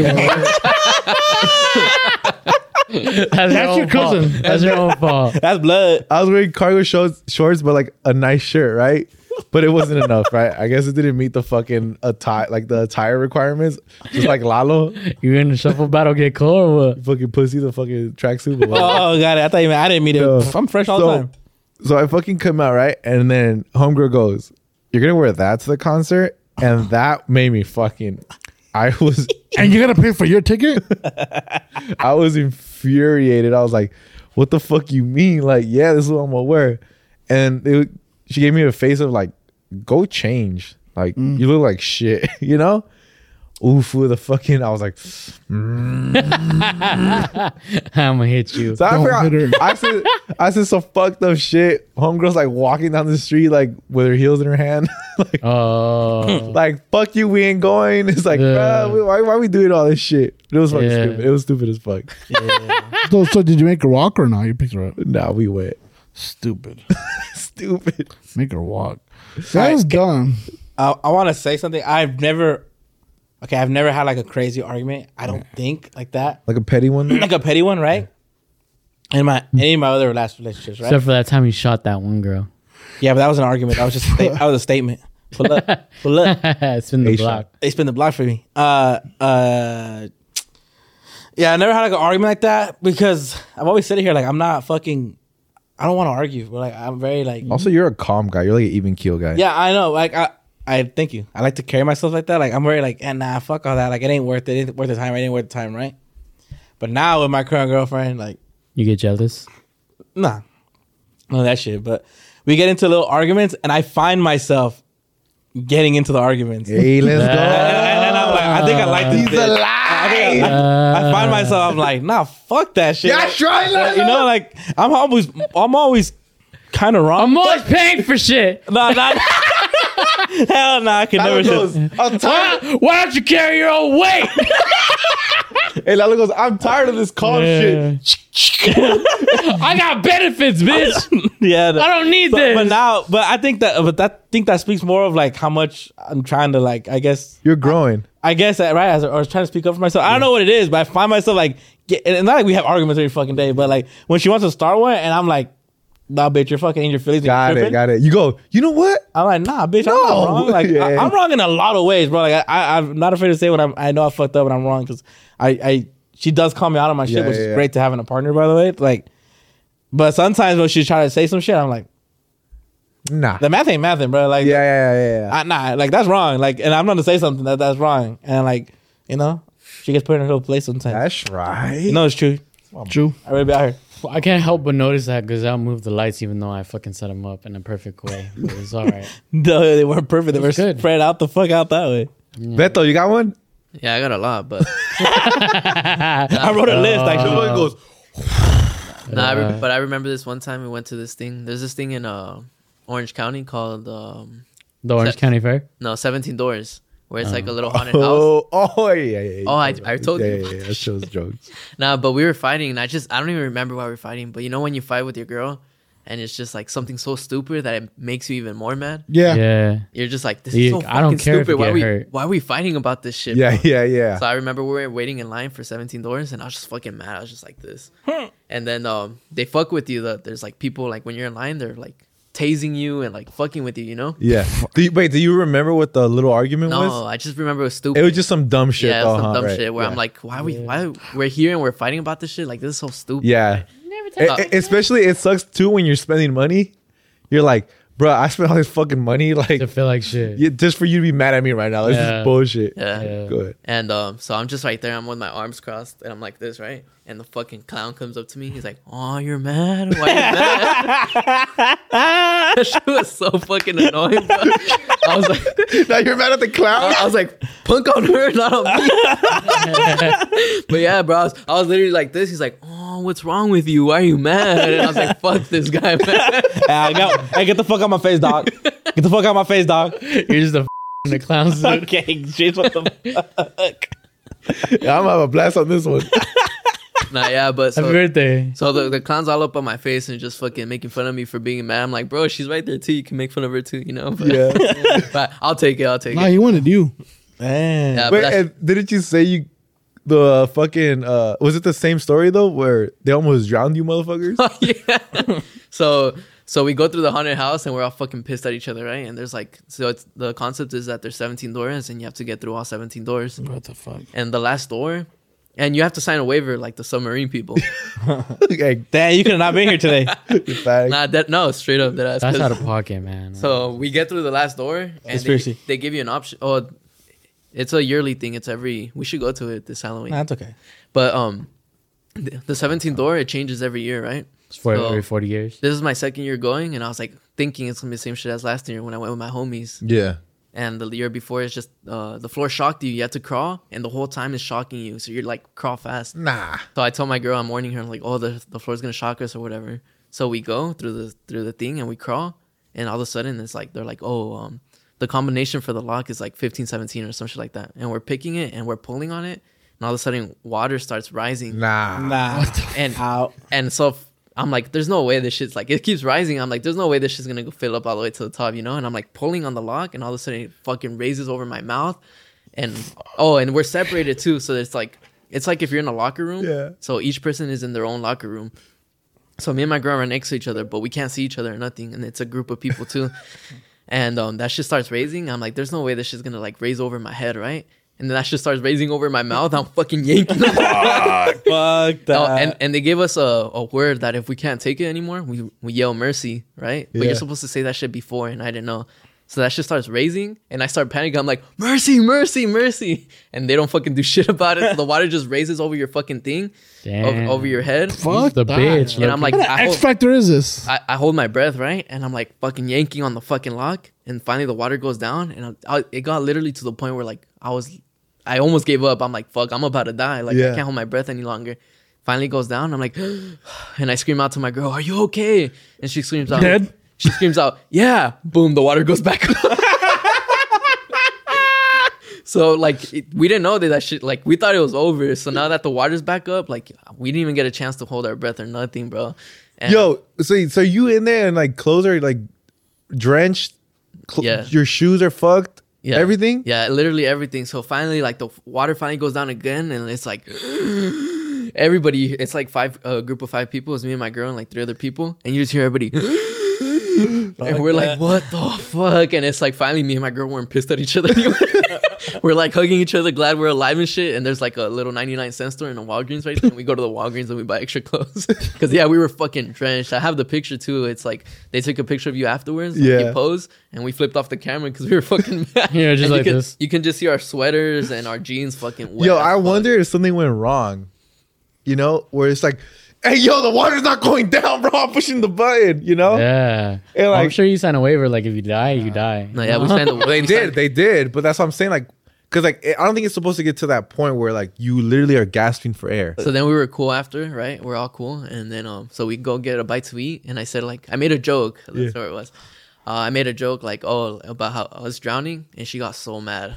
your, your own fault. cousin. That's your own fault. That's blood. I was wearing cargo shorts, shorts, but like a nice shirt, right? But it wasn't enough, right? I guess it didn't meet the fucking attire, like the attire requirements. Just like Lalo, You in the shuffle battle get cold or what? fucking pussy, the fucking tracksuit. but whatever. Oh, got it. I thought you meant I didn't mean it. No. I'm fresh all So- the time. So I fucking come out, right? And then homegirl goes, "You're gonna wear that to the concert?" And that made me fucking. I was, And you gotta pay for your ticket? I was infuriated. I was like, "What the fuck you mean? Like, yeah, this is what I'm gonna wear." And it, she gave me a face of like, "Go change. Like, you look like shit," you know. Oof, with the fucking. I was like, I'm gonna hit you. so I Don't forgot. hit her. I said, I said some fucked up shit. Homegirl's like walking down the street like with her heels in her hand, like. Oh, Like, fuck you, we ain't going. It's like, Yeah. bruh, why, why we doing all this shit? It was fucking Yeah. stupid. It was stupid as fuck. so, so did you make her walk or not? You picked her up. Nah, we went. Stupid. Stupid. Make her walk. That was dumb. I, I want to say something. I've never, okay, I've never had like a crazy argument. I don't think like that. Like a petty one? Like a petty one, right? In my any of my other last relationships, right? except for that time you shot that one girl. Yeah, but that was an argument. That was just a sta- that was a statement. Pull up. Pull up. Spin the A-shot. block. They spin the block for me. Uh, uh, yeah, I never had like an argument like that because I've always said it here. Like, I'm not fucking. I don't want to argue. But like, I'm very like. Also, you're a calm guy. You're like an even keel guy. Yeah, I know. Like, I, I thank you. I like to carry myself like that. Like, I'm very like, and nah, fuck all that. Like, it ain't worth it. It ain't worth the time. It ain't worth the time, right? But now with my current girlfriend, like, You get jealous? nah, none of that shit. But we get into little arguments, and I find myself getting into the arguments. Hey, let's And, go. and then I'm like, I think I like this. He's bitch. alive. I, think I, I find myself, I'm like, nah, fuck that shit. Yeah, Like, try you know, like I'm always, I'm always kind of wrong. I'm always paying for shit. Nah, nah. Hell no, I can never. Lalo Say. goes, I'm tired. Why, why don't you carry your own weight? Hey, Lalo goes, I'm tired of this calm Yeah. shit. I got benefits, bitch. Yeah, the- I don't need but, this. but now, but I think that, but that I think that speaks more of like how much I'm trying to like. I guess, You're growing. I guess that right, as or trying to speak up for myself. I don't know what it is, but I find myself like, get, and not like we have arguments every fucking day, but like when she wants to start one, and I'm like, nah, bitch, you're fucking in your feelings. and Got you're it, tripping. got it. You go, you know what? I'm like, nah, bitch, No. I'm not wrong. Like, Yeah. I, I'm wrong in a lot of ways, bro. Like, I, I, I'm not afraid to say when I'm, I know I fucked up and I'm wrong because I, I, she does call me out on my shit, Yeah, which yeah, is yeah. great to having a partner, by the way. Like, but sometimes when she's trying to say some shit, I'm like, Nah. the math ain't mathing, bro. Like, Yeah, yeah, yeah, yeah. I, nah, like that's wrong. Like, and I'm gonna say something that that's wrong, and like, you know, she gets put in her little place sometimes. That's right. No, it's true. True. I really be out here. Well, I can't help but notice that Gazelle moved the lights, even though I fucking set them up in a perfect way. But it's all right. No, they weren't perfect. They were It's good. spread out the fuck out that way. Beto, you got one? Yeah, I got a lot, but I wrote a list. Actually, Someone goes, nah, I re- but I remember this one time we went to this thing. There's this thing in uh, Orange County called um, The Orange Se- County Fair. no seventeen Doors, where it's like a little haunted house. oh, oh, yeah, yeah, yeah. Oh, I- I told yeah, you. Yeah, yeah, that shows jokes. Nah, but we were fighting, and I just I don't even remember why we were fighting. But you know when you fight with your girl, and it's just like something so stupid that it makes you even more mad. Yeah. Yeah. You're just like, this You- is so I fucking don't care if stupid. you Why get we hurt. why are we fighting about this shit? Yeah, bro? yeah, yeah. So I remember we were waiting in line for seventeen Doors, and I was just fucking mad. I was just like this. And then um, they fuck with you. The, there's like people like when you're in line, they're like tasing you and like fucking with you. You know? Yeah. Do you, wait, do you remember what the little argument No, was? I just remember it was stupid. It was just some dumb shit. yeah, though, some huh? dumb Right, shit where yeah. I'm like, why we why we're here and we're fighting about this shit? Like this is so stupid. Yeah. Never E- about e- especially, it sucks too when you're spending money. You're like, bro, I spent all this fucking money, like, To feel like shit. yeah, just for you to be mad at me right now. This Yeah. is bullshit. Yeah. Yeah. Good. And um, so I'm just right there. I'm with my arms crossed, and I'm like this, right? And the fucking clown comes up to me. He's like, "Oh, you're mad? Why you mad?" That shit was so fucking annoying. Bro. I was like, Now you're mad at the clown? I was like, punk on her, not on me. But yeah, bro, I was, I was literally like this. He's like, "Oh, what's wrong with you? Why are you mad?" And I was like, "Fuck this guy, man." Yeah, go. Hey, get the fuck out my face, dog. Get the fuck out my face, dog. You're just a in the clown suit. Okay, jeez, what the fuck? Yeah, I'm gonna have a blast on this one. Nah, yeah, but Happy so, birthday. so the, the clown's all up on my face and just fucking making fun of me for being mad. I'm like, bro, she's right there too. You can make fun of her too, you know? But, Yeah. but I'll take it. I'll take Nah, it. he wanted you. Man. Yeah, but Wait, that's- and didn't you say you the fucking uh was it the same story though where they almost drowned you motherfuckers? yeah. So so we go through the haunted house and we're all fucking pissed at each other, right? And there's like so it's the concept is that there's seventeen doors and you have to get through all seventeen doors. What the fuck? And the last door, and you have to sign a waiver like the submarine people. Okay, Damn, you could have not been here today. fact. Nah, that no, straight up that ass. That's out of pocket, man. So we get through the last door and they, Conspiracy. they give you an option. Oh, it's a yearly thing. It's every. We should go to it this Halloween. Nah, that's okay. But um, the the seventeenth door it changes every year, right? It's for so- every forty years. This is my second year going, and I was like thinking it's gonna be the same shit as last year when I went with my homies. Yeah. And the year before, it's just uh, the floor shocked you. You had to crawl, and the whole time is shocking you. So you're like crawl fast. Nah. So I told my girl, I'm warning her, I'm like, oh, the the floor's gonna shock us or whatever. So we go through the through the thing and we crawl, and all of a sudden it's like they're like, oh, um, the combination for the lock is like fifteen, seventeen or some shit like that, and we're picking it and we're pulling on it, and all of a sudden water starts rising, Nah. Nah. and Out. and so f- I'm like, there's no way this shit's like, it keeps rising. I'm like, there's no way this shit's gonna go fill up all the way to the top, you know? And I'm like pulling on the lock, and all of a sudden it fucking raises over my mouth. And oh, and we're separated too. So it's like, it's like if you're in a locker room. Yeah. So each person is in their own locker room. So me and my girl are next to each other, but we can't see each other or nothing. And it's a group of people too. and um, that shit starts raising. I'm like, there's no way this shit's gonna like raise over my head, right? And then that shit starts raising over my mouth. I'm fucking yanking. Fuck that. Oh, and, and they gave us a, a word that if we can't take it anymore, we we yell mercy, right? But Yeah. you're supposed to say that shit before, and I didn't know. So that shit starts raising, and I start panicking. I'm like, mercy, mercy, mercy. And they don't fucking do shit about it. So the water just raises over your fucking thing, over, Damn. over your head. Fuck the that. bitch. And I'm like, What kind I of hold, X Factor is this? I, I hold my breath, right? And I'm like fucking yanking on the fucking lock. And finally the water goes down. And I, I, it got literally to the point where like I was, I almost gave up. I'm like, fuck, I'm about to die. Like Yeah. I can't hold my breath any longer. Finally goes down. I'm like, and I scream out to my girl, are you okay? And she screams out, Dead? She screams out, yeah. Boom, the water goes back up. So like it, we didn't know that that shit, like we thought it was over. So now that the water's back up, like we didn't even get a chance to hold our breath or nothing, bro. And Yo, so so you in there and like clothes are like drenched, cl- Yeah. your shoes are fucked, yeah, everything. Yeah, literally everything. So finally, like the water finally goes down again, and it's like everybody. It's like five, a group of five people. It's me and my girl and like three other people, and you just hear everybody. And we're like, what the fuck? And it's like finally me and my girl weren't pissed at each other anymore. We're like hugging each other, glad we're alive and shit. And there's like a little ninety-nine cent store in a Walgreens right there. And we go to the Walgreens and we buy extra clothes. Because yeah, we were fucking drenched. I have the picture too. It's like they took a picture of you afterwards. Like, Yeah. you pose and we flipped off the camera because we were fucking mad. Yeah, just And like you can, this. You can just see our sweaters and our jeans fucking wet. Yo, as I fuck. wonder if something went wrong. You know, where it's like, hey, yo, the water's not going down, bro. I'm pushing the button. You know, Yeah. And, like- I'm sure you sign a waiver. Like if you die, you die. No, yeah, we signed the they did, they did. But that's what I'm saying. Like, because like I don't think it's supposed to get to that point where like you literally are gasping for air. So then we were cool after, right? We're all cool, and then um, so we go get a bite to eat, and I said like I made a joke. That's Yeah. what it was. Uh, I made a joke like oh about how I was drowning, and she got so mad.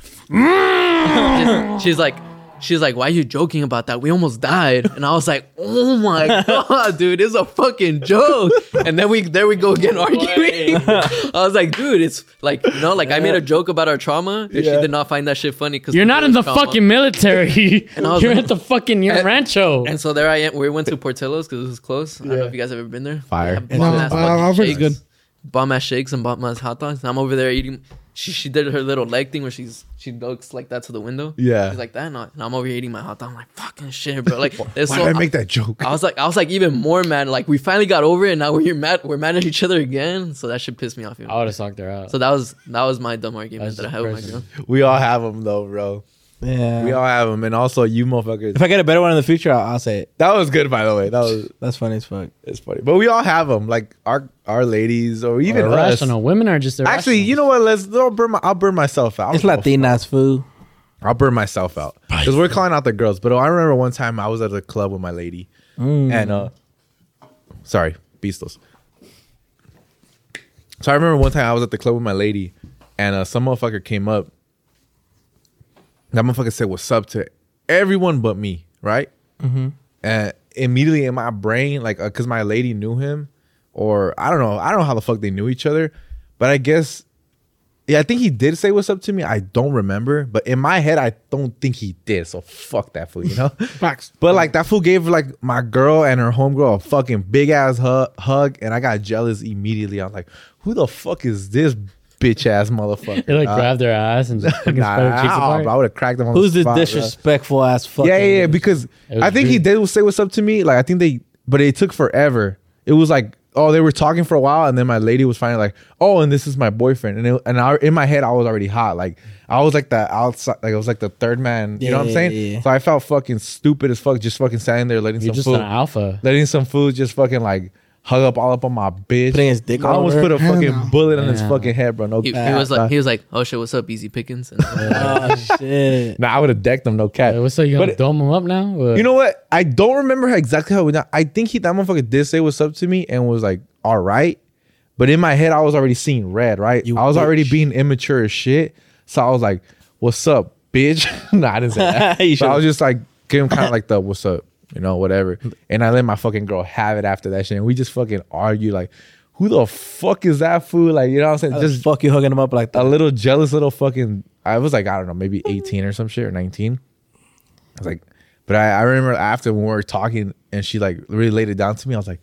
she's, she's like. She's like, why are you joking about that? We almost died. And I was like, oh my God, dude, it's a fucking joke. And then we, there we go again arguing. I was like, dude, it's like, you know, like I made a joke about our trauma. And Yeah. she did not find that shit funny. Cause You're not in the trauma. fucking military. And I was You're like- at the fucking your And- rancho. And so there I am. We went to Portillo's because it was close. I don't know Yeah. if you guys have ever been there. Fire. They have bomb-ass No, uh, fucking I've heard it's shakes. good. Bomb-ass shakes and bomb-ass hot dogs. And I'm over there eating. She she did her little leg thing where she's she looks like that to the window. Yeah. She's like that. And I- and I'm over here eating my hot dog. I'm like, fucking shit, bro. Like, Why it's did so, I make that joke? I was like, I was like even more mad. Like, we finally got over it. And now we're mad. We're mad at each other again. So that should piss me off. Even. I would have sucked her out. So that was that was my dumb argument That's that I had with my girl. depressing. We all have them though, bro. Yeah. We all have them, and also you motherfuckers. If I get a better one in the future, I'll, I'll say it. That was good, by the way. That was That's funny as fuck. it's funny, but we all have them, like our our ladies or even us. irrational. Women are just irrational. Actually, you know what? Let's I'll burn my, I'll burn myself out. It's I'll go- Latinas food. I'll burn myself out because we're calling out the girls. But I remember one time I was at a club with my lady, and uh, sorry, Beastos. So I remember one time I was at the club with my lady, and uh, some motherfucker came up. That motherfucker said, "What's up?" to everyone but me, right? Mm-hmm. And immediately in my brain, like, uh, cause my lady knew him, or I don't know, I don't know how the fuck they knew each other, but I guess, yeah, I think he did say what's up to me. I don't remember, but in my head, I don't think he did. So fuck that fool, you know. Facts. But like that fool gave like my girl and her homegirl a fucking big ass hu- hug, and I got jealous immediately. I'm like, who the fuck is this bitch ass motherfucker? They like Uh, grab their ass and just fucking Nah, spread their cheeks nah, apart. bro, I would have cracked them on Who's the this spot, bro. disrespectful ass fucking? Yeah, yeah, yeah. Because It was I think he weird. did say what's up to me. Like I think they, but it took forever. It was like, oh, they were talking for a while, and then my lady was finally like, oh, and this is my boyfriend. And it, and I, in my head, I was already hot. Like I was like the outside, like I was like the third man. You know what I'm Yeah, saying? yeah, yeah. So I felt fucking stupid as fuck, just fucking standing there letting You're some just food, an alpha. letting some food just fucking like hug up all up on my bitch. Putting his dick I all almost over put a her? fucking Hell no. bullet on his Yeah. fucking head, bro. No, He, he cap. was like, he was like, oh shit, what's up, Easy Pickens? And, Oh shit. nah, I would have decked him, no cap. Hey, what's up? You gonna But- dome him up now? What? You know what? I don't remember how exactly how we done. I think he that motherfucker did say what's up to me and was like, all right. But in my head, I was already seeing red, right? You I was already bitch. being immature as shit. So I was like, what's up, bitch? No, I didn't say that. You So I was should've. just like, give him kind of like the what's up, you know, whatever. And I let my fucking girl have it after that shit. And we just fucking argue like, who the fuck is that fool? Like, you know what I'm saying? How the Just fuck you hugging him up like a that? little jealous little fucking I was like, I don't know, maybe eighteen or some shit or nineteen. I was like, but I, I remember after when we were talking and she like really laid it down to me, I was like,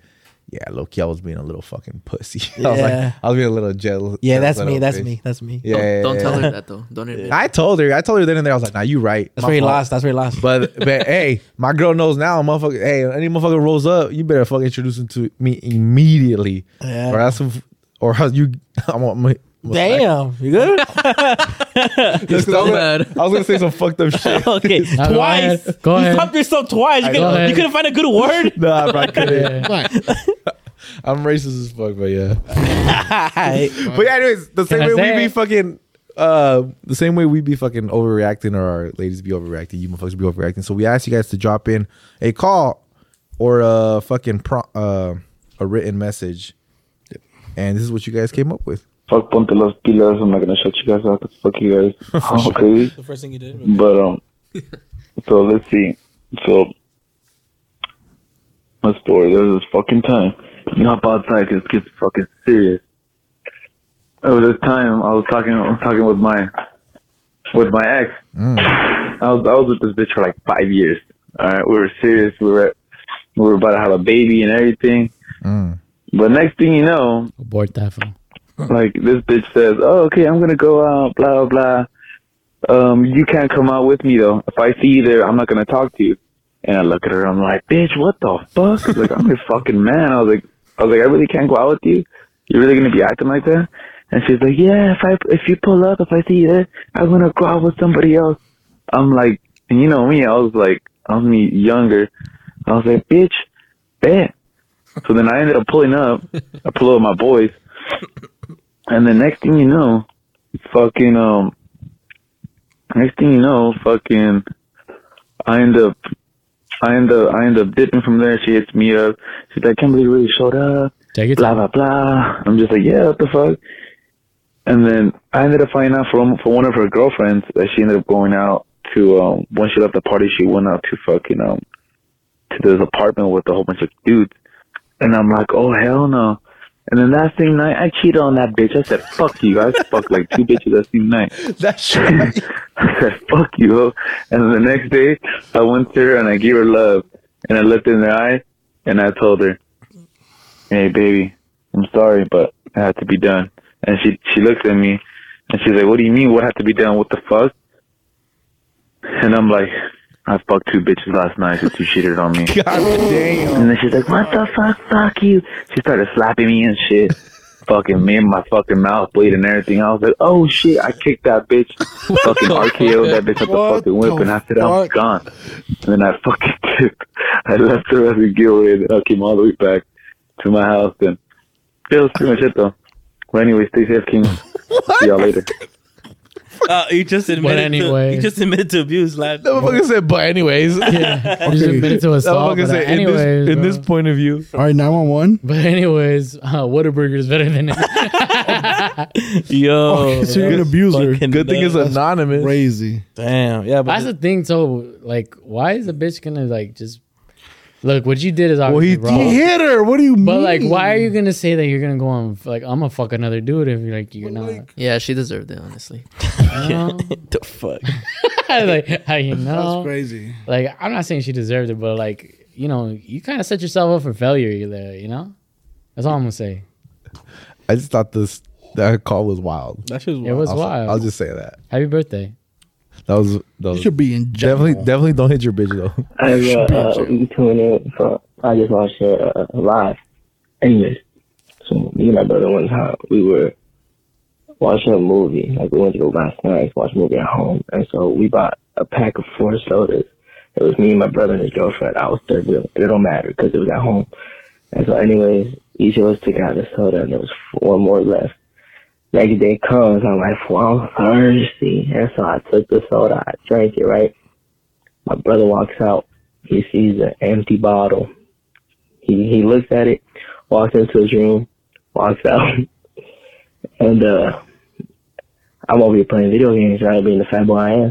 Yeah, low key, I was being a little fucking pussy. I was Yeah. like, I was being a little jealous. Yeah, jealous that's of me. that That's bitch. me. That's me. Yeah, Don't, yeah, don't yeah. tell her that though. Don't admit. I told her. I told her then and there. I was like, "Nah, you right." That's My where he fault. lost. That's where he lost. But but hey, my girl knows now, motherfucker. Hey, any motherfucker rolls up, you better fucking introduce him to me immediately. Yeah. Or that's some, or how you. I want my. Damn, you good? You're so bad. I was gonna say some fucked up shit. Okay, Go twice. ahead. Go you ahead. stopped yourself twice. You, I couldn't, go ahead. you couldn't find a good word. Nah, bro, I couldn't. Yeah. I'm racist as fuck, but yeah. Alright. But yeah, anyways, the same Can I way we say be it? fucking, uh, the same way we be fucking overreacting, or our ladies be overreacting, you motherfuckers be overreacting. So we asked you guys to drop in a call or a fucking pro- uh, a written message, and this is what you guys came up with. Fuck Ponte Las Pilas. I'm not gonna shut you guys out. Cause fuck you guys. I'm crazy. The first thing you did. But um, so let's see. So my story. There was this fucking time. You hop outside 'cause it gets fucking serious. Over this time, I was talking. I was talking with my with my ex. Mm. I was I was with this bitch for like five years. All right, we were serious. We were we were about to have a baby and everything. Mm. But next thing you know, Abort that phone. like this bitch says, "Oh, okay, I'm gonna go out, blah blah blah. Um, you can't come out with me though. If I see you there, I'm not gonna talk to you." And I look at her, I'm like, "Bitch, what the fuck?" She's like, "I'm your fucking man." I was like, "I was like, I really can't go out with you. You're really gonna be acting like that?" And she's like, "Yeah, if I if you pull up, if I see you there, I'm gonna go out with somebody else." I'm like, and you know me, I was like, I was me younger. I was like, "Bitch, bet." So then I ended up pulling up. I pull up with my boys. And the next thing you know, fucking, um, next thing you know, fucking, I end up, I end up, I end up dipping from there. She hits me up. She's like, "I can't believe you really showed up, Take it. blah, blah, blah." I'm just like, "Yeah, what the fuck?" And then I ended up finding out from, from one of her girlfriends that she ended up going out to, um, when she left the party, she went out to fucking, um, to this apartment with a whole bunch of dudes. And I'm like, "Oh, hell no." And then that same night, I cheated on that bitch. I said, "Fuck you." I fucked like two bitches that same night. That's right. I said, "Fuck you." Ho. And then the next day, I went to her and I gave her love. And I looked in her eye and I told her, "Hey, baby, I'm sorry, but it had to be done." And she, she looks at me and she's like, "What do you mean? What had to be done? What the fuck?" And I'm like, "I fucked two bitches last night since you cheated on me." God damn. And then she's like, "What the fuck? Fuck you." She started slapping me and shit. Fucking me in my fucking mouth bleed and everything. I was like, "Oh shit," I kicked that bitch. Fucking R K O'd that bitch with the What fucking whip. the And after that, I was fuck? gone. And then I fucking tipped. I left her as a giveaway and then I came all the way back to my house. And that was pretty much it though. Well, anyway, stay safe, King. See y'all later. Uh, you just admitted. anyway. to, you just admitted to abuse, lad. That motherfucker said, "But anyways." Yeah. You just admitted to That assault. motherfucker But said, in anyways, this, in bro. this point of view. All right, nine one one. But anyways, uh, Whataburger is better than it. Yo, So you're an that's abuser. fucking Good thing it's nuts. anonymous. Crazy. Damn. Yeah, but That's the thing. So, like, why is a bitch gonna like just look? What you did is Well, obviously he- wrong. He hit her. What do you mean? But like, why are you gonna say that you're gonna go on like I'm gonna fuck another dude if you're like you're not? Yeah, she deserved it, honestly. You know? the fuck. like how you That's know? crazy. Like I'm not saying she deserved it, but like you know, you kind of set yourself up for failure there. You know, that's all I'm gonna say. I just thought this that call was wild. That shit's It was I'll, wild. I'll just say that. Happy birthday. That was, that You was should be in jail. definitely definitely don't hit your bitch though. I uh, uh, we tune in for, I just watched it uh, live. Anyways, so me and my brother one time, we were watching a movie. Like, we went to go buy snacks, watch a movie at home. And so we bought a pack of four sodas. It was me and my brother and his girlfriend. I was third wheel. It don't matter because it was at home. And so anyways, each of us took out the soda and there was one more left. Next day comes, I'm like, well, I'm thirsty. And so I took the soda, I drank it, right? My brother walks out. He sees an empty bottle. He he looks at it, walks into his room, walks out. And uh, I'm over here playing video games, right? Being the fat boy I am.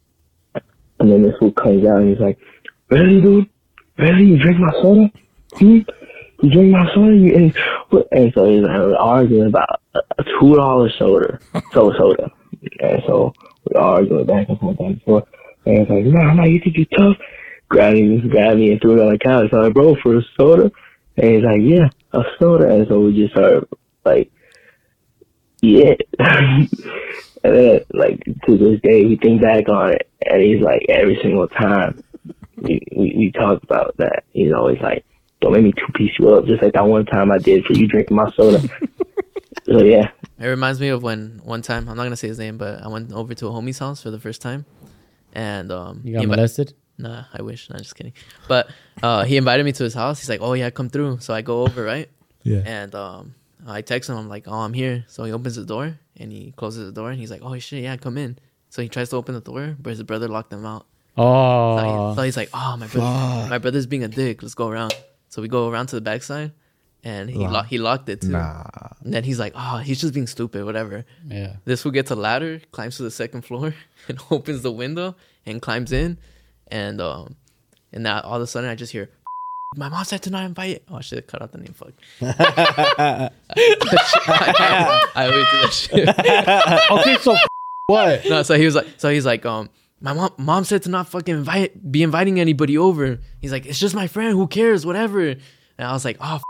And then this fool comes out and he's like, "Really, dude? Really? You drink my soda? Hmm? You drink my soda?" You, and, and so he's like, we're arguing about a, a two dollar soda, so soda. And so we're arguing back and forth, back and forth. And he's like, "Nah, nah, you think you tough?" Grabbed me, grabbed me and threw me on the couch. So I'm like, "Bro, for a soda?" And he's like, yeah, a soda. And so we just started like, yeah. And then like to this day, we think back on it, and he's like, every single time we we, we talk about that, he's always like, don't make me two piece you up, just like that one time I did for you drinking my soda. So yeah. It reminds me of when one time, I'm not gonna say his name, but I went over to a homie's house for the first time, and um, You got he invi- molested? Nah, I wish. Nah, just kidding. But uh, he invited me to his house. He's like, "Oh yeah, come through." So I go over, right? Yeah. And um, I text him. I'm like, "Oh, I'm here." So he opens the door and he closes the door and he's like, "Oh shit, yeah, come in." So he tries to open the door, but his brother locked him out. Oh. So, he, so he's like, "Oh, my brother, my brother's being a dick. Let's go around." So we go around to the backside, and he lo- he locked it too. Nah. And then he's like, "Oh, he's just being stupid, whatever." Yeah. This fool gets a ladder, climbs to the second floor, and opens the window and climbs in, and um, and now all of a sudden I just hear, "My mom said to not invite." Oh shit! Cut out the name. Fuck. I, I always do that shit. Okay, so what? No, so he was like, so he's like, um, my mom, mom said to not fucking invite, be inviting anybody over. He's like, it's just my friend. Who cares? Whatever. And I was like, oh.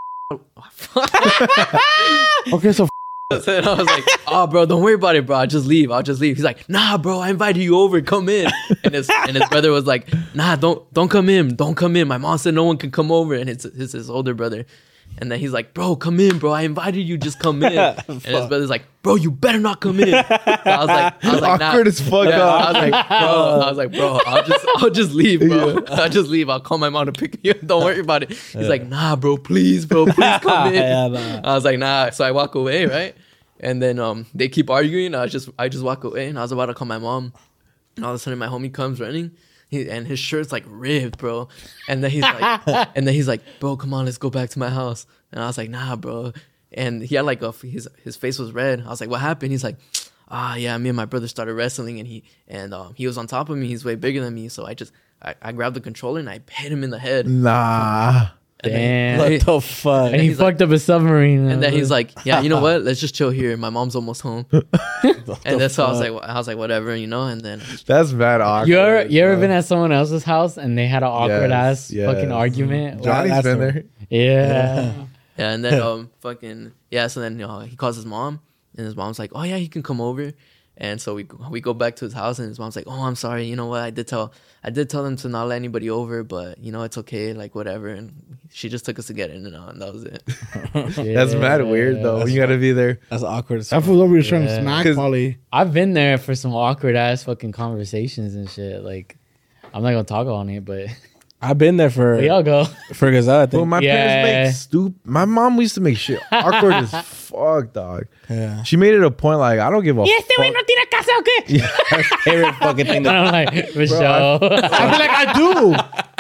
F- Okay, so So then I was like, "Oh, bro, don't worry about it, bro. I'll just leave. I'll just leave." He's like, "Nah, bro, I invited you over. Come in." And his and his brother was like, "Nah, don't don't come in. Don't come in. My mom said no one can come over." And it's it's his older brother. And then he's like, "Bro, come in, bro. I invited you. Just come in." And his brother's like, "Bro, you better not come in." So I was like, I was like, nah. Awkward as fuck Yeah, up. I was like, bro, I was like, bro, I'll just, I'll just leave, bro. I'll just leave. I'll call my mom to pick me up. Don't worry about it. He's like, "Nah, bro, please, bro, please come in." Yeah, nah. I was like, "Nah." So I walk away, right? And then um, they keep arguing. I just, I just walk away, and I was about to call my mom, and all of a sudden my homie comes running. He, and his shirt's like ripped, bro. And then he's like, and then he's like, "Bro, come on, let's go back to my house." And I was like, "Nah, bro." And he had like a, his his face was red. I was like, "What happened?" He's like, "Ah, yeah, me and my brother started wrestling, and he and um, he was on top of me. He's way bigger than me, so I just I, I grabbed the controller and I hit him in the head." Nah. And Damn. then, What the fuck? And he he's fucked up a submarine. and then he's like, "Yeah, you know what? Let's just chill here. My mom's almost home." And that's so I was like, I was like, whatever, you know. And then That's bad awkward. You ever, you ever bro. been at someone else's house and they had an awkward Yes, ass yes. fucking argument? Johnny's That's been the- there. Yeah. yeah, and then um, fucking yeah. So then uh, he calls his mom, and his mom's like, "Oh yeah, he can come over." And so we we go back to his house, and his mom's like, "Oh, I'm sorry. You know what? I did tell I did tell them to not let anybody over, but you know it's okay. Like whatever." And she just took us to get in and out, and that was it. That's mad weird though. When you gotta be there. That's awkward. As that fuck. fool's over here trying to Yeah. smack 'Cause- Polly. I've been there for some awkward ass fucking conversations and shit. Like, I'm not gonna talk on it, but I've been there for where y'all go. for Gazelle. I Well, think. my Yeah. parents make stupid. My mom used to make shit awkward as fuck, dog. Yeah. She made it a point like I don't give a fuck. tiene casa o qué? Favorite fucking thing. And That, I'm like, for sure. I, I feel like I do.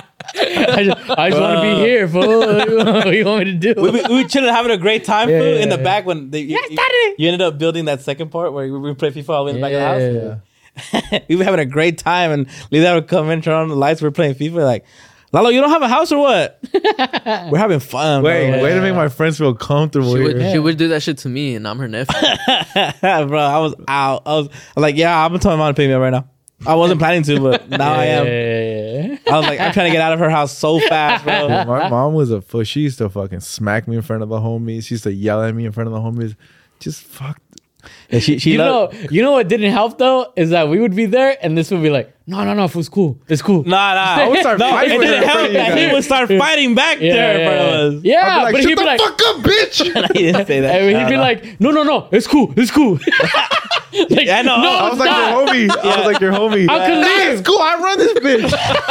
just, I just want to be here, fool. What do you want me to do? we, we, we were chilling, having a great time. Yeah, fool, yeah, in the yeah. back when they, you, you, you ended up building that second part where we, we played FIFA all the way in the back of the house. We were having a great time, and Lisa would come in, turn on the lights. We're playing FIFA. Like, Lalo, you don't have a house or what? We're having fun. Wait, bro. way to make my friends feel comfortable She would here. she would do that shit to me, and I'm her nephew. bro, I was out. I was, I was like, yeah, I'm gonna tell my mom to pick me up right now. I wasn't planning to, but now I am. Yeah. I was like, I'm trying to get out of her house so fast, bro. Dude, my mom was a fool. She used to fucking smack me in front of the homies. She used to yell at me in front of the homies. Just fuck. And she, she You loved- know, you know what didn't help though is that we would be there and this would be like, no, no, no, it's cool, it's cool. Nah, nah. I would start no, fighting it with didn't her in front help of you that he guys. would start fighting back Yeah, there in yeah, front yeah. of us. Yeah, I'd be like, but shut he'd the be like, fuck up, bitch. he didn't say that. and he'd be Nah, like, no, no, no, it's cool, it's cool. Like, Yeah, I know. No, I was it's like not. your homie. I was like your homie. I could Nah, leave. it's cool. I run this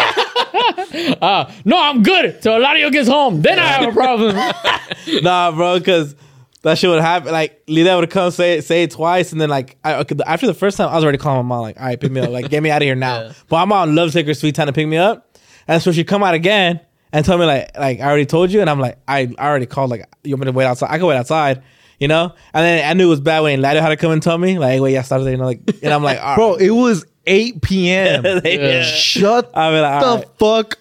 bitch. Uh, no, I'm good. So Eladio gets home, then I have a problem. nah. nah, bro, because that shit would happen. Like, Lida would come say it, say it twice, and then like I, okay, after the first time, I was already calling my mom like, all right, pick me up, like get me out of here now. Yeah. But my mom loves to take her sweet time to pick me up, and so she come out again and tell me like, like I already told you, and I'm like, I, I already called. Like, you want me to wait outside? I can wait outside. You know, and then I knew it was bad when Lida had to come and tell me, like, hey, wait, yeah, Saturday, you know, like, and I'm like, all right. Bro, it was eight p.m. Yeah. Shut I mean, like, the all right. fuck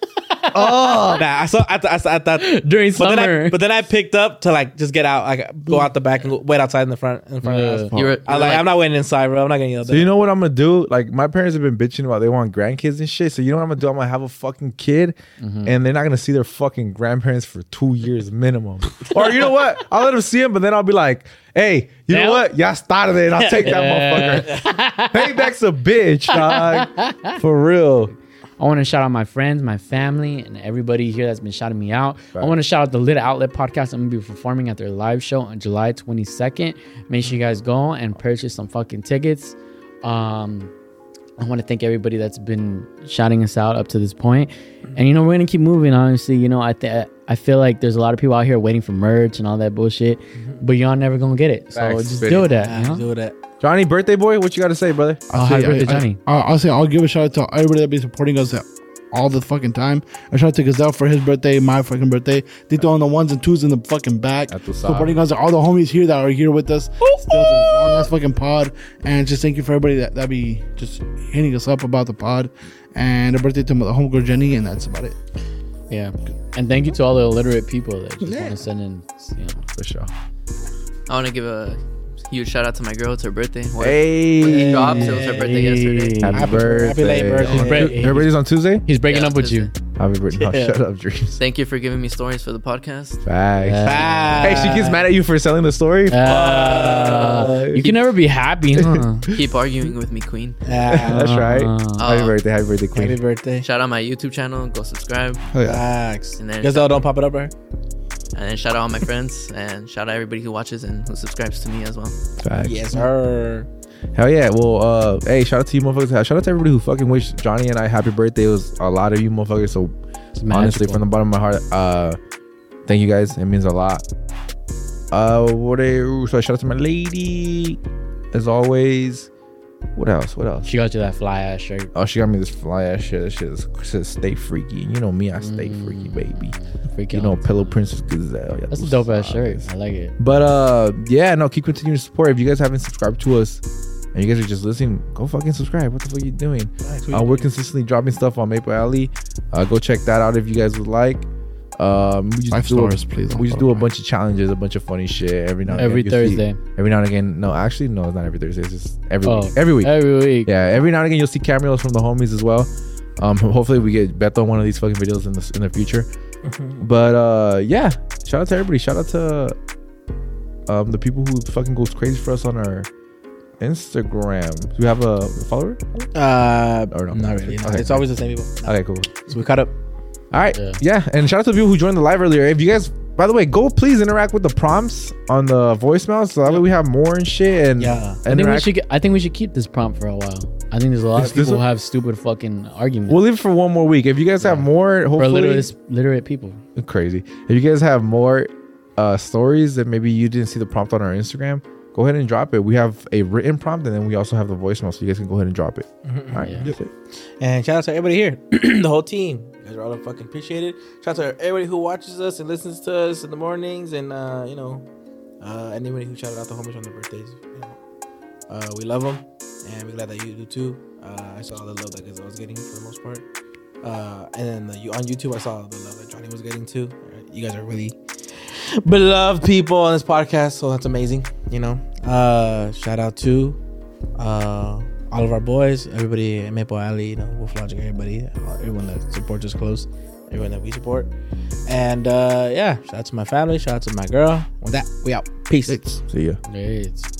Oh, nah, I saw. I, th- I, th- I thought During but then, summer. I, but then I picked up to like just get out, like go out the back and go, wait outside in the front. In front Yeah. of the house. You were, you I were like, like, I'm not waiting inside, bro. I'm not getting yelled So at. you know what I'm gonna do? Like my parents have been bitching about they want grandkids and shit. So you know what I'm gonna do? I'm gonna have a fucking kid, Mm-hmm. and they're not gonna see their fucking grandparents for two years minimum. Or you know what? I'll let them see them, but then I'll be like, "Hey, you Yeah. know what? Y'all started it. I'll take that motherfucker. Payback's a bitch, dog. For real." I want to shout out my friends, my family, and everybody here that's been shouting me out. I want to shout out the Lit Outlet podcast. I'm going to be performing at their live show on July twenty-second. Make sure you guys go and purchase some fucking tickets. Um, I want to thank everybody that's been shouting us out up to this point. And, you know, we're going to keep moving, honestly. You know, I th- I feel like there's a lot of people out here waiting for merch and all that bullshit, but y'all never going to get it. So Facts. just Spit deal it. with that. Yeah, You know? do that. Johnny, birthday boy, what you got to say, brother? Oh, happy say- birthday, I- Johnny. I, I'll say I'll give a shout out to everybody that be supporting us at all the fucking time. A shout out to Gazelle for his birthday, my fucking birthday. They throw on the ones and twos in the fucking back. At the side. Supporting us, all the homies here that are here with us. Still a long ass fucking pod. And just thank you for everybody that, that be just hitting us up about the pod. And a birthday to my homegirl Jenny, and that's about it. Yeah. And thank you to all the illiterate people that just Yeah. want to send in, you know. For sure. I want to give a huge shout out to my girl. It's her birthday. What- Hey. When he dropped, it was her birthday yesterday. Happy, Happy- birthday. happy late birthday. His birthday- Your birthday's on Tuesday? He's breaking Yeah, up with you. Happy birthday. No, Yeah. shut up, Dreams. Thank you for giving me stories for the podcast. Facts. Yeah. Hey, she gets mad at you for selling the story? Uh, you can never be happy, huh? Keep arguing with me, Queen. Yeah. That's right. Uh, Happy Uh, birthday. Happy birthday, Queen. Happy birthday. Shout out my YouTube channel. Go subscribe. Oh, yeah. Facts. And then- Gazelle, don't pop it up, bro. And then shout out all my friends. And shout out everybody who watches and who subscribes to me as well. Facts. Yes, sir. Hell yeah. Well, uh, hey, shout out to you motherfuckers. Shout out to everybody who fucking wished Johnny and I happy birthday. It was a lot of you motherfuckers. So honestly, magical. from the bottom of my heart, uh, thank you guys. It means a lot. Uh, what a, so shout out to my lady, as always. What else? What else? She got you that fly ass shirt. Oh, she got me this fly ass shit. That shit is, says stay freaky. You know me, I stay Mm. freaky, baby. Freaking You know, Pillow Princess Gazelle. Yeah, That's a those dope ass suckers. shirt. I like it. But uh, yeah, no, keep continuing to support. If you guys haven't subscribed to us and you guys are just listening, go fucking subscribe. What the fuck are you doing? Uh, we're consistently dropping stuff on Maple Alley. Uh, go check that out if you guys would like. Um, we just Five do stars, a, please. We just do a bunch of challenges, a bunch of funny shit every now and Every again. You'll see- Thursday. every now and again. No, actually, no, it's not every Thursday. It's just every Oh, week. Every week. Every week. Yeah, every now and again you'll see cameos from the homies as well. Um, hopefully we get Beto on one of these fucking videos in the in the future. But uh, yeah, shout out to everybody. Shout out to um the people who fucking goes crazy for us on our Instagram. Do you have a follower? Uh, Or no? not really. No. Okay. It's always the same people. Okay, cool. So we caught up. All right, Yeah. yeah. and shout out to the people who joined the live earlier. If you guys, by the way, go please interact with the prompts on the voicemail so that way we have more and shit. And Yeah. I think we interact. should. Get, I think we should keep this prompt for a while. I think there's a lot This- of this people who one? have stupid fucking arguments We'll leave it for one more week. If you guys have more, for hopefully, literate, literate people. crazy. If you guys have more uh, stories that maybe you didn't see the prompt on our Instagram, go ahead and drop it. We have a written prompt and then we also have the voicemail, so you guys can go ahead and drop it. All right. Yeah. That's it. And shout out to everybody here, the whole team. You guys are all fucking appreciated. Shout out to everybody who watches us and listens to us in the mornings, and uh, you know, uh, anybody who shouted out the homies on their birthdays. You know, uh, we love them, and we're glad that you do too. Uh, I saw the love that Gazelle was getting for the most part, uh, and then the, you on YouTube, I saw the love that Johnny was getting too. You guys are really beloved people on this podcast, so that's amazing. You know, uh, shout out to uh, all of our boys, everybody at Maple Alley, you know, Wolf Logic, everybody, everyone that supports us close, everyone that we support, and uh, yeah, shout out to my family, shout out to my girl. With that, we out. Peace. See ya. Great.